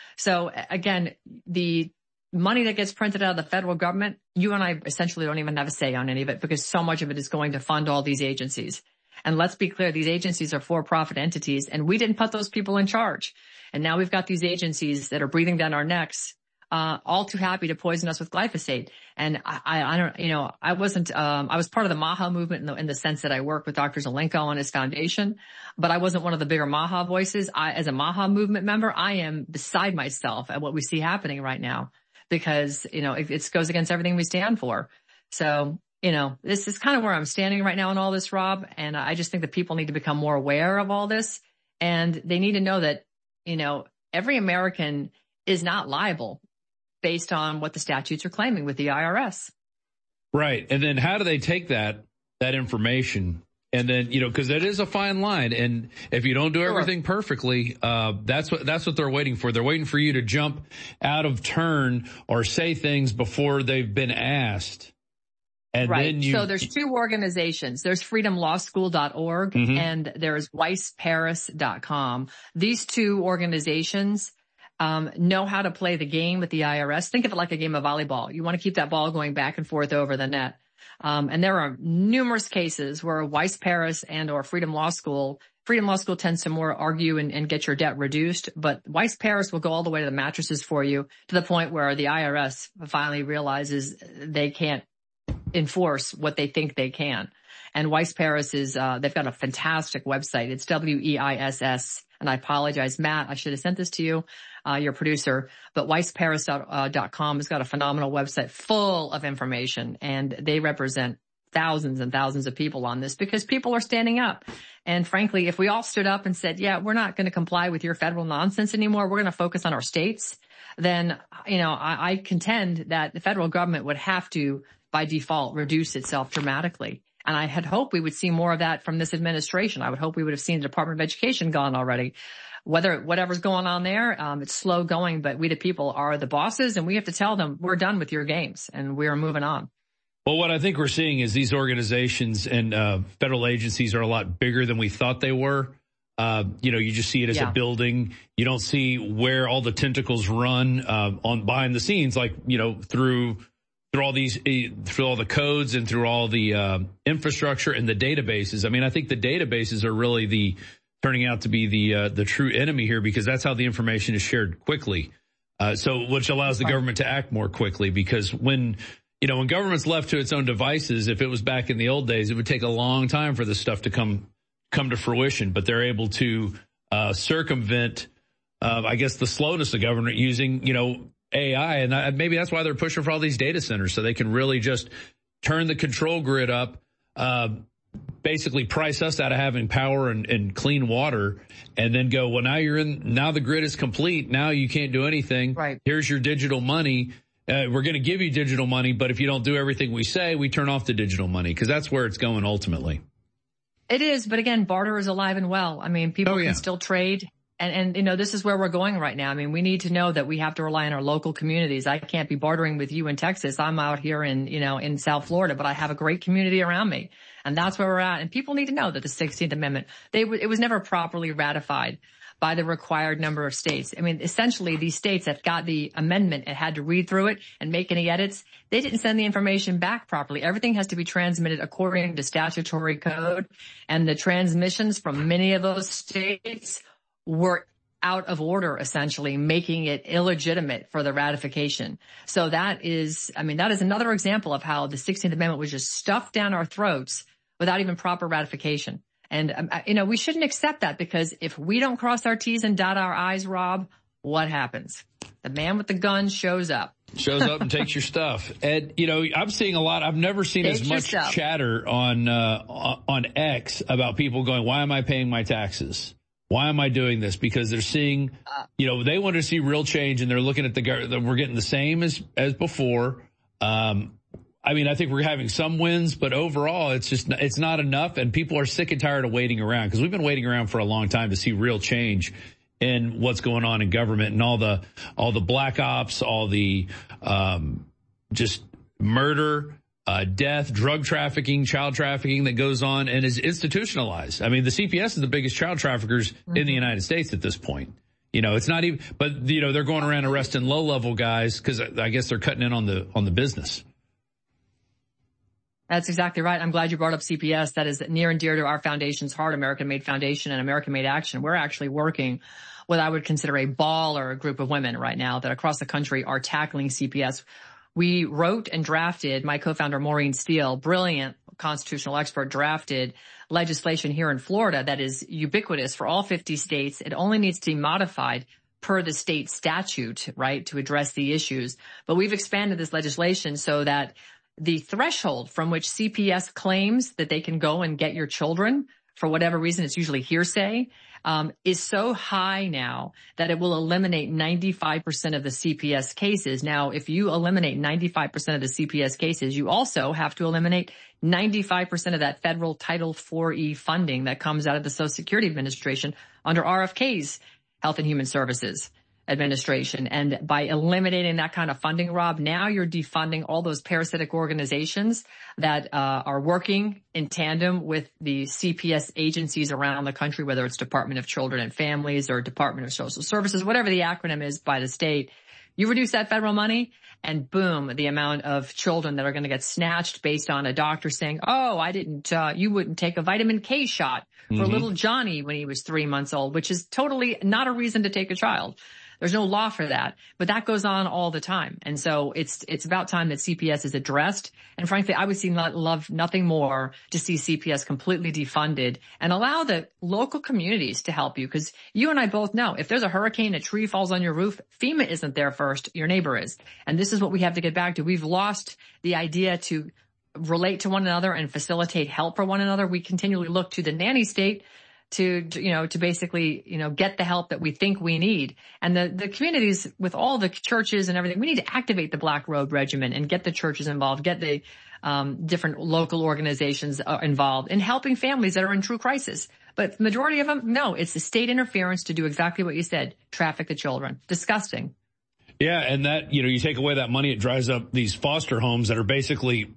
So again, the money that gets printed out of the federal government, you and I essentially don't even have a say on any of it because so much of it is going to fund all these agencies. And let's be clear, these agencies are for-profit entities and we didn't put those people in charge. And now we've got these agencies that are breathing down our necks, uh, all too happy to poison us with glyphosate. And I, I, I don't, you know, I wasn't, um, I was part of the MAHA movement in the, in the sense that I worked with Doctor Zelenko and his foundation, but I wasn't one of the bigger MAHA voices. I, as a MAHA movement member, I am beside myself at what we see happening right now because, you know, it, it goes against everything we stand for. So, you know, this is kind of where I'm standing right now in all this, Rob. And I just think that people need to become more aware of all this. And they need to know that, you know, every American is not liable based on what the statutes are claiming with the I R S. Right. And then how do they take that, that information? And then, you know, because it is a fine line. And if you don't do everything sure. perfectly, uh, that's what, that's what they're waiting for. They're waiting for you to jump out of turn or say things before they've been asked. And right. Then you, so there's two organizations. There's freedom law school dot org mm-hmm. and there's weiss paris dot com. These two organizations um, know how to play the game with the I R S. Think of it like a game of volleyball. You want to keep that ball going back and forth over the net. Um, and there are numerous cases where Weiss Paris and or Freedom Law School, Freedom Law School tends to more argue and, and get your debt reduced, but Weiss Paris will go all the way to the mattresses for you to the point where the I R S finally realizes they can't enforce what they think they can. And Weiss Paris is, uh, they've got a fantastic website. It's W E I S S. And I apologize, Matt, I should have sent this to you, uh, your producer, but weiss paris dot com has got a phenomenal website full of information and they represent thousands and thousands of people on this because people are standing up. And frankly, if we all stood up and said, yeah, we're not going to comply with your federal nonsense anymore, we're going to focus on our states, then, you know, I, I contend that the federal government would have to by default reduce itself dramatically. And I had hoped we would see more of that from this administration. I would hope we would have seen the Department of Education gone already. Whether, whatever's going on there, um, it's slow going, but we the people are the bosses, and we have to tell them we're done with your games and we're moving on. Well, what I think we're seeing is these organizations and uh, federal agencies are a lot bigger than we thought they were. Uh, you know, you just see it as yeah. a building. You don't see where all the tentacles run uh, on behind the scenes, like, you know, through through all these, through all the codes and through all the uh, infrastructure and the databases. I mean, I think the databases are really the turning out to be the uh, the true enemy here, because that's how the information is shared quickly. Uh, so, which allows the government to act more quickly, because when You know, when government's left to its own devices, if it was back in the old days, it would take a long time for this stuff to come come to fruition. But they're able to uh, circumvent, uh, I guess, the slowness of government using, you know, A I. And I, maybe that's why they're pushing for all these data centers, so they can really just turn the control grid up, uh, basically price us out of having power and, and clean water, and then go, well, now you're in, now the grid is complete. Now you can't do anything. Right. Here's your digital money. Uh, we're going to give you digital money, but if you don't do everything we say, we turn off the digital money, because that's where it's going ultimately. It is. But again, barter is alive and well. I mean, people oh, yeah. can still trade. And, and, you know, this is where we're going right now. I mean, we need to know that we have to rely on our local communities. I can't be bartering with you in Texas. I'm out here in, you know, in South Florida, but I have a great community around me. And that's where we're at. And people need to know that the sixteenth Amendment, they it was never properly ratified by the required number of states. I mean, essentially, these states that got the amendment and had to read through it and make any edits, they didn't send the information back properly. Everything has to be transmitted according to statutory code, and the transmissions from many of those states were out of order, essentially, making it illegitimate for the ratification. So that is, I mean, that is another example of how the sixteenth Amendment was just stuffed down our throats without even proper ratification. And, um, you know, we shouldn't accept that, because if we don't cross our T's and dot our I's, Rob, what happens? The man with the gun shows up. Shows up and takes your stuff. Ed, you know, I'm seeing a lot. I've never seen Take as much stuff. chatter on, uh, on X about people going, why am I paying my taxes? Why am I doing this? Because they're seeing, you know, they want to see real change, and they're looking at the, we're getting the same as, as before. Um, I mean, I think we're having some wins, but overall, it's just, it's not enough. And people are sick and tired of waiting around, because we've been waiting around for a long time to see real change in what's going on in government, and all the, all the black ops, all the, um, just murder, uh, death, drug trafficking, child trafficking that goes on and is institutionalized. I mean, the C P S is the biggest child traffickers mm-hmm. in the United States at this point. You know, it's not even, but you know, they're going around arresting low level guys, because I guess they're cutting in on the, on the business. That's exactly right. I'm glad you brought up C P S. That is near and dear to our foundation's heart, American Made Foundation and American Made Action. We're actually working with, I would consider, a baller group of women right now that across the country are tackling C P S. We wrote and drafted, my co-founder Maureen Steele, brilliant constitutional expert, drafted legislation here in Florida that is ubiquitous for all fifty states. It only needs to be modified per the state statute, right, to address the issues. But we've expanded this legislation so that the threshold from which C P S claims that they can go and get your children, for whatever reason, it's usually hearsay, um, is so high now that it will eliminate ninety-five percent of the C P S cases. Now, if you eliminate ninety-five percent of the C P S cases, you also have to eliminate ninety-five percent of that federal Title four E funding that comes out of the Social Security Administration under R F K's Health and Human Services Administration. And by eliminating that kind of funding, Rob, now you're defunding all those parasitic organizations that uh, are working in tandem with the C P S agencies around the country, whether it's Department of Children and Families or Department of Social Services, whatever the acronym is by the state. You reduce that federal money, and boom, the amount of children that are going to get snatched based on a doctor saying, oh, I didn't, uh, you wouldn't take a vitamin K shot for mm-hmm. little Johnny when he was three months old, which is totally not a reason to take a child. There's no law for that, but that goes on all the time. And so it's, it's about time that C P S is addressed. And frankly, I would see not, love nothing more to see C P S completely defunded and allow the local communities to help you. Cause you and I both know if there's a hurricane, a tree falls on your roof, FEMA isn't there first, your neighbor is. And this is what we have to get back to. We've lost the idea to relate to one another and facilitate help for one another. We continually look to the nanny state to, you know, to basically, you know, get the help that we think we need. And the, the communities with all the churches and everything, we need to activate the Black Robe Regiment and get the churches involved, get the um, different local organizations uh, involved in helping families that are in true crisis. But the majority of them, no, it's the state interference to do exactly what you said, traffic the children. Disgusting. Yeah, and that, you know, you take away that money, it dries up these foster homes that are basically,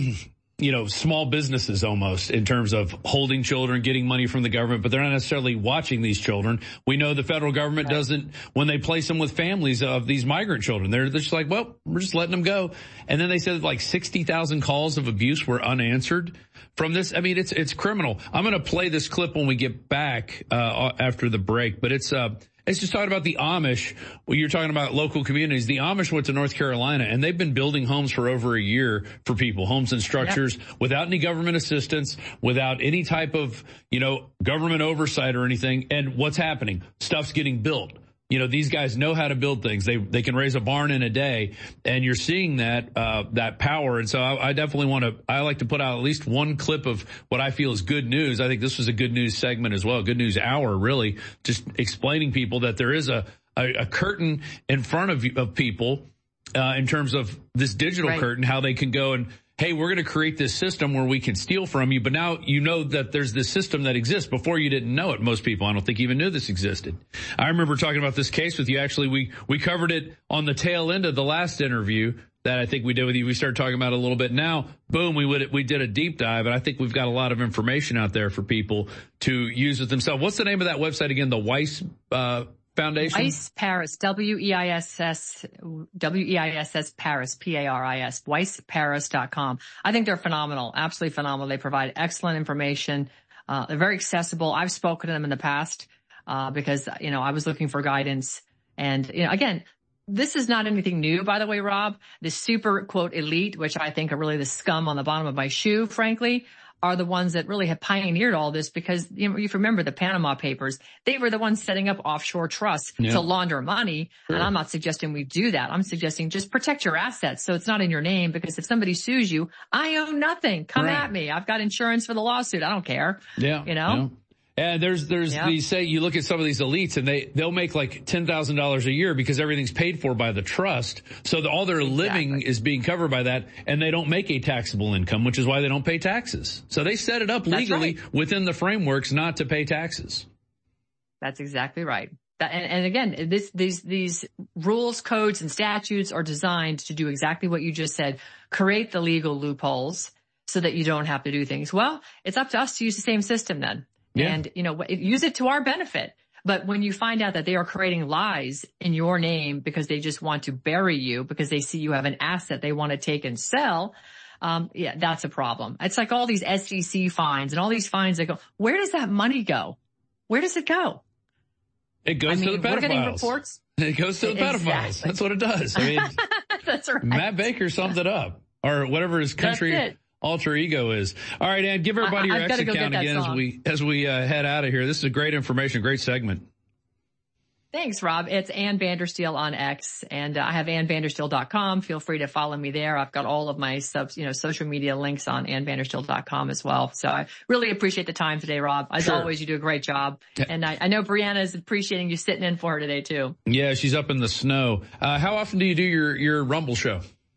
you know, small businesses almost in terms of holding children, getting money from the government, but they're not necessarily watching these children. We know the federal government right. doesn't, when they place them with families of these migrant children, they're just like, well, we're just letting them go. And then they said like sixty thousand calls of abuse were unanswered from this. I mean, it's, it's criminal. I'm going to play this clip when we get back, uh, after the break, but it's, uh, It's just talking about the Amish. Well, you're talking about local communities. The Amish went to North Carolina, and they've been building homes for over a year for people, homes and structures, yep. without any government assistance, without any type of, you know, government oversight or anything. And what's happening? Stuff's getting built. You know, these guys know how to build things. They they can raise a barn in a day, and you're seeing that uh that power. And so I, I definitely want to. I like to put out at least one clip of what I feel is good news. I think this was a good news segment as well, good news hour, really, just explaining people that there is a a, a curtain in front of of people uh in terms of this digital right. curtain, how they can go and, hey, we're going to create this system where we can steal from you, but now you know that there's this system that exists. Before you didn't know it. Most people, I don't think, even knew this existed. I remember talking about this case with you. Actually, we, we covered it on the tail end of the last interview that I think we did with you. We started talking about it a little bit. Now, boom, we would, we did a deep dive, and I think we've got a lot of information out there for people to use it themselves. What's the name of that website again? The Weiss, uh, Foundation? Weiss Paris, W E I S S, W E I S S Paris, P A R I S, weiss paris dot com. I think they're phenomenal, absolutely phenomenal. They provide excellent information. Uh, they're very accessible. I've spoken to them in the past, uh, because, you know, I was looking for guidance. And, you know, again, this is not anything new, by the way, Rob. The super, quote, elite, which I think are really the scum on the bottom of my shoe, frankly, are the ones that really have pioneered all this, because, you know, you remember the Panama Papers. They were the ones setting up offshore trusts yeah. to launder money. Sure. And I'm not suggesting we do that. I'm suggesting just protect your assets so it's not in your name, because if somebody sues you, I own nothing. Come right. at me. I've got insurance for the lawsuit. I don't care. Yeah. You know? Yeah. And there's, there's yep. these, say, you look at some of these elites and they, they'll make like ten thousand dollars a year because everything's paid for by the trust. So the, all their exactly. living is being covered by that, and they don't make a taxable income, which is why they don't pay taxes. So they set it up legally right. within the frameworks not to pay taxes. That's exactly right. That, and, and again, this, these, these rules, codes, and statutes are designed to do exactly what you just said, create the legal loopholes so that you don't have to do things. Well, it's up to us to use the same system then. Yeah. And, you know, use it to our benefit. But when you find out that they are creating lies in your name because they just want to bury you, because they see you have an asset they want to take and sell, um, yeah, that's a problem. It's like all these S E C fines and all these fines that go, where does that money go? Where does it go? It goes I mean, to the pedophiles. We're getting reports. It goes to the pedophiles. Exactly. That's what it does. I mean, that's right. Matt Baker summed it up, or whatever his country alter ego is. All right, Ann, give everybody I, your exit count again as we as we uh, head out of here. This is a great information, great segment. Thanks, Rob. It's Ann Vandersteel on X, and uh, I have ann vandersteel dot com. Feel free to follow me there. I've got all of my subs, you know, social media links on ann vandersteel dot com as well. So I really appreciate the time today, Rob. As sure. always, you do a great job. And I, I know Brianna is appreciating you sitting in for her today too. Yeah, she's up in the snow. Uh, how often do you do your, your Rumble show?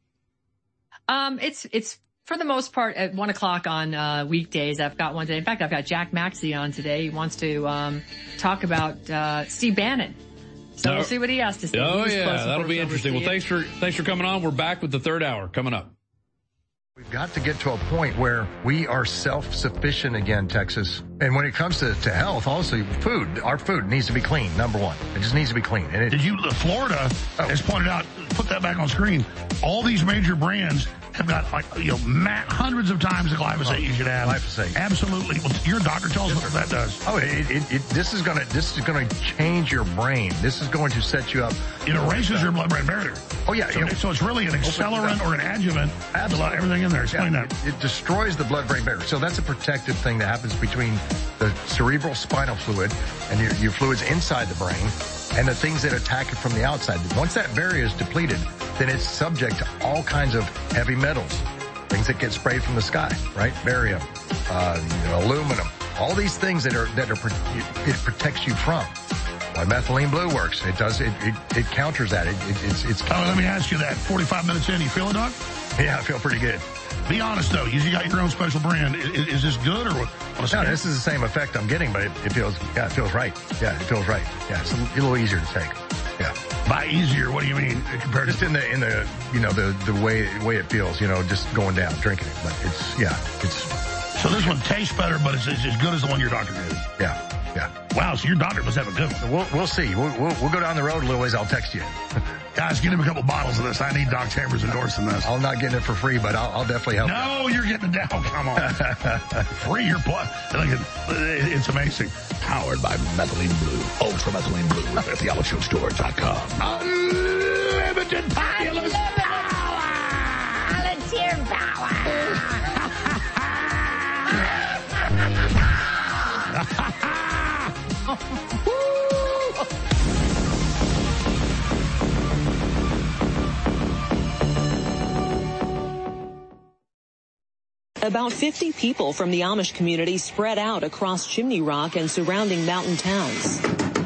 Um, it's, it's, for the most part, at one o'clock on uh weekdays. I've got one today. In fact, I've got Jack Maxey on today. He wants to um talk about uh Steve Bannon. So oh. we'll see what he has to say. Oh, yeah, that'll be interesting. Well, thanks for thanks for coming on. We're back with the third hour coming up. We've got to get to a point where we are self-sufficient again, Texas. And when it comes to, to health, also food, our food needs to be clean, number one. It just needs to be clean. And it, Did you, Florida oh. has pointed out, put that back on screen, all these major brands have got like, you know, ma- hundreds of times the glyphosate oh, you should have. Glyphosate. Absolutely. Well, your doctor tells us what that does. Oh, it, it, it, this is going to, this is going to change your brain. This is going to set you up. It erases your blood-brain barrier. Oh, yeah. So, you know, so it's really an accelerant or an adjuvant. Absolutely. Everything in there. Explain yeah, that. It, it destroys the blood-brain barrier. So that's a protective thing that happens between the cerebral spinal fluid and your, your fluids inside the brain and the things that attack it from the outside. Once that barrier is depleted, then it's subject to all kinds of heavy metals. Things that get sprayed from the sky, right? Barium, uh, you know, aluminum, All these things that are, that are, it protects you from. Why methylene blue works. It does, it, it, it counters that. It, it, it's, it's. Oh, let me ask you that. forty-five minutes in, you feel it, Doc? Yeah, I feel pretty good. Be honest, though. You got your own special brand. Is, is this good or what? No, this is the same effect I'm getting, but it, it feels, yeah, it feels right. Yeah, it feels right. Yeah, it's a little easier to take. Yeah. By easier, what do you mean compared just to? in the, in the, you know, the, the way, way it feels, you know, just going down, drinking it. But it's, yeah, it's. So this one tastes better, but it's, it's as good as the one your doctor did. Yeah. Yeah. Wow, so your doctor must have a good one. We'll, we'll see. We'll, we'll, we'll go down the road a little ways. I'll text you. Guys, get him a couple bottles of this. I need Doc Chambers endorsing this. I'm not getting it for free, but I'll, I'll definitely help. No, you. you're getting it down. Come on. Free your blood. It's amazing. Powered by Methylene Blue. Ultra Methylene Blue at the Alex Show Store dot com. Unlimited populous power. Volunteer power. About fifty people from the Amish community spread out across Chimney Rock and surrounding mountain towns.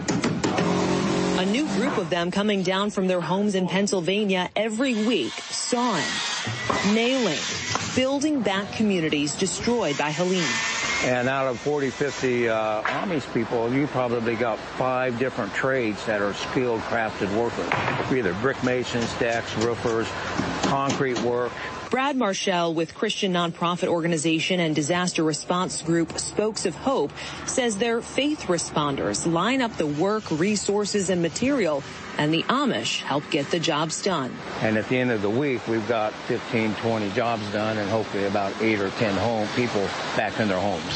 A new group of them coming down from their homes in Pennsylvania every week, sawing, nailing, building back communities destroyed by Helene. And out of forty, fifty uh, Amish people, you probably got five different trades that are skilled, crafted workers. Either brick masons, decks, roofers, concrete work. Brad Marshall with Christian nonprofit organization and disaster response group Spokes of Hope says their faith responders line up the work, resources, and material, and the Amish help get the jobs done. And at the end of the week, we've got fifteen, twenty jobs done and hopefully about eight or ten home people back in their homes.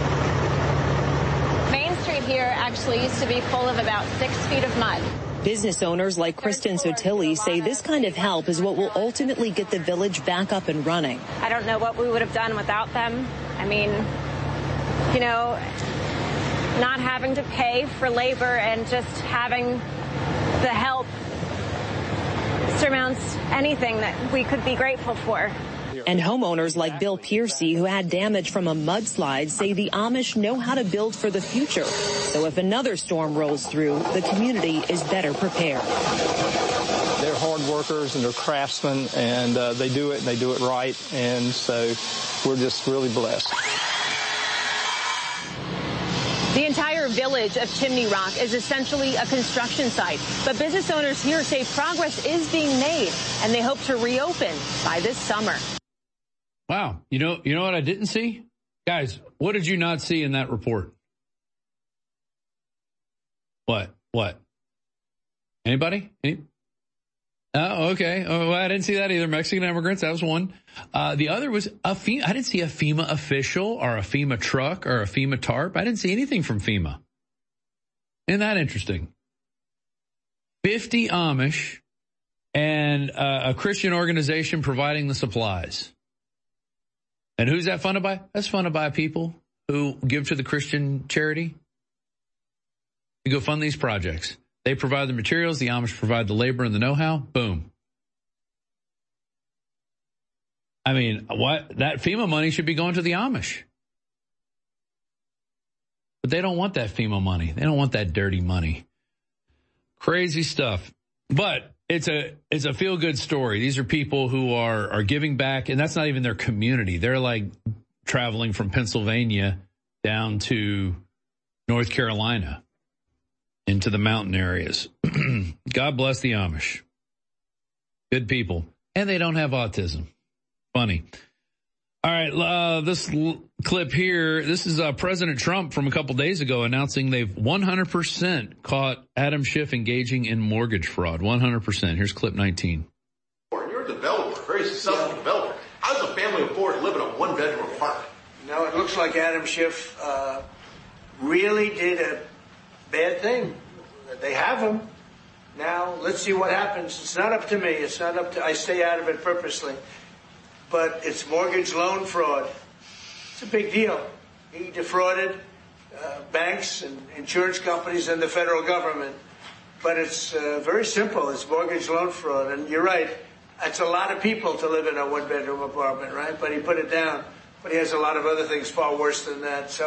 Main Street here actually used to be full of about six feet of mud. Business owners like Kristen Sotilli say this kind of help is what will ultimately get the village back up and running. I don't know what we would have done without them. I mean, you know, not having to pay for labor and just having the help surmounts anything that we could be grateful for. And homeowners like Bill Piercy, who had damage from a mudslide, say the Amish know how to build for the future. So if another storm rolls through, the community is better prepared. They're hard workers and they're craftsmen, and uh, they do it and they do it right. And so we're just really blessed. The entire village of Chimney Rock is essentially a construction site, but business owners here say progress is being made, and they hope to reopen by this summer. Wow. You know, you know what I didn't see? Guys, what did you not see in that report? What? What? Anybody? Any? Oh, okay. Oh, well, I didn't see that either. Mexican immigrants, that was one. Uh, the other was a FEMA. I didn't see a FEMA official or a FEMA truck or a FEMA tarp. I didn't see anything from FEMA. Isn't that interesting? fifty Amish and uh, a Christian organization providing the supplies. And who's that funded by? That's funded by people who give to the Christian charity to go fund these projects. They provide the materials, the Amish provide the labor and the know-how. Boom. I mean, what that FEMA money should be going to the Amish. But they don't want that FEMA money. They don't want that dirty money. Crazy stuff. But it's a it's a feel-good story. These are people who are are giving back, and that's not even their community. They're like traveling from Pennsylvania down to North Carolina into the mountain areas. God bless the Amish. Good people. And they don't have autism. Funny. All right, uh, this l- clip here, this is uh, President Trump from a couple days ago announcing they've one hundred percent caught Adam Schiff engaging in mortgage fraud. one hundred percent. Here's clip nineteen. You're a developer, very successful developer. How does a family afford to live in a one-bedroom apartment? You know, it looks like Adam Schiff uh, really did a bad thing. They have him. Now, let's see what happens. It's not up to me. It's not up to, I stay out of it purposely. But it's mortgage loan fraud. It's a big deal. He defrauded uh, banks and insurance companies and the federal government. But it's uh, very simple. It's mortgage loan fraud. And you're right. It's a lot of people to live in a one-bedroom apartment, right? But he put it down. But he has a lot of other things far worse than that. So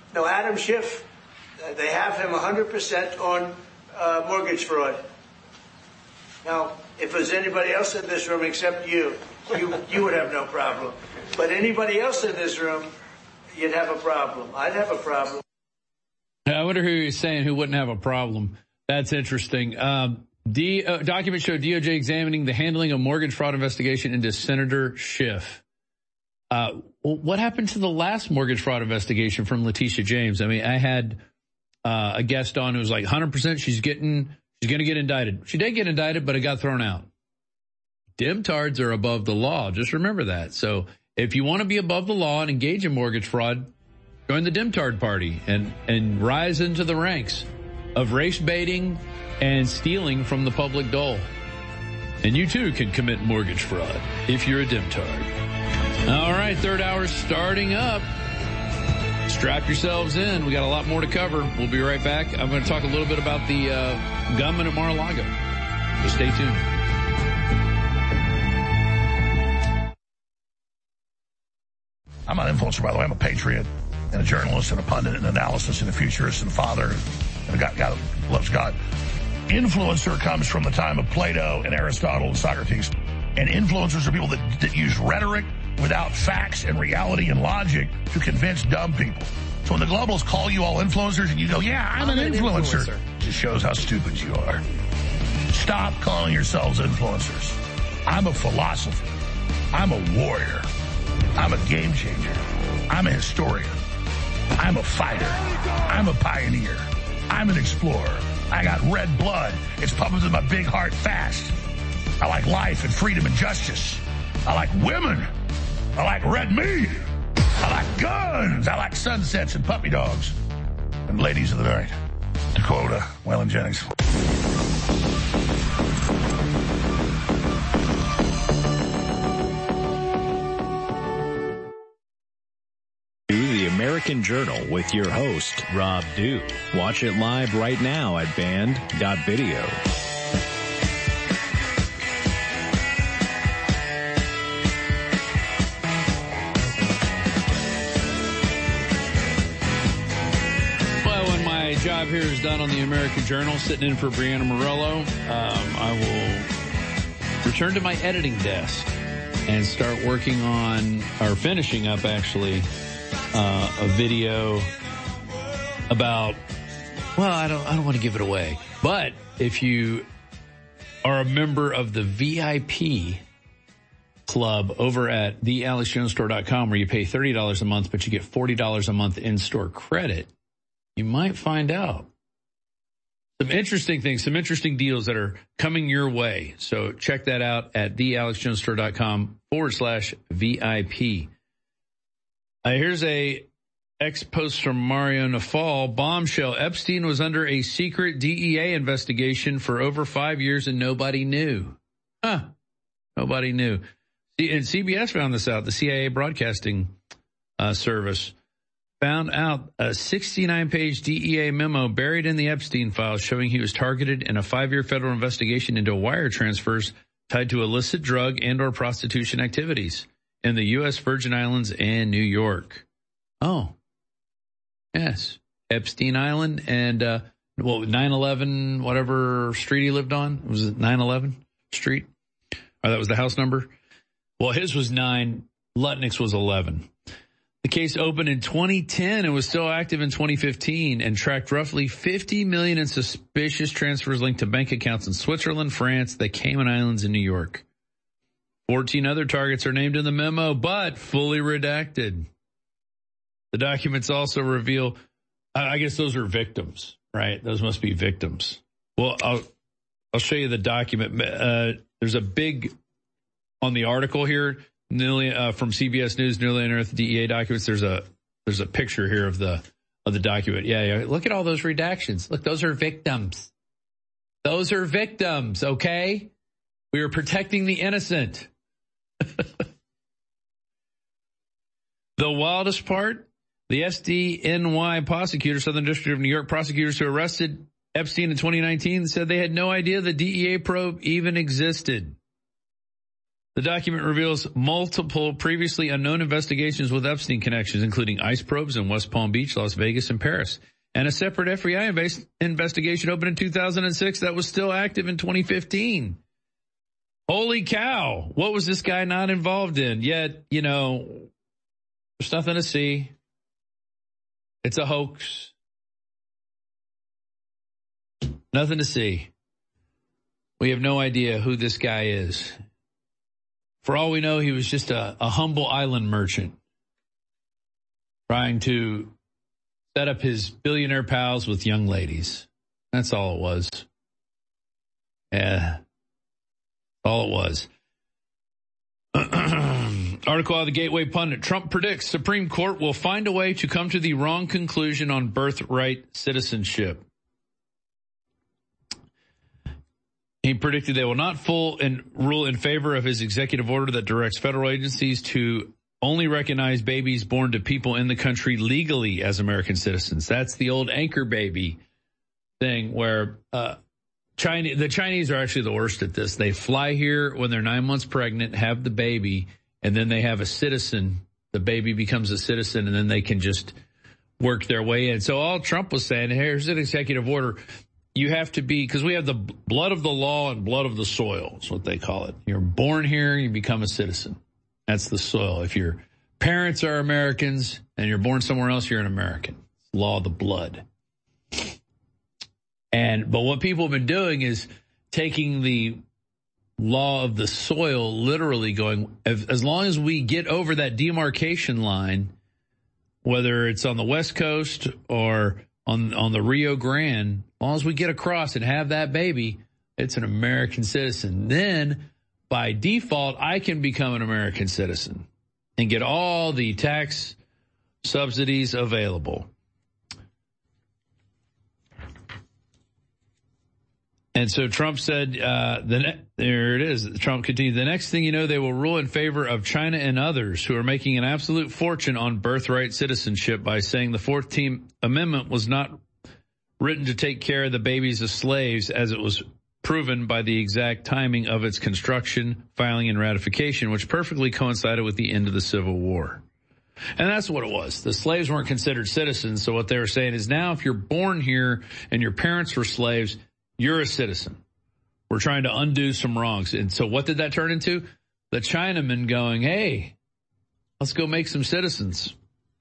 No, Adam Schiff, uh, they have him one hundred percent on uh, mortgage fraud. Now, if there's anybody else in this room except you, you, you would have no problem. But anybody else in this room, you'd have a problem. I'd have a problem. I wonder who you're saying who wouldn't have a problem. That's interesting. Um, D, uh, documents show D O J examining the handling of mortgage fraud investigation into Senator Schiff. Uh, what happened to the last mortgage fraud investigation from Letitia James? I mean, I had uh, a guest on who was like one hundred percent she's getting, she's going to get indicted. She did get indicted, but it got thrown out. Demtards are above the law. Just remember that. So if you want to be above the law and engage in mortgage fraud, join the Demtard party and, and rise into the ranks of race baiting and stealing from the public dole. And you too can commit mortgage fraud if you're a Demtard. All right, third hour starting up. Strap yourselves in. We got a lot more to cover. We'll be right back. I'm going to talk a little bit about the uh, gunman at Mar-a-Lago. So stay tuned. I'm not an influencer, by the way. I'm a patriot and a journalist and a pundit and an analysis and a futurist and a father and a guy, guy that loves God. Influencer comes from the time of Plato and Aristotle and Socrates. And influencers are people that, that use rhetoric without facts and reality and logic to convince dumb people. So when the globalists call you all influencers and you go, yeah, I'm, I'm an, an influencer, influencer, it just shows how stupid you are. Stop calling yourselves influencers. I'm a philosopher. I'm a warrior. I'm a game changer. I'm a historian. I'm a fighter. I'm a pioneer. I'm an explorer. I got red blood. It's pumping in my big heart fast. I like life and freedom and justice. I like women. I like red meat. I like guns. I like sunsets and puppy dogs. And ladies of the night. To quote uh, Waylon Jennings. The American Journal with your host, Rob Dew. Watch it live right now at band dot video. Job here is done on the American Journal, sitting in for Brianna Morello. Um, I will return to my editing desk and start working on, or finishing up actually, uh, a video about, well, I don't, I don't want to give it away, but if you are a member of the V I P club over at the alex jones store dot com, where you pay thirty dollars a month, but you get forty dollars a month in-store credit, you might find out some interesting things, some interesting deals that are coming your way. So check that out at the alex jones store dot com forward slash V I P. Uh, here's a ex post from Mario Nafal. Bombshell. Epstein was under a secret D E A investigation for over five years and nobody knew. Huh. Nobody knew. And C B S found this out, the C I A broadcasting uh, service. Found out a sixty-nine page D E A memo buried in the Epstein files showing he was targeted in a five-year federal investigation into wire transfers tied to illicit drug and or prostitution activities in the U S Virgin Islands and New York. Oh, yes. Epstein Island and, uh, well, nine eleven, whatever street he lived on. Was it nine eleven Street? Oh, that was the house number? Well, his was nine. Lutnick's was eleven. The case opened in twenty ten and was still active in twenty fifteen and tracked roughly fifty million dollars in suspicious transfers linked to bank accounts in Switzerland, France, the Cayman Islands, and New York. fourteen other targets are named in the memo, but fully redacted. The documents also reveal, I guess those are victims, right? Those must be victims. Well, I'll, I'll show you the document. Uh, there's a big, on the article here, Nearly, uh, from C B S News, Nearly Unearthed D E A documents. There's a there's a picture here of the of the document. Yeah, yeah. Look at all those redactions. Look, those are victims. Those are victims. Okay, we are protecting the innocent. The wildest part: the S D N Y prosecutor, Southern District of New York prosecutors who arrested Epstein in twenty nineteen, said they had no idea the D E A probe even existed. The document reveals multiple previously unknown investigations with Epstein connections, including ICE probes in West Palm Beach, Las Vegas, and Paris, and a separate F B I invas- investigation opened in two thousand six that was still active in twenty fifteen. Holy cow. What was this guy not involved in? Yet, you know, there's nothing to see. It's a hoax. Nothing to see. We have no idea who this guy is. For all we know, he was just a, a humble island merchant trying to set up his billionaire pals with young ladies. That's all it was. Yeah. All it was. Article out of the Gateway Pundit. Trump predicts Supreme Court will find a way to come to the wrong conclusion on birthright citizenship. He predicted they will not full and rule in favor of his executive order that directs federal agencies to only recognize babies born to people in the country legally as American citizens. That's the old anchor baby thing where uh, China, the Chinese are actually the worst at this. They fly here when they're nine months pregnant, have the baby, and then they have a citizen. The baby becomes a citizen, and then they can just work their way in. So all Trump was saying, here's an executive order. You have to be, because we have the blood of the law and blood of the soil is what they call it. You're born here, you become a citizen. That's the soil. If your parents are Americans and you're born somewhere else, you're an American. It's law of the blood. And, but what people have been doing is taking the law of the soil, literally going, as, as long as we get over that demarcation line, whether it's on the West Coast or on, on the Rio Grande, as long as we get across and have that baby, it's an American citizen. Then, by default, I can become an American citizen and get all the tax subsidies available. And so Trump said, uh, the ne- there it is. Trump continued, the next thing you know, they will rule in favor of China and others who are making an absolute fortune on birthright citizenship by saying the fourteenth Amendment was not written to take care of the babies of slaves, as it was proven by the exact timing of its construction, filing, and ratification, which perfectly coincided with the end of the Civil War. And that's what it was. The slaves weren't considered citizens, so what they were saying is now if you're born here and your parents were slaves, you're a citizen. We're trying to undo some wrongs. And so what did that turn into? The Chinamen going, hey, let's go make some citizens.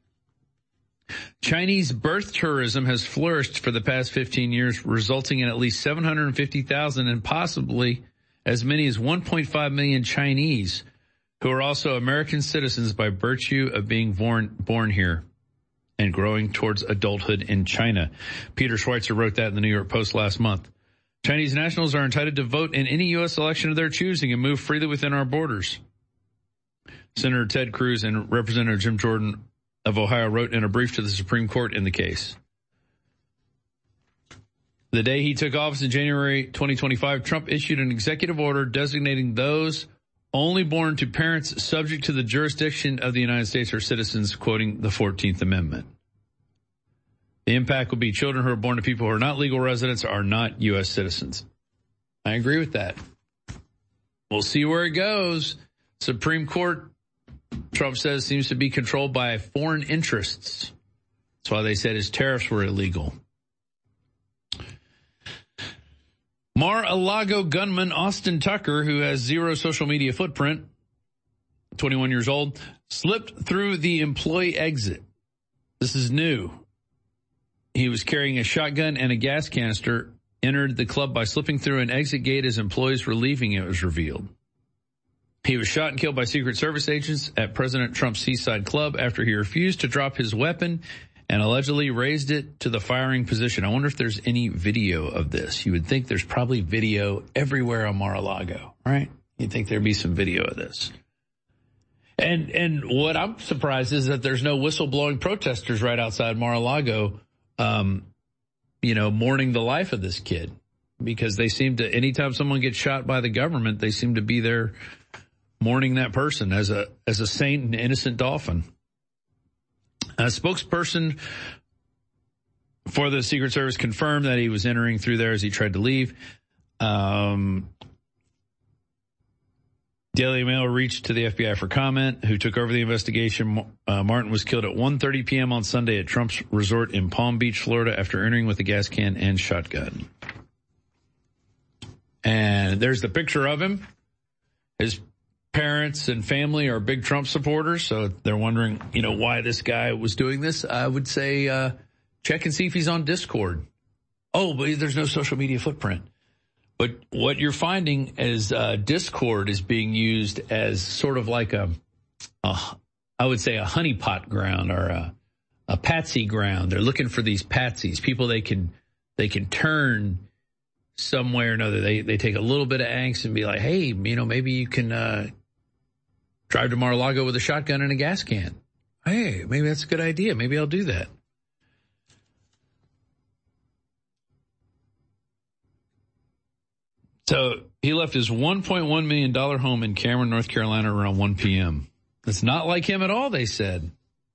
Chinese birth tourism has flourished for the past fifteen years, resulting in at least seven hundred fifty thousand and possibly as many as one point five million Chinese who are also American citizens by virtue of being born, born here and growing towards adulthood in China. Peter Schweitzer wrote that in the New York Post last month. Chinese nationals are entitled to vote in any U S election of their choosing and move freely within our borders. Senator Ted Cruz and Representative Jim Jordan of Ohio wrote in a brief to the Supreme Court in the case. The day he took office in January twenty twenty-five, Trump issued an executive order designating those only born to parents subject to the jurisdiction of the United States are citizens, quoting the fourteenth Amendment. The impact will be children who are born to people who are not legal residents are not U S citizens. I agree with that. We'll see where it goes. Supreme Court, Trump says, seems to be controlled by foreign interests. That's why they said his tariffs were illegal. Mar-a-Lago gunman Austin Tucker, who has zero social media footprint, twenty-one years old, slipped through the employee exit. This is new. He was carrying a shotgun and a gas canister, entered the club by slipping through an exit gate as employees were leaving, it was revealed. He was shot and killed by Secret Service agents at President Trump's Seaside Club after he refused to drop his weapon and allegedly raised it to the firing position. I wonder if there's any video of this. You would think there's probably video everywhere on Mar-a-Lago, right? You'd think there'd be some video of this. And and what I'm surprised is that there's no whistleblowing protesters right outside Mar-a-Lago, um, you know, mourning the life of this kid. Because they seem to, anytime someone gets shot by the government, they seem to be there mourning that person as a as a saint and innocent dolphin. A spokesperson for the Secret Service confirmed that he was entering through there as he tried to leave. Um, Daily Mail reached to the F B I for comment, who took over the investigation. Uh, Martin was killed at one thirty p.m. on Sunday at Trump's resort in Palm Beach, Florida, after entering with a gas can and shotgun. And there's the picture of him. His parents and family are big Trump supporters, so they're wondering, you know, why this guy was doing this. I would say uh, check and see if he's on Discord. Oh, but there's no social media footprint. But what you're finding is uh, Discord is being used as sort of like a, a I would say a honeypot ground or a, a patsy ground. They're looking for these patsies, people they can they can turn somewhere or another. They they take a little bit of angst and be like, hey, you know, maybe you can uh, drive to Mar-a-Lago with a shotgun and a gas can. Hey, maybe that's a good idea. Maybe I'll do that. So he left his one point one million dollars home in Cameron, North Carolina around one p.m. It's not like him at all, they said.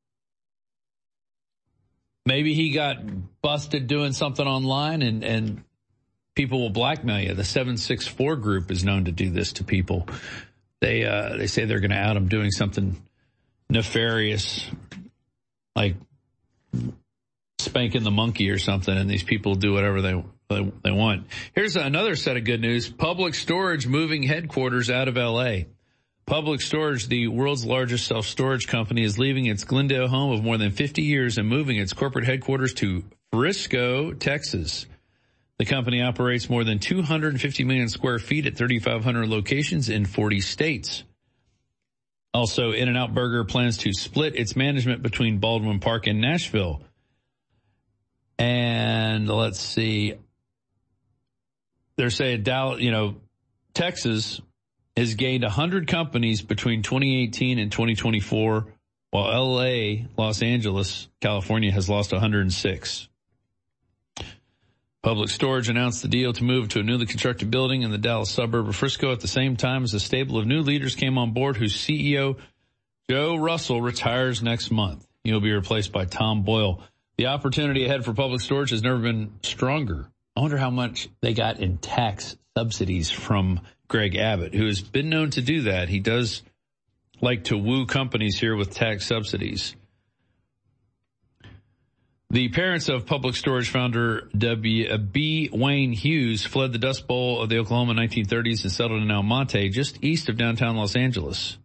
Maybe he got busted doing something online and, and people will blackmail you. The seven six four group is known to do this to people. They uh, they say they're going to out him doing something nefarious, like spanking the monkey or something, and these people do whatever they they, they want. Here's another set of good news. Public Storage moving headquarters out of L A. Public Storage, the world's largest self-storage company, is leaving its Glendale home of more than fifty years and moving its corporate headquarters to Frisco, Texas. The company operates more than two hundred fifty million square feet at thirty-five hundred locations in forty states. Also, In-N-Out Burger plans to split its management between Baldwin Park and Nashville. And let's see. They're saying, Dallas, you know, Texas has gained one hundred companies between twenty eighteen and twenty twenty-four, while L A, Los Angeles, California has lost one hundred six. Public Storage announced the deal to move to a newly constructed building in the Dallas suburb of Frisco at the same time as a stable of new leaders came on board, whose C E O, Joe Russell, retires next month. He'll be replaced by Tom Boyle. The opportunity ahead for Public Storage has never been stronger. I wonder how much they got in tax subsidies from Greg Abbott, who has been known to do that. He does like to woo companies here with tax subsidies. The parents of Public Storage founder W. B. Wayne Hughes fled the Dust Bowl of the Oklahoma nineteen thirties and settled in El Monte, just east of downtown Los Angeles.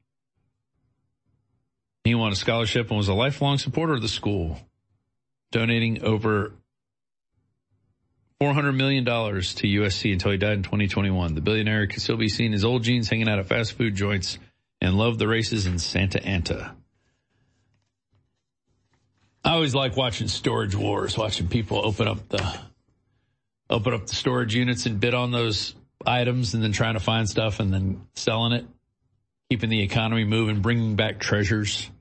He won a scholarship and was a lifelong supporter of the school, donating over four hundred million dollars to U S C until he died in twenty twenty-one. The billionaire could still be seen as old jeans hanging out at fast food joints and loved the races in Santa Ana. I always like watching storage wars, watching people open up the open up the storage units and bid on those items and then trying to find stuff and then selling it, keeping the economy moving, bringing back treasures.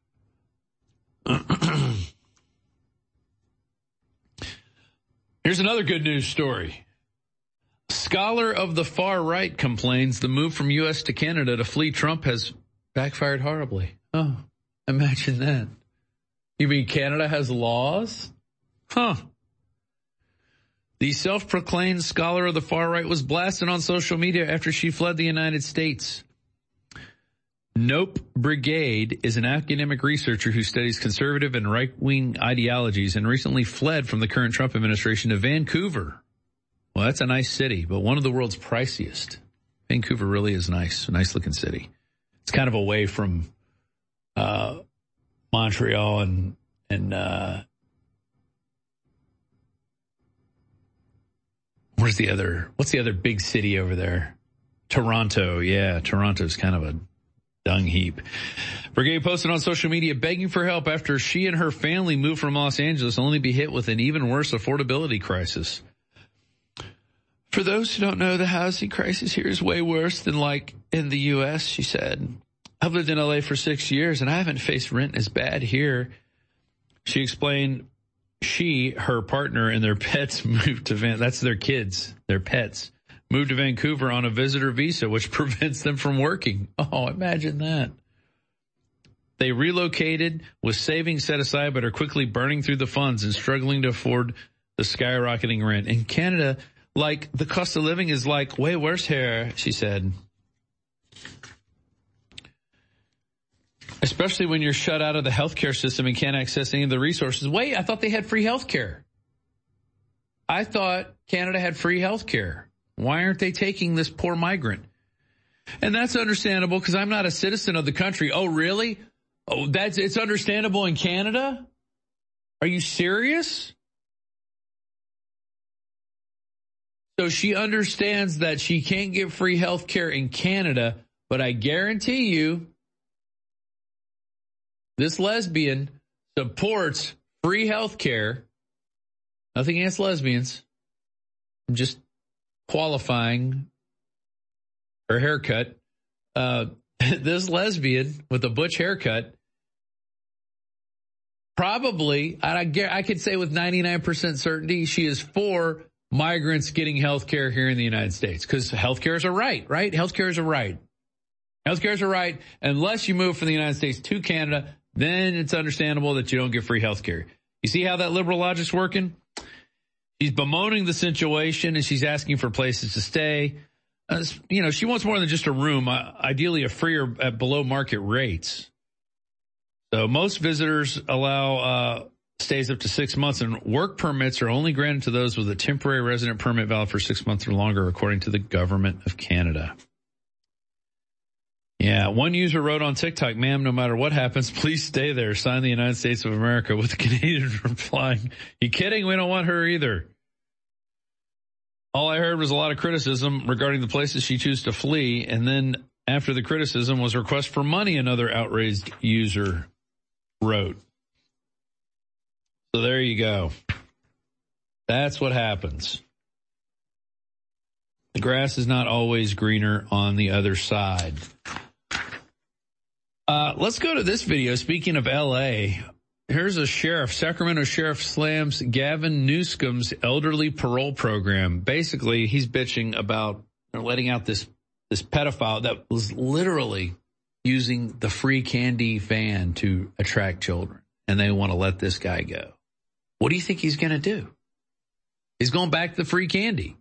Here's another good news story. Scholar of the far right complains the move from U S to Canada to flee Trump has backfired horribly. Oh, imagine that. You mean Canada has laws? Huh. The self-proclaimed scholar of the far right was blasted on social media after she fled the United States. Nope Brigade is an academic researcher who studies conservative and right-wing ideologies and recently fled from the current Trump administration to Vancouver. Well, that's a nice city, but one of the world's priciest. Vancouver really is nice, a nice-looking city. It's kind of away from uh Montreal and, and, uh, where's the other, what's the other big city over there? Toronto. Yeah, Toronto's kind of a dung heap. Brigade posted on social media begging for help after she and her family moved from Los Angeles, only to be hit with an even worse affordability crisis. For those who don't know, the housing crisis here is way worse than like in the U S, she said. I've lived in L A for six years and I haven't faced rent as bad here. She explained she, her partner, and their pets moved to Van, that's their kids, their pets, moved to Vancouver on a visitor visa, which prevents them from working. Oh, imagine that. They relocated with savings set aside, but are quickly burning through the funds and struggling to afford the skyrocketing rent. In Canada, like, the cost of living is like way worse here, she said. Especially when you're shut out of the healthcare system and can't access any of the resources. Wait, I thought they had free healthcare. I thought Canada had free healthcare. Why aren't they taking this poor migrant? And that's understandable because I'm not a citizen of the country. Oh, really? Oh, that's it's understandable in Canada? Are you serious? So she understands that she can't get free health care in Canada, but I guarantee you this lesbian supports free health care. Nothing against lesbians. I'm just qualifying her haircut. Uh, this lesbian with a butch haircut probably, I, I could say with ninety-nine percent certainty, she is for migrants getting health care here in the United States because health care is a right, right? Health care is a right. Health care is a right. Unless you move from the United States to Canada, then it's understandable that you don't get free health care. You see how that liberal logic's working? She's bemoaning the situation and she's asking for places to stay. Uh, you know, she wants more than just a room, uh, ideally a free or at below market rates. So most visitors allow uh, stays up to six months, and work permits are only granted to those with a temporary resident permit valid for six months or longer, according to the government of Canada. Yeah, one user wrote on TikTok, ma'am, no matter what happens, please stay there. Sign the United States of America, with the Canadian replying, you kidding? We don't want her either. All I heard was a lot of criticism regarding the places she chose to flee, and then after the criticism was a request for money, another outraged user wrote. So there you go. That's what happens. The grass is not always greener on the other side. Uh, let's go to this video. Speaking of L A, here's a sheriff. Sacramento sheriff slams Gavin Newsom's elderly parole program. Basically, he's bitching about letting out this, this pedophile that was literally using the free candy van to attract children. And they want to let this guy go. What do you think he's going to do? He's going back to the free candy.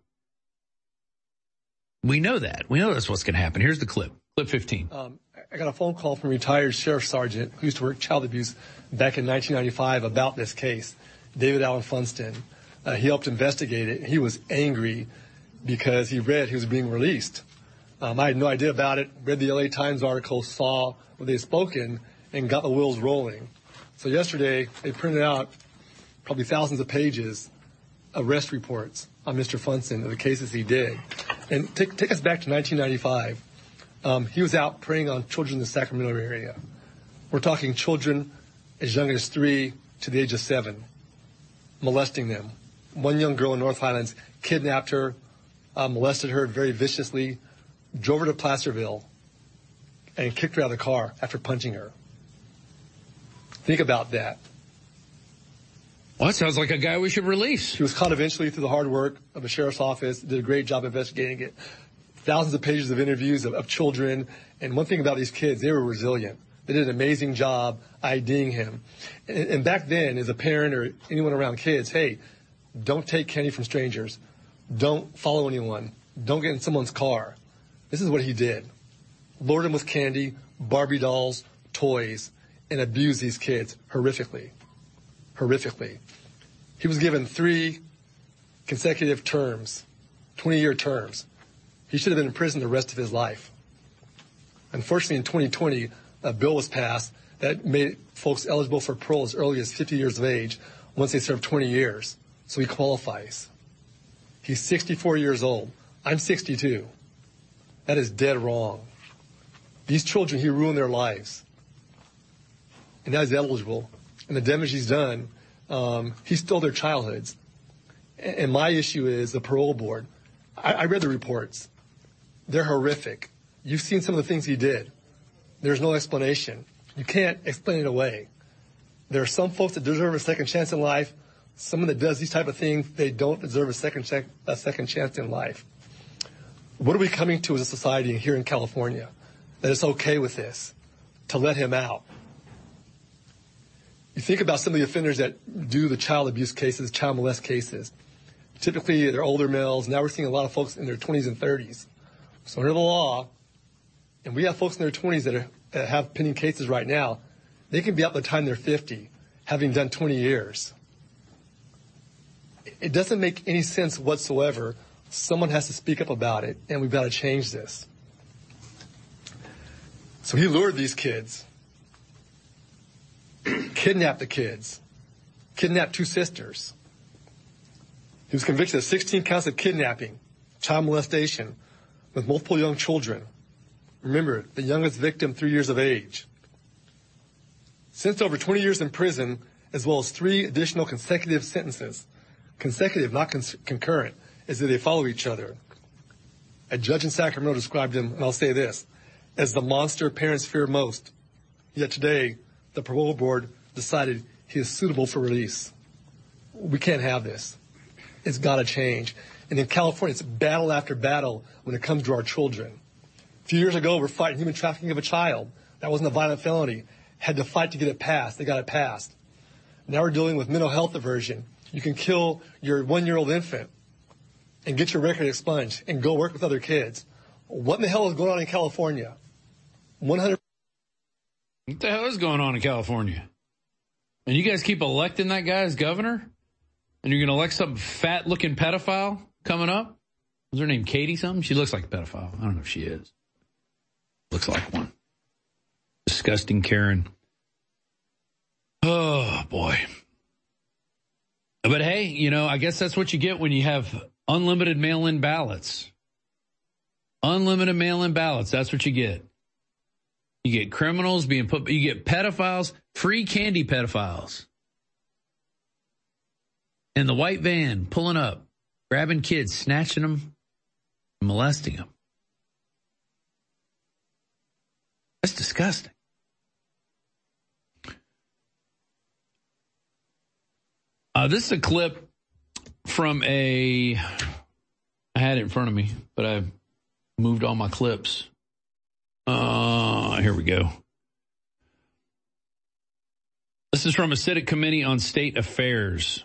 We know that. We know that's what's going to happen. Here's the clip. Clip fifteen. Um, I got a phone call from a retired sheriff sergeant who used to work child abuse back in nineteen ninety-five about this case, David Allen Funston. Uh, he helped investigate it. He was angry because he read he was being released. Um, I had no idea about it, read the L A Times article, saw what they had spoken, and got the wheels rolling. So yesterday, they printed out probably thousands of pages of arrest reports on Mister Funston and the cases he did. And take, take us back to nineteen ninety-five. Um, he was out preying on children in the Sacramento area. We're talking children as young as three to the age of seven, molesting them. One young girl in North Highlands kidnapped her, uh, molested her very viciously, drove her to Placerville, and kicked her out of the car after punching her. Think about that. Well, that sounds like a guy we should release. He was caught eventually through the hard work of the sheriff's office, did a great job investigating it. Thousands of pages of interviews of, of children. And one thing about these kids, they were resilient. They did an amazing job IDing him. And, and back then, as a parent or anyone around kids, hey, don't take candy from strangers. Don't follow anyone. Don't get in someone's car. This is what he did. Lured them with candy, Barbie dolls, toys, and abused these kids horrifically. Horrifically. He was given three consecutive terms, twenty-year terms. He should have been in prison the rest of his life. Unfortunately, in twenty twenty, a bill was passed that made folks eligible for parole as early as fifty years of age once they serve twenty years. So he qualifies. He's sixty-four years old. I'm sixty-two. That is dead wrong. These children, he ruined their lives. And now he's eligible. And the damage he's done, um, he stole their childhoods. And my issue is the parole board. I, I read the reports. They're horrific. You've seen some of the things he did. There's no explanation. You can't explain it away. There are some folks that deserve a second chance in life. Someone that does these type of things, they don't deserve a second, check, a second chance in life. What are we coming to as a society here in California that it's okay with this, to let him out? You think about some of the offenders that do the child abuse cases, child molest cases. Typically, they're older males. Now we're seeing a lot of folks in their twenties and thirties. So under the law, and we have folks in their twenties that are that have pending cases right now, they can be out by the time they're fifty, having done twenty years. It doesn't make any sense whatsoever. Someone has to speak up about it, and we've got to change this. So he lured these kids, kidnapped the kids, kidnapped two sisters. He was convicted of sixteen counts of kidnapping, child molestation, with multiple young children. Remember, the youngest victim, three years of age. Sentenced over twenty years in prison, as well as three additional consecutive sentences. Consecutive, not con- concurrent, as if they follow each other. A judge in Sacramento described him, and I'll say this, as the monster parents fear most. Yet today, the parole board decided he is suitable for release. We can't have this. It's got to change. And in California, it's battle after battle when it comes to our children. A few years ago, we're fighting human trafficking of a child. That wasn't a violent felony. Had to fight to get it passed. They got it passed. Now we're dealing with mental health aversion. You can kill your one-year-old infant and get your record expunged and go work with other kids. What in the hell is going on in California? one hundred What the hell is going on in California? And you guys keep electing that guy as governor? And you're going to elect some fat-looking pedophile coming up? Was her name Katie something? She looks like a pedophile. I don't know if she is. Looks like one. Disgusting Karen. Oh, boy. But hey, you know, I guess that's what you get when you have unlimited mail-in ballots. Unlimited mail-in ballots. That's what you get. You get criminals being put, you get pedophiles, free candy pedophiles. In the white van, pulling up, grabbing kids, snatching them, molesting them. That's disgusting. Uh, this is a clip from a, I had it in front of me, but I moved all my clips. Uh, here we go. This is from a Senate Committee on State Affairs.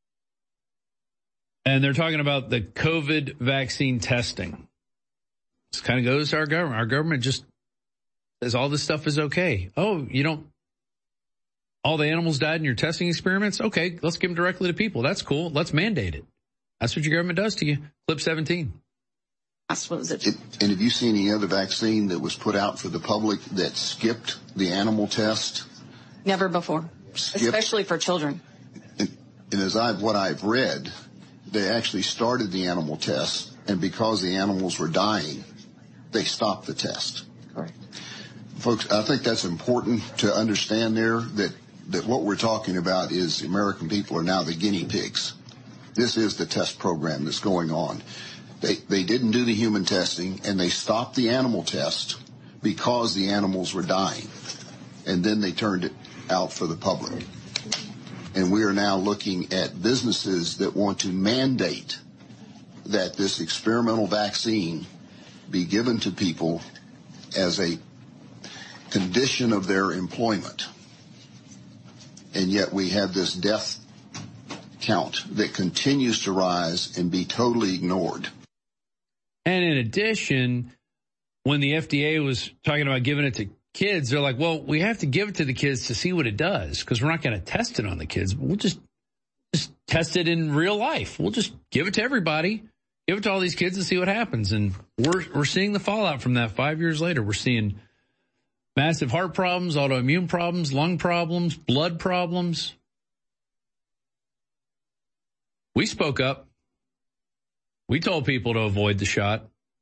And they're talking about the COVID vaccine testing. This kind of goes to our government. Our government just says all this stuff is okay. Oh, you don't, all the animals died in your testing experiments? Okay, let's give them directly to people. That's cool. Let's mandate it. That's what your government does to you. Clip seventeen. That's what was it. it. And have you seen any other vaccine that was put out for the public that skipped the animal test? Never before, Skipped. Especially for children. And, and as I've what I've read, they actually started the animal test, and because the animals were dying, they stopped the test. Correct. Folks, I think that's important to understand there, that, that what we're talking about is the American people are now the guinea pigs. This is the test program that's going on. They, they didn't do the human testing, and they stopped the animal test because the animals were dying. And then they turned it out for the public. And we are now looking at businesses that want to mandate that this experimental vaccine be given to people as a condition of their employment. And yet we have this death count that continues to rise and be totally ignored. And in addition, when the F D A was talking about giving it to kids, they're like, well, we have to give it to the kids to see what it does, because we're not going to test it on the kids. We'll just just test it in real life. We'll just give it to everybody, give it to all these kids and see what happens. And we're we're seeing the fallout from that five years later. We're seeing massive heart problems, autoimmune problems, lung problems, blood problems. We spoke up. We told people to avoid the shot.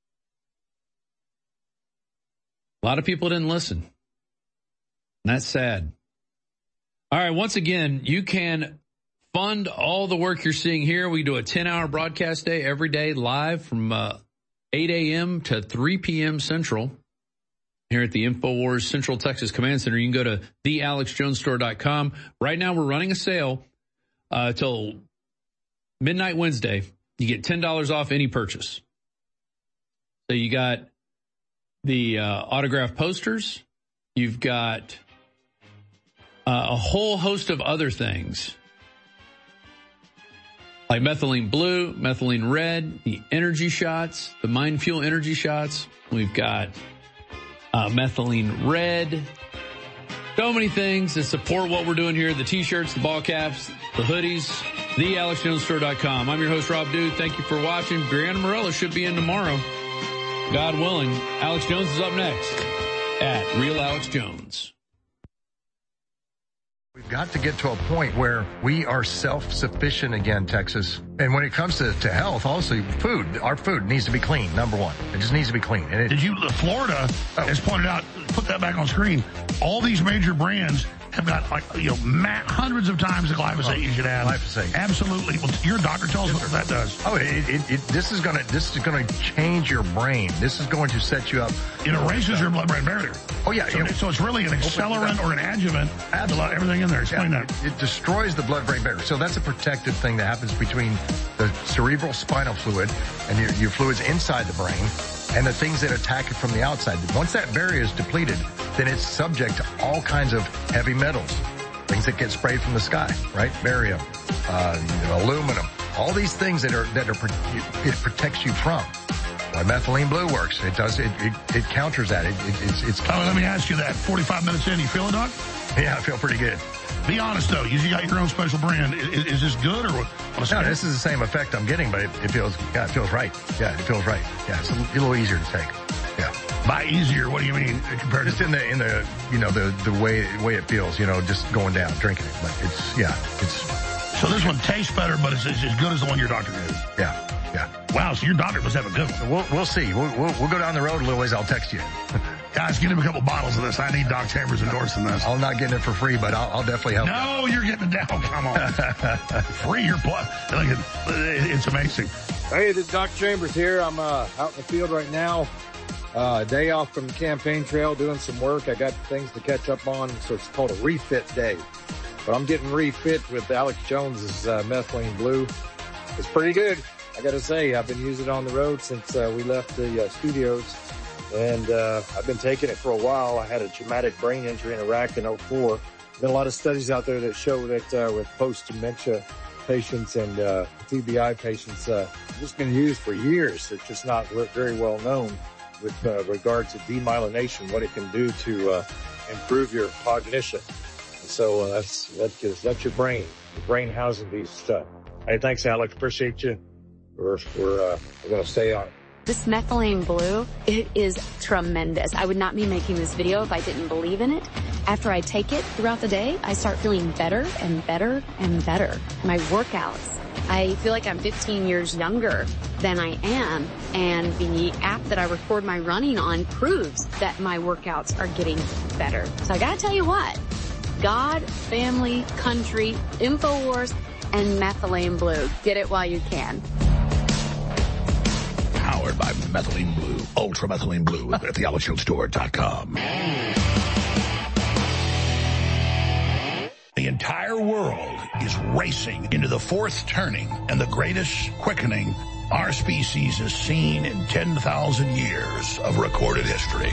A lot of people didn't listen. And that's sad. All right, once again, you can fund all the work you're seeing here. We do a ten-hour broadcast day every day live from uh, eight a.m. to three p.m. Central here at the InfoWars Central Texas Command Center. You can go to the alex jones store dot com. Right now, we're running a sale uh, till midnight Wednesday. You get ten dollars off any purchase. So you got the uh, autographed posters. You've got uh, a whole host of other things like methylene blue, methylene red, the energy shots, the Mind Fuel energy shots. We've got uh, Methylene Red. So many things to support what we're doing here. The T-shirts, the ball caps, the hoodies, the alex jones store dot com. I'm your host, Rob Dude. Thank you for watching. Brianna Morella should be in tomorrow, God willing. Alex Jones is up next at Real Alex Jones. We've got to get to a point where we are self-sufficient again, Texas. And when it comes to, to health, also food, our food needs to be clean, number one. It just needs to be clean. And it, Did you, Florida oh. has pointed out, put that back on screen, all these major brands have got, like, you know, ma- hundreds of times the glyphosate oh, you should have. Glyphosate. Absolutely. Well, your doctor tells us what that does. Oh, it, it, it, this is going to, this is going to change your brain. This is going to set you up. It erases your blood-brain barrier. Oh, yeah. So, it, so it's really an accelerant or an adjuvant. Absolutely. Everything in there. Explain yeah, that. It, it destroys the blood-brain barrier. So that's a protective thing that happens between the cerebral spinal fluid and your, your fluids inside the brain and the things that attack it from the outside. Once that barrier is depleted, then it's subject to all kinds of heavy metals, things that get sprayed from the sky, right? Barium, uh, you know, aluminum, all these things that are, that are, it protects you from. Why methylene blue works. It does, it, it, it counters that. It, it, it's, it's. Oh, let me ask you that. forty-five minutes in, you feel it, Doc? Yeah, I feel pretty good. Be honest, though. You got your own special brand. Is, is this good or what? No, this is the same effect I'm getting, but it, it feels, yeah, it feels right. Yeah, it feels right. Yeah, it's a little easier to take. Yeah. By easier, what do you mean compared just to? in the, in the, you know, the, the way, way it feels, you know, just going down, drinking it. But it's, yeah, it's. So this one tastes better, but it's, it's as good as the one your doctor did. Yeah. Yeah. Wow. So your doctor must have a good one. We'll, we'll see. We'll, we'll, we'll go down the road a little ways. I'll text you. Guys, get him a couple bottles of this. I need Doc Chambers endorsing this. I'm not getting it for free, but I'll, I'll definitely help. No, you're getting it down. Come on. Free your blood. It's amazing. Hey, this is Doc Chambers here. I'm uh, out in the field right now. Uh, day off from the campaign trail, doing some work. I got things to catch up on, so it's called a refit day. But I'm getting refit with Alex Jones's uh, Methylene Blue. It's pretty good. I got to say, I've been using it on the road since uh, we left the uh, studios. And, uh, I've been taking it for a while. I had a traumatic brain injury in Iraq in oh four. Been a lot of studies out there that show that, uh, with post-dementia patients and, uh, T B I patients, uh, it's been used for years. It's just not very well known with, uh, regard to demyelination, what it can do to, uh, improve your cognition. And so, uh, that's, that's, that's your brain, your brain housing these stuff. Hey, thanks, Alex. Appreciate you. We're, we're, uh, we're going to stay on it. This Methylene Blue, it is tremendous. I would not be making this video if I didn't believe in it. After I take it throughout the day, I start feeling better and better and better. My workouts, I feel like I'm fifteen years younger than I am. And the app that I record my running on proves that my workouts are getting better. So I gotta tell you what, God, family, country, InfoWars, and Methylene Blue. Get it while you can. Powered by Methylene Blue, Ultra Methylene Blue at the alex jones store dot com. The entire world is racing into the fourth turning and the greatest quickening our species has seen in ten thousand years of recorded history.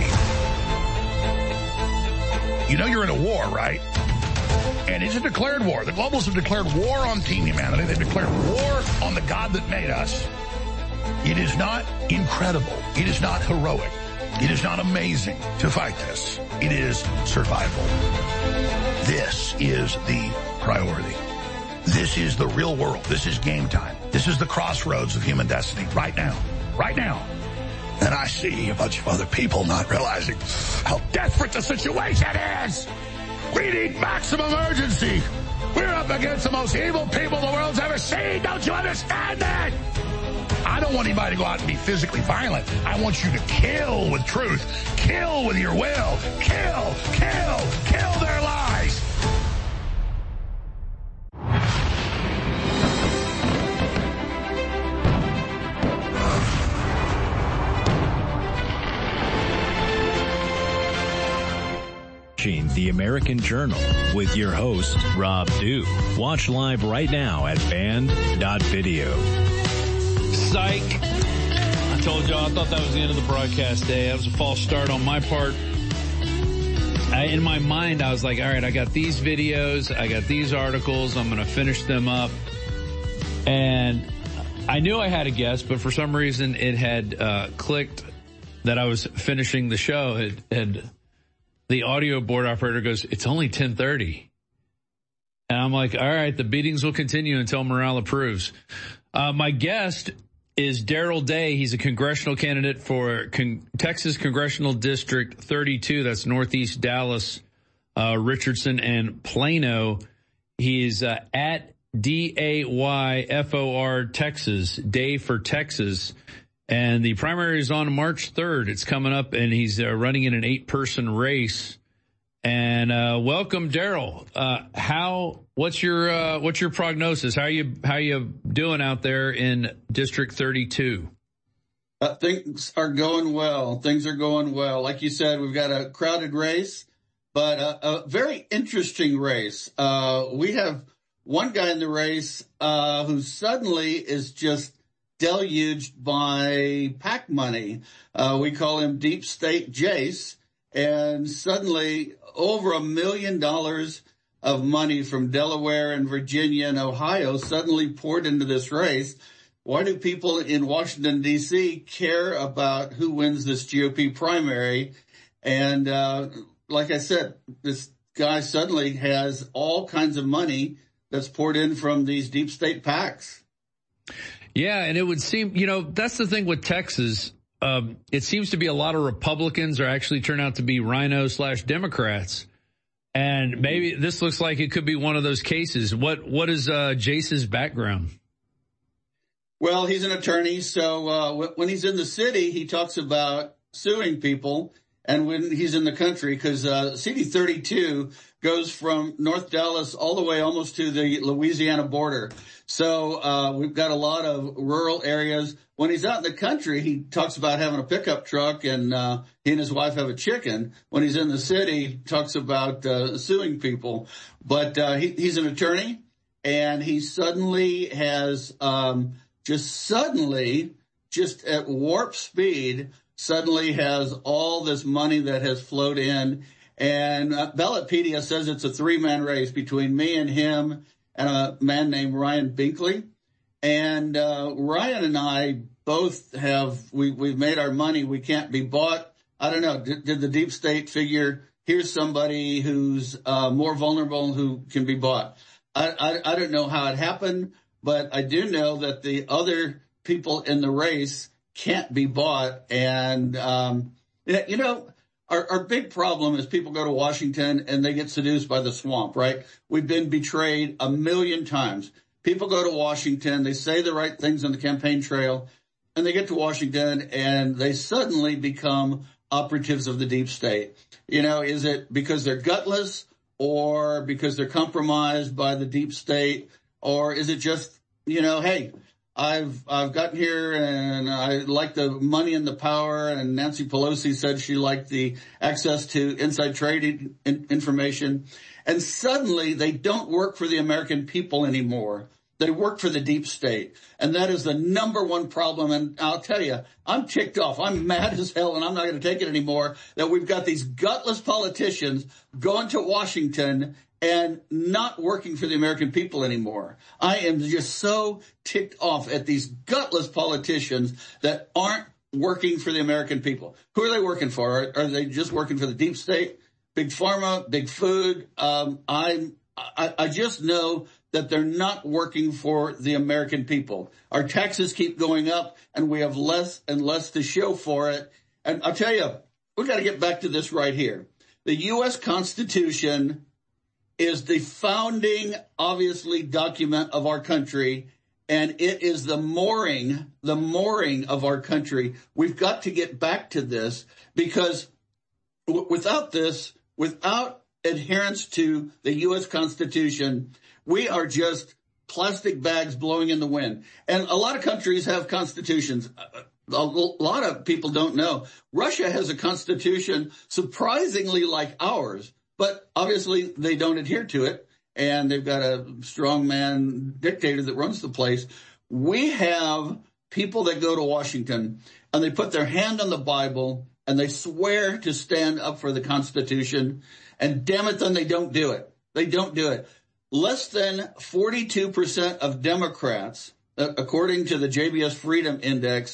You know you're in a war, right? And it's a declared war. The globalists have declared war on Team Humanity. They've declared war on the God that made us. It is not incredible. It is not heroic. It is not amazing to fight this. It is survival. This is the priority. This is the real world. This is game time. This is the crossroads of human destiny right now. Right now. And I see a bunch of other people not realizing how desperate the situation is. We need maximum urgency. We're up against the most evil people the world's ever seen. Don't you understand that? I don't want anybody to go out and be physically violent. I want you to kill with truth. Kill with your will. Kill, kill, kill their lies. The American Journal with your host, Rob Dew. Watch live right now at band dot video. Psych. I told y'all I thought that was the end of the broadcast day. That was a false start on my part. I, in my mind, I was like, all right, I got these videos. I got these articles. I'm going to finish them up. And I knew I had a guest, but for some reason it had uh, clicked that I was finishing the show, and, and the audio board operator goes, "It's only ten thirty." And I'm like, all right, the beatings will continue until morale approves. Uh, my guest is Darrell Day. He's a congressional candidate for con- Texas Congressional District thirty-two. That's Northeast Dallas, uh, Richardson, and Plano. He's uh, at D A Y F O R Texas, Day for Texas. And the primary is on March third. It's coming up, and he's uh, running in an eight-person race. And uh, welcome, Darrell. Uh, how? What's your uh, what's your prognosis? How are you how are you doing out there in District thirty-two? Uh, things are going well. Things are going well. Like you said, we've got a crowded race, but a, a very interesting race. Uh, we have one guy in the race uh, who suddenly is just deluged by PAC money. Uh, we call him Deep State Jace. And suddenly over a million dollars of money from Delaware and Virginia and Ohio suddenly poured into this race. Why do people in Washington, D C care about who wins this G O P primary? And uh, like I said, this guy suddenly has all kinds of money that's poured in from these deep state PACs. Yeah, and it would seem, you know, that's the thing with Texas. Um, it seems to be a lot of Republicans are actually turn out to be Rhino slash Democrats. And maybe this looks like it could be one of those cases. What What is uh, Jace's background? Well, he's an attorney. So uh, when he's in the city, he talks about suing people. And when he's in the country, because uh, C D thirty-two goes from North Dallas all the way almost to the Louisiana border. So uh, we've got a lot of rural areas. When he's out in the country, he talks about having a pickup truck, and uh, he and his wife have a chicken. When he's in the city, he talks about uh, suing people. But uh, he, he's an attorney, and he suddenly has um, just suddenly, just at warp speed, suddenly has all this money that has flowed in. And uh, Ballotpedia says it's a three-man race between me and him and a man named Ryan Binkley. And uh, Ryan and I both have, we, we've made our money. We can't be bought. I don't know. Did, did the deep state figure, here's somebody who's uh, more vulnerable who can be bought? I, I, I don't know how it happened, but I do know that the other people in the race can't be bought. And, um, you know, our, our big problem is people go to Washington and they get seduced by the swamp, right? We've been betrayed a million times. People go to Washington, they say the right things on the campaign trail, and they get to Washington and they suddenly become operatives of the deep state. You know, is it because they're gutless or because they're compromised by the deep state? Or is it just, you know, hey, I've, I've gotten here and I like the money and the power, and Nancy Pelosi said she liked the access to inside trading in, information. And suddenly they don't work for the American people anymore. They work for the deep state. And that is the number one problem. And I'll tell you, I'm ticked off. I'm mad as hell, and I'm not going to take it anymore that we've got these gutless politicians going to Washington and not working for the American people anymore. I am just so ticked off at these gutless politicians that aren't working for the American people. Who are they working for? Are, are they just working for the deep state? Big pharma, big food. Um, I'm, I, I just know that they're not working for the American people. Our taxes keep going up, and we have less and less to show for it. And I'll tell you, we've got to get back to this right here. The U S Constitution is the founding, obviously, document of our country, and it is the mooring, the mooring of our country. We've got to get back to this, because w- without this, without adherence to the U S Constitution, we are just plastic bags blowing in the wind. And a lot of countries have constitutions. A lot of people don't know. Russia has a constitution surprisingly like ours, but obviously they don't adhere to it, and they've got a strongman dictator that runs the place. We have people that go to Washington and they put their hand on the Bible and they swear to stand up for the Constitution, and damn it, then they don't do it. They don't do it. Less than forty-two percent of Democrats, according to the J B S Freedom Index,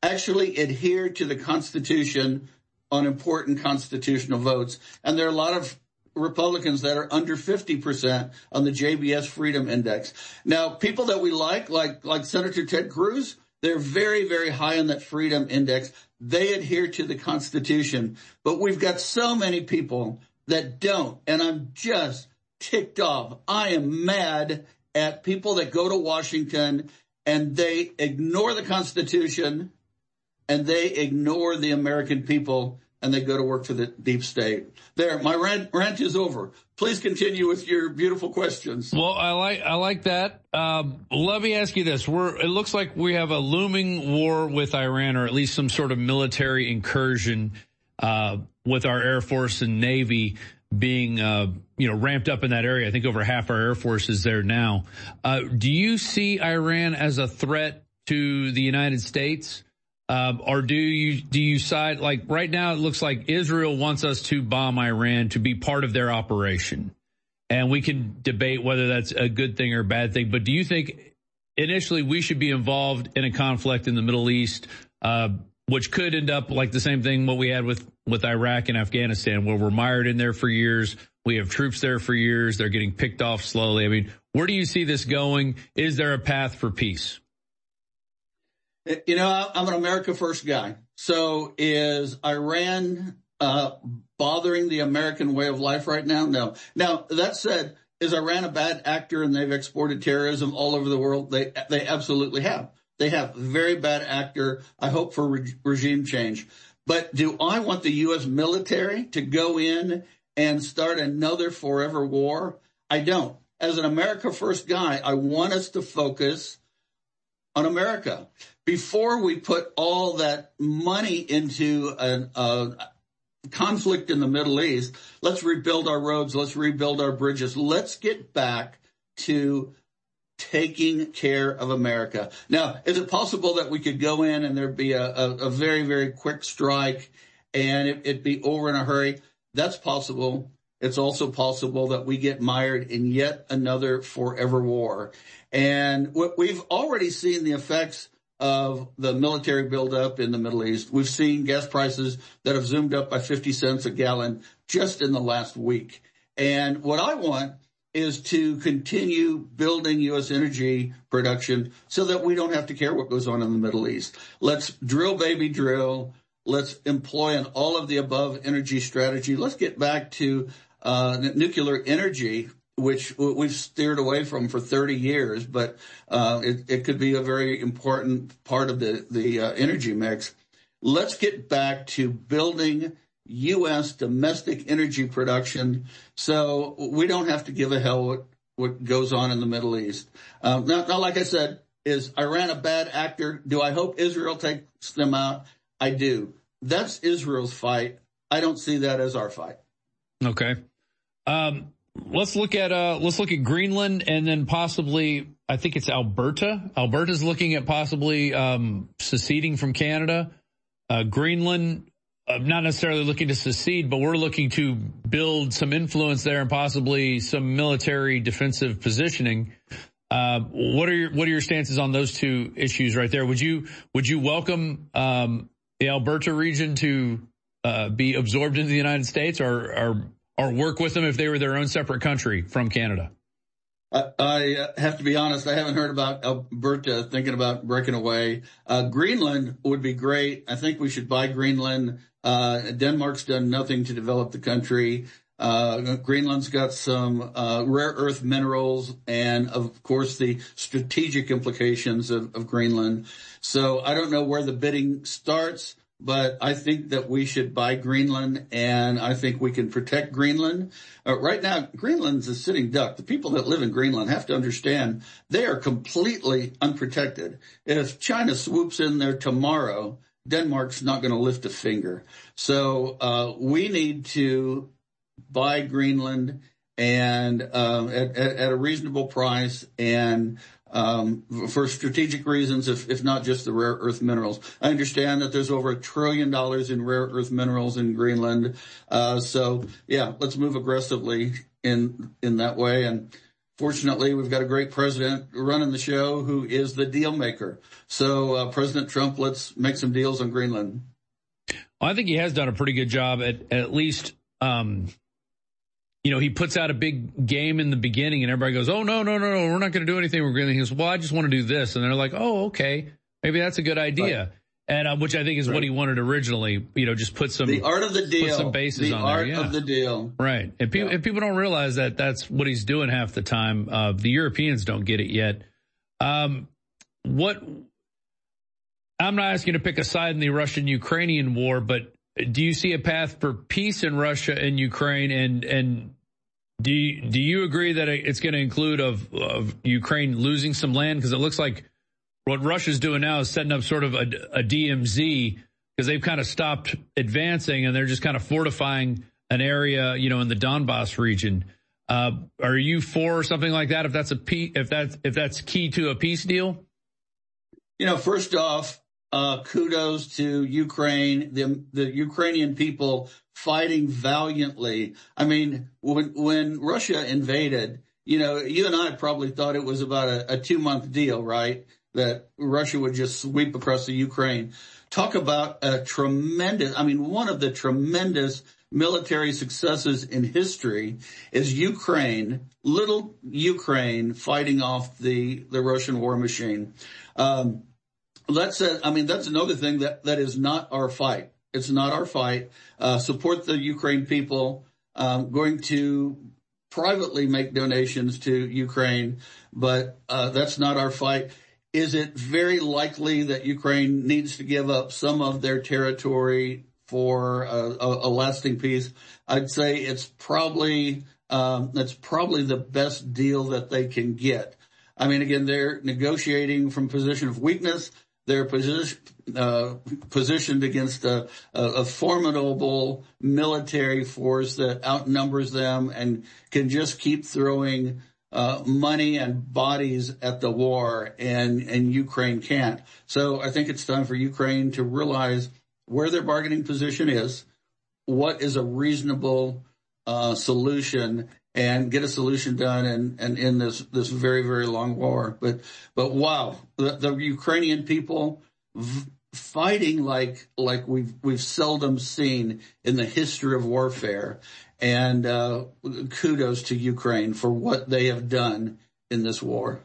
actually adhere to the Constitution on important constitutional votes. And there are a lot of Republicans that are under fifty percent on the J B S Freedom Index. Now, people that we like, like, like Senator Ted Cruz, they're very, very high on that Freedom Index. They adhere to the Constitution. But we've got so many people that don't. And I'm just ticked off. I am mad at people that go to Washington and they ignore the Constitution and they ignore the American people and they go to work for the deep state. There, my rant, rant is over. Please continue with your beautiful questions. Well, I like I like that. Um, let me ask you this: We're it looks like we have a looming war with Iran, or at least some sort of military incursion uh, with our Air Force and Navy being uh, you know ramped up in that area. I think over half our Air Force is there now. Uh, do you see Iran as a threat to the United States? Uh, or do you, do you side, like right now it looks like Israel wants us to bomb Iran to be part of their operation. And we can debate whether that's a good thing or a bad thing. But do you think initially we should be involved in a conflict in the Middle East, uh, which could end up like the same thing what we had with, with Iraq and Afghanistan, where we're mired in there for years. We have troops there for years. They're getting picked off slowly. I mean, where do you see this going? Is there a path for peace? You know, I'm an America First guy. So is Iran uh bothering the American way of life right now? No. Now, that said, is Iran a bad actor and they've exported terrorism all over the world? They they absolutely have. They have. Very bad actor. I hope for re- regime change. But do I want the U S military to go in and start another forever war? I don't. As an America First guy, I want us to focus on America. Before we put all that money into a, a conflict in the Middle East, let's rebuild our roads, let's rebuild our bridges, let's get back to taking care of America. Now, is it possible that we could go in and there'd be a, a, a very, very quick strike and it, it'd be over in a hurry? That's possible. It's also possible that we get mired in yet another forever war. And what we've already seen the effects of the military buildup in the Middle East. We've seen gas prices that have zoomed up by fifty cents a gallon just in the last week. And what I want is to continue building U S energy production so that we don't have to care what goes on in the Middle East. Let's drill, baby, drill. Let's employ an all of the above energy strategy. Let's get back to uh nuclear energy, which we've steered away from for thirty years, but uh it, it could be a very important part of the, the uh, energy mix. Let's get back to building U S domestic energy production so we don't have to give a hell what, what goes on in the Middle East. Um, now, now, like I said, is Iran a bad actor? Do I hope Israel takes them out? I do. That's Israel's fight. I don't see that as our fight. Okay. Um, let's look at, uh, let's look at Greenland and then possibly, I think it's Alberta. Alberta's looking at possibly, um, seceding from Canada. Uh, Greenland, uh, not necessarily looking to secede, but we're looking to build some influence there and possibly some military defensive positioning. Uh, what are your, what are your stances on those two issues right there? Would you, would you welcome, um, the Alberta region to, uh, be absorbed into the United States or, or, or work with them if they were their own separate country from Canada? I, I have to be honest, I haven't heard about Alberta thinking about breaking away. Uh, Greenland would be great. I think we should buy Greenland. Uh, Denmark's done nothing to develop the country. Uh, Greenland's got some, uh, rare earth minerals and of course the strategic implications of, of Greenland. So I don't know where the bidding starts, but I think that we should buy Greenland, and I think we can protect Greenland. Uh, right now, Greenland's a sitting duck. The people that live in Greenland have to understand they are completely unprotected. If China swoops in there tomorrow, Denmark's not going to lift a finger. So uh we need to buy Greenland and uh, at, at, at a reasonable price and Um, for strategic reasons, if, if not just the rare earth minerals. I understand that there's over a trillion dollars in rare earth minerals in Greenland. Uh, so yeah, let's move aggressively in, in that way. And fortunately, we've got a great president running the show who is the deal maker. So, uh, President Trump, let's make some deals on Greenland. Well, I think he has done a pretty good job at at least, um, you know, he puts out a big game in the beginning and everybody goes, oh, no, no, no, no, we're not going to do anything with Greenland. He goes, well, I just want to do this. And they're like, oh, okay, maybe that's a good idea. Right. And uh, which I think is right. what he wanted originally, you know, just put some, the art of the deal, put some bases the on art there. Yeah. of the deal. Right. And people, yeah. and people don't realize that that's what he's doing half the time. Uh, the Europeans don't get it yet. Um, what, I'm not asking you to pick a side in the Russian-Ukrainian war, but do you see a path for peace in Russia and Ukraine? And, and do you, do you agree that it's going to include of, of Ukraine losing some land? Because it looks like what Russia's doing now is setting up sort of a, a D M Z because they've kind of stopped advancing and they're just kind of fortifying an area, you know, in the Donbass region. Uh, are you for something like that? If that's a pe- if that's if that's key to a peace deal? You know, first off, uh, kudos to Ukraine, the the Ukrainian people fighting valiantly. I mean, when when Russia invaded, you know, you and I probably thought it was about a, a two month deal, right? That Russia would just sweep across the Ukraine. Talk about a tremendous, I mean, one of the tremendous military successes in history is Ukraine, little Ukraine fighting off the, the Russian war machine. Um, that's a, I mean, that's another thing that, that is not our fight. It's not our fight. Uh, support the Ukraine people. Um, going to privately make donations to Ukraine, but, uh, that's not our fight. Is it very likely that Ukraine needs to give up some of their territory for a, a, a lasting peace? I'd say it's probably um, that's probably the best deal that they can get. I mean, again, they're negotiating from a position of weakness. They're position, uh, positioned against a, a, a formidable military force that outnumbers them and can just keep throwing Uh, money and bodies at the war, and, and Ukraine can't. So I think it's time for Ukraine to realize where their bargaining position is, what is a reasonable uh, solution, and get a solution done and, and in this, this very, very long war. But, but wow, the, the Ukrainian people v- fighting like, like we've, we've seldom seen in the history of warfare. And uh, kudos to Ukraine for what they have done in this war.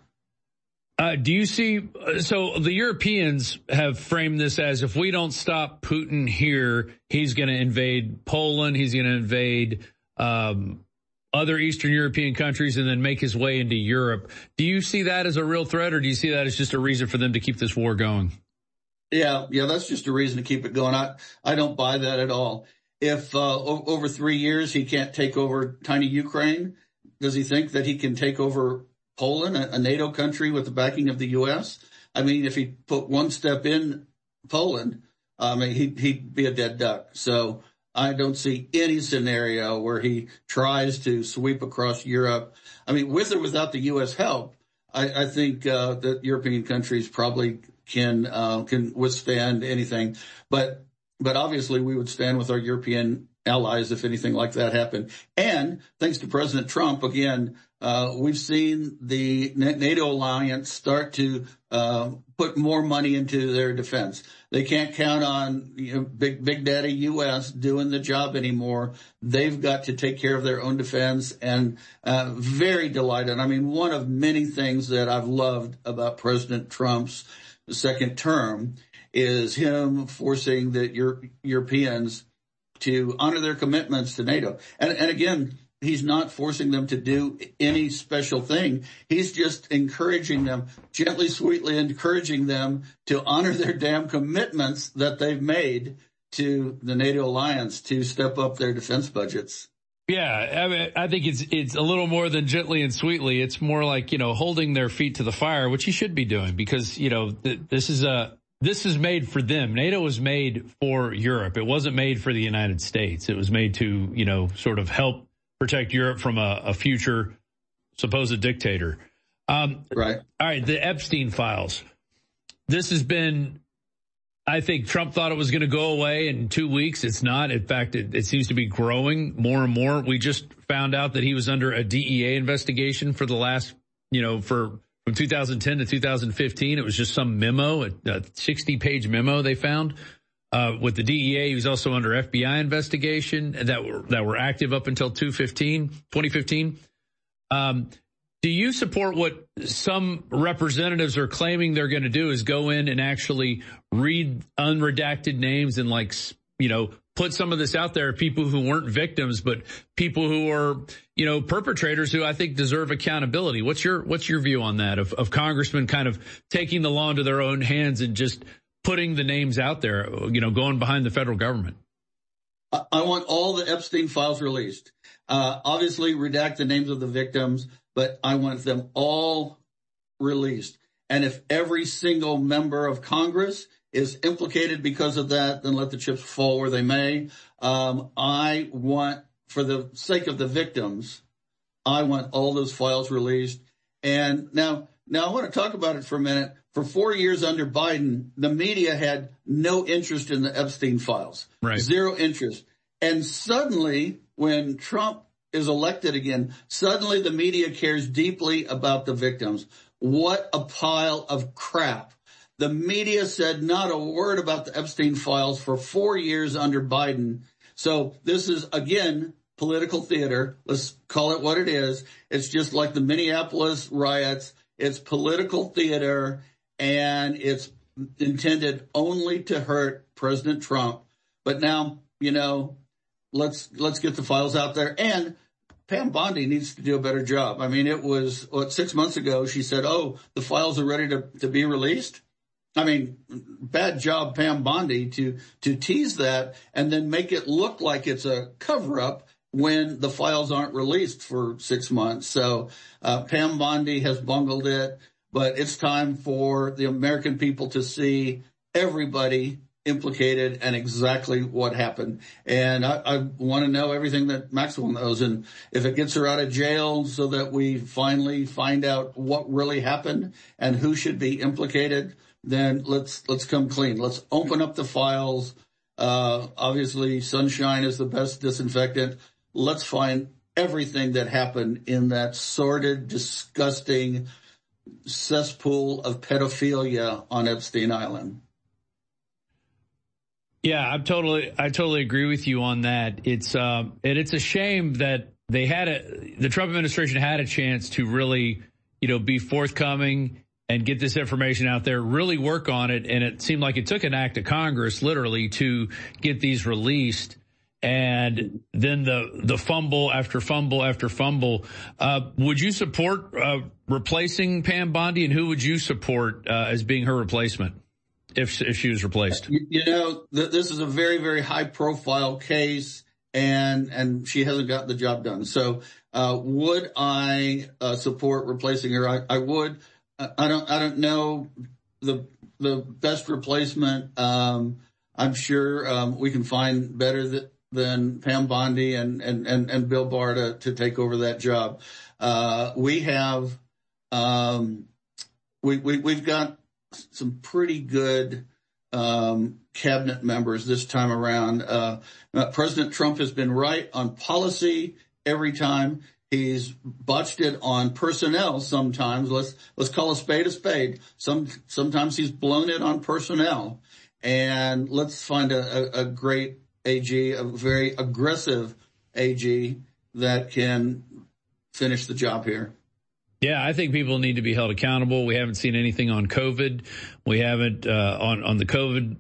Uh, do you see, so the Europeans have framed this as if we don't stop Putin here, he's going to invade Poland, he's going to invade um, other Eastern European countries and then make his way into Europe. Do you see that as a real threat, or do you see that as just a reason for them to keep this war going? Yeah, yeah, that's just a reason to keep it going. I, I don't buy that at all. If uh, o- over three years he can't take over tiny Ukraine, does he think that he can take over Poland, a, a NATO country with the backing of the U S? I mean, if he put one step in Poland, I mean, he'd, he'd be a dead duck. So I don't see any scenario where he tries to sweep across Europe. I mean, with or without the U S help, I, I think uh, that European countries probably can uh, can withstand anything. But But obviously we would stand with our European allies if anything like that happened. And thanks to President Trump, again, uh, we've seen the NATO alliance start to uh, put more money into their defense. They can't count on, you know, big, big daddy U S doing the job anymore. They've got to take care of their own defense, and uh, very delighted. I mean, one of many things that I've loved about President Trump's second term is him forcing the Euro- Europeans to honor their commitments to NATO. And, and again, he's not forcing them to do any special thing. He's just encouraging them, gently, sweetly encouraging them to honor their damn commitments that they've made to the NATO alliance to step up their defense budgets. Yeah, I mean, I think it's it's a little more than gently and sweetly. It's more like, you know, holding their feet to the fire, which he should be doing, because, you know, th- this is a this is made for them. NATO was made for Europe. It wasn't made for the United States. It was made to, you know, sort of help protect Europe from a, a future supposed dictator. Um, right. All right. The Epstein files. This has been I think Trump thought it was going to go away in two weeks. It's not. In fact, it, it seems to be growing more and more. We just found out that he was under a D E A investigation for the last, you know, for from two thousand ten to two thousand fifteen. It was just some memo, a sixty page memo they found. Uh, with the D E A, he was also under F B I investigation that were, that were active up until twenty fifteen. Um, do you support what some representatives are claiming they're going to do is go in and actually read unredacted names and, like, you know, put some of this out there, people who weren't victims, but people who are, you know, perpetrators who I think deserve accountability? What's your, what's your view on that of, of congressmen kind of taking the law into their own hands and just putting the names out there, you know, going behind the federal government? I want all the Epstein files released. Uh, obviously redact the names of the victims, but I want them all released. And if every single member of Congress is implicated because of that, then let the chips fall where they may. Um, I want, for the sake of the victims, I want all those files released. And now, now I want to talk about it for a minute. For four years under Biden, the media had no interest in the Epstein files. Right. Zero interest. And suddenly, when Trump is elected again, suddenly the media cares deeply about the victims. What a pile of crap. The media said not a word about the Epstein files for four years under Biden. So this is, again, political theater. Let's call it what it is. It's just like the Minneapolis riots. It's political theater, and it's intended only to hurt President Trump. But now, you know, let's let's get the files out there. And Pam Bondi needs to do a better job. I mean, it was, what, six months ago, she said, oh, the files are ready to, to be released. I mean, bad job, Pam Bondi, to, to tease that and then make it look like it's a cover-up when the files aren't released for six months. So uh, Pam Bondi has bungled it, but it's time for the American people to see everybody implicated and exactly what happened. And I, I want to know everything that Maxwell knows. And if it gets her out of jail so that we finally find out what really happened and who should be implicated, then let's let's come clean. Let's open up the files. Uh, obviously, sunshine is the best disinfectant. Let's find everything that happened in that sordid, disgusting cesspool of pedophilia on Epstein Island. Yeah, I'm totally, I totally agree with you on that. It's, um, and it's a shame that they had a, the Trump administration had a chance to really, you know, be forthcoming and get this information out there, really work on it. And it seemed like it took an act of Congress literally to get these released. And then the, the fumble after fumble after fumble. Uh, would you support, uh, replacing Pam Bondi, and who would you support, uh, as being her replacement if, if she was replaced? You, you know, th- this is a very, very high profile case, and, and she hasn't got the job done. So, uh, would I, uh, support replacing her? I, I would. I don't, I don't know the, the best replacement. Um, I'm sure, um, we can find better th- than Pam Bondi and, and, and, and Bill Barr to, to take over that job. Uh, we have, um, we, we, we've got some pretty good, um, cabinet members this time around. Uh, President Trump has been right on policy every time. He's botched it on personnel sometimes. Let's, let's call a spade a spade. Some, sometimes he's blown it on personnel. And let's find a, a, a great A G, a very aggressive A G that can finish the job here. Yeah, I think people need to be held accountable. We haven't seen anything on COVID. We haven't, uh, on, on the COVID,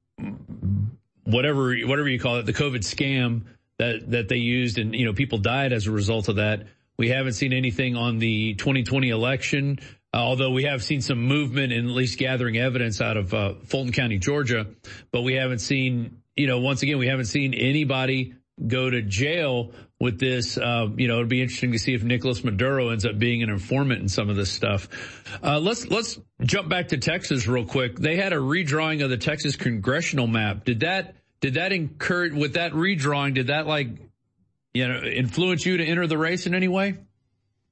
whatever, whatever you call it, the COVID scam that, that they used, and, you know, people died as a result of that. We haven't seen anything on the twenty twenty election, uh, although we have seen some movement in at least gathering evidence out of, uh, Fulton County, Georgia. But we haven't seen, you know, once again, we haven't seen anybody go to jail with this. Uh, you know, it'd be interesting to see if Nicolas Maduro ends up being an informant in some of this stuff. Uh, let's, let's jump back to Texas real quick. They had a redrawing of the Texas congressional map. Did that, Did that encourage, with that redrawing, did that, like, you know, influence you to enter the race in any way?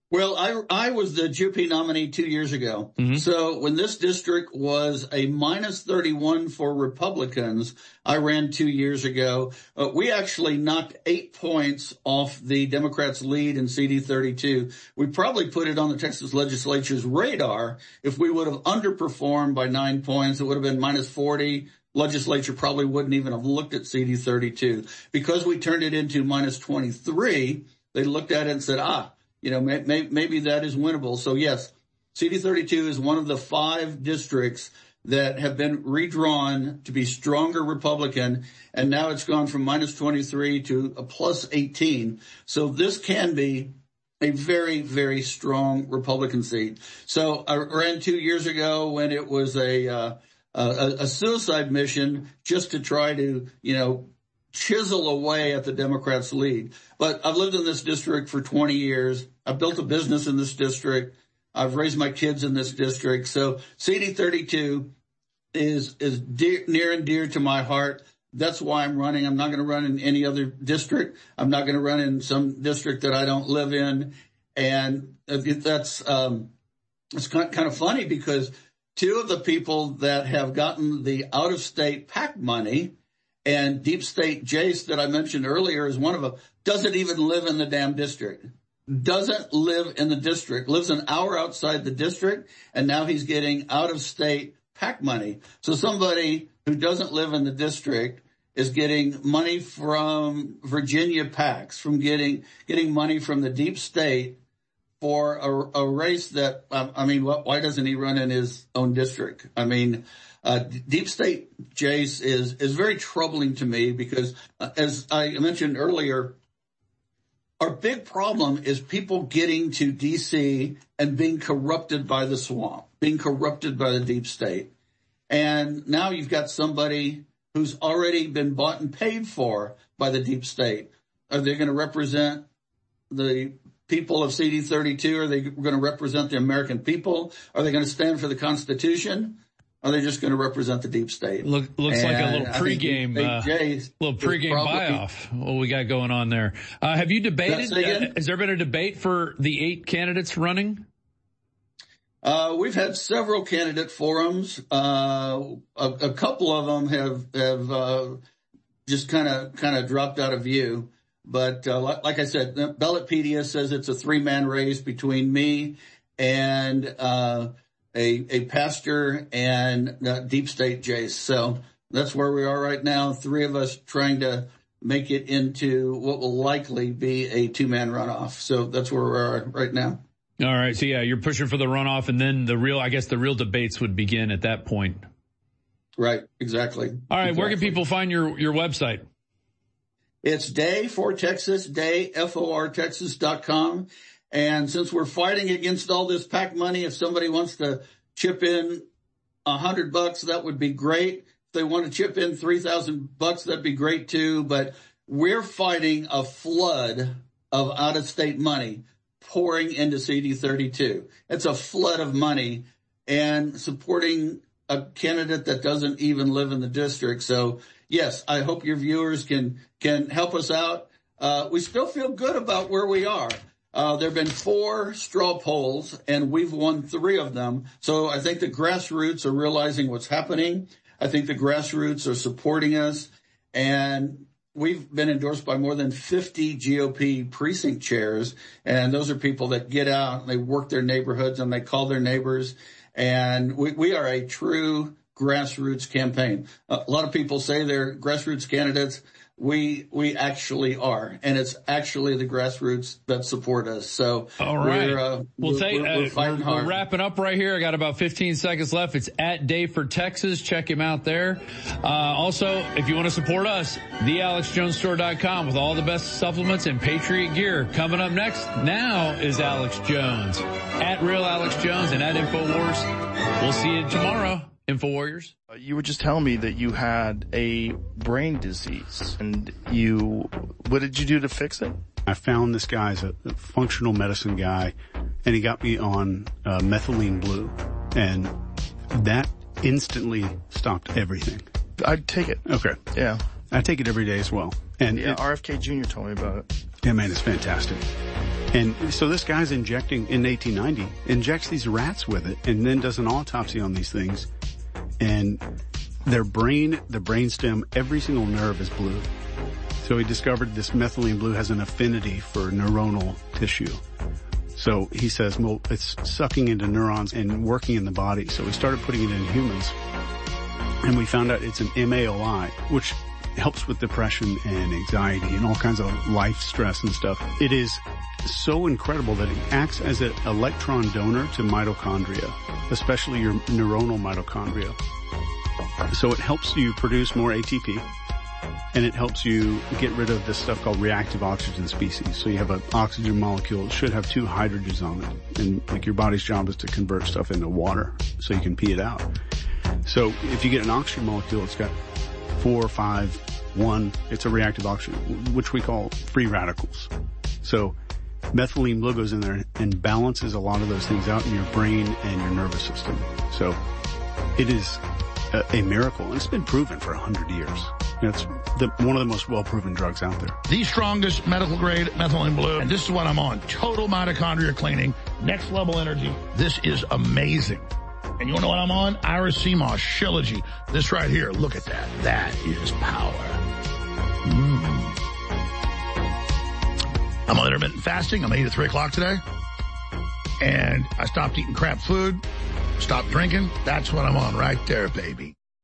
Well, I, I was the G O P nominee two years ago. Mm-hmm. So when this district was a minus thirty-one for Republicans, I ran two years ago. Uh, we actually knocked eight points off the Democrats' lead in C D thirty-two. We probably put it on the Texas legislature's radar. If we would have underperformed by nine points, it would have been minus forty. Legislature probably wouldn't even have looked at C D thirty-two. Because we turned it into minus twenty-three, they looked at it and said, ah, you know, may, may, maybe that is winnable. So, yes, C D thirty-two is one of the five districts that have been redrawn to be stronger Republican, and now it's gone from minus twenty-three to a plus eighteen. So this can be a very, very strong Republican seat. So I ran two years ago when it was a, uh, a, a suicide mission just to try to, you know, chisel away at the Democrats' lead. But I've lived in this district for twenty years. I've built a business in this district. I've raised my kids in this district. So C D thirty-two is, is dear, near and dear to my heart. That's why I'm running. I'm not going to run in any other district. I'm not going to run in some district that I don't live in. And that's, um, it's kind of funny because two of the people that have gotten the out-of-state PAC money, and Deep State Jace that I mentioned earlier is one of them, doesn't even live in the damn district. Doesn't live in the district. Lives an hour outside the district, and now he's getting out-of-state PAC money. So somebody who doesn't live in the district is getting money from Virginia PACs, from getting getting money from the Deep State for a, a race that, um, I mean, why doesn't he run in his own district? I mean, Uh, Deep State Jace is, is very troubling to me because, uh, as I mentioned earlier, our big problem is people getting to D C and being corrupted by the swamp, being corrupted by the Deep State. And now you've got somebody who's already been bought and paid for by the Deep State. Are they going to represent the people of C D thirty-two? Are they going to represent the American people? Are they going to stand for the Constitution? Are they just going to represent the Deep State? Look, looks and like a little pregame, uh, Jace little pregame probably, buy-off. What we got going on there? Uh, have you debated? Uh, has there been a debate for the eight candidates running? Uh, we've had several candidate forums. Uh, a, a couple of them have have uh, just kind of kind of dropped out of view. But uh, like, like I said, Ballotpedia says it's a three-man race between me and. Uh, A, a pastor and uh, Deep State Jace. So that's where we are right now. Three of us trying to make it into what will likely be a two-man runoff. So that's where we are right now. All right. So, yeah, you're pushing for the runoff, and then the real, I guess the real debates would begin at that point. Right. Exactly. All right. Exactly. Where can people find your, your website? It's Day for Texas, Day, F O R Texas dot com. And since we're fighting against all this PAC money, if somebody wants to chip in a hundred bucks, that would be great. If they want to chip in three thousand bucks, that'd be great too. But we're fighting a flood of out-of-state money pouring into C D thirty-two. It's a flood of money and supporting a candidate that doesn't even live in the district. So yes, I hope your viewers can, can help us out. Uh, we still feel good about where we are. Uh, there have been four straw polls, and we've won three of them. So I think the grassroots are realizing what's happening. I think the grassroots are supporting us. And we've been endorsed by more than fifty G O P precinct chairs. And those are people that get out, and they work their neighborhoods, and they call their neighbors. And we, we are a true grassroots campaign. A lot of people say they're grassroots candidates. We, we actually are. And it's actually the grassroots that support us. So, all right. We're, uh, we'll we're, take, we're, we're fighting uh, hard. We're wrapping up right here. I got about fifteen seconds left. It's at Day for Texas. Check him out there. Uh, also, if you want to support us, the alex jones store dot com with all the best supplements and Patriot gear. Coming up next now is Alex Jones at Real Alex Jones and at InfoWars. We'll see you tomorrow. InfoWarriors. Uh, you were just telling me that you had a brain disease, and you, what did you do to fix it? I found this guy as a, a functional medicine guy, and he got me on uh, methylene blue, and that instantly stopped everything. I'd take it. Okay. Yeah. I take it every day as well. And yeah, it, R F K Junior told me about it. Yeah, man, it's fantastic. And so this guy's injecting, in eighteen ninety, injects these rats with it and then does an autopsy on these things. And their brain, the brainstem, every single nerve is blue. So he discovered this methylene blue has an affinity for neuronal tissue. So he says, well, it's sucking into neurons and working in the body. So we started putting it in humans. And we found out it's an M A O I, which helps with depression and anxiety and all kinds of life stress and stuff. It is so incredible that it acts as an electron donor to mitochondria, especially your neuronal mitochondria. So it helps you produce more A T P, and it helps you get rid of this stuff called reactive oxygen species. So you have an oxygen molecule that should have two hydrogens on it, and like your body's job is to convert stuff into water so you can pee it out. So if you get an oxygen molecule, it's got four, five, one, it's a reactive oxygen, which we call free radicals. So methylene blue goes in there and balances a lot of those things out in your brain and your nervous system. So it is a, a miracle, and it's been proven for a hundred years. It's the, one of the most well-proven drugs out there. The strongest medical grade methylene blue, and this is what I'm on. Total mitochondria cleaning, next level energy. This is amazing. And you want to know what I'm on? Iris C M O S, Shilajit. This right here, look at that. That is power. Mm. I'm on intermittent fasting. I'm eight at three o'clock today. And I stopped eating crap food, stopped drinking. That's what I'm on right there, baby.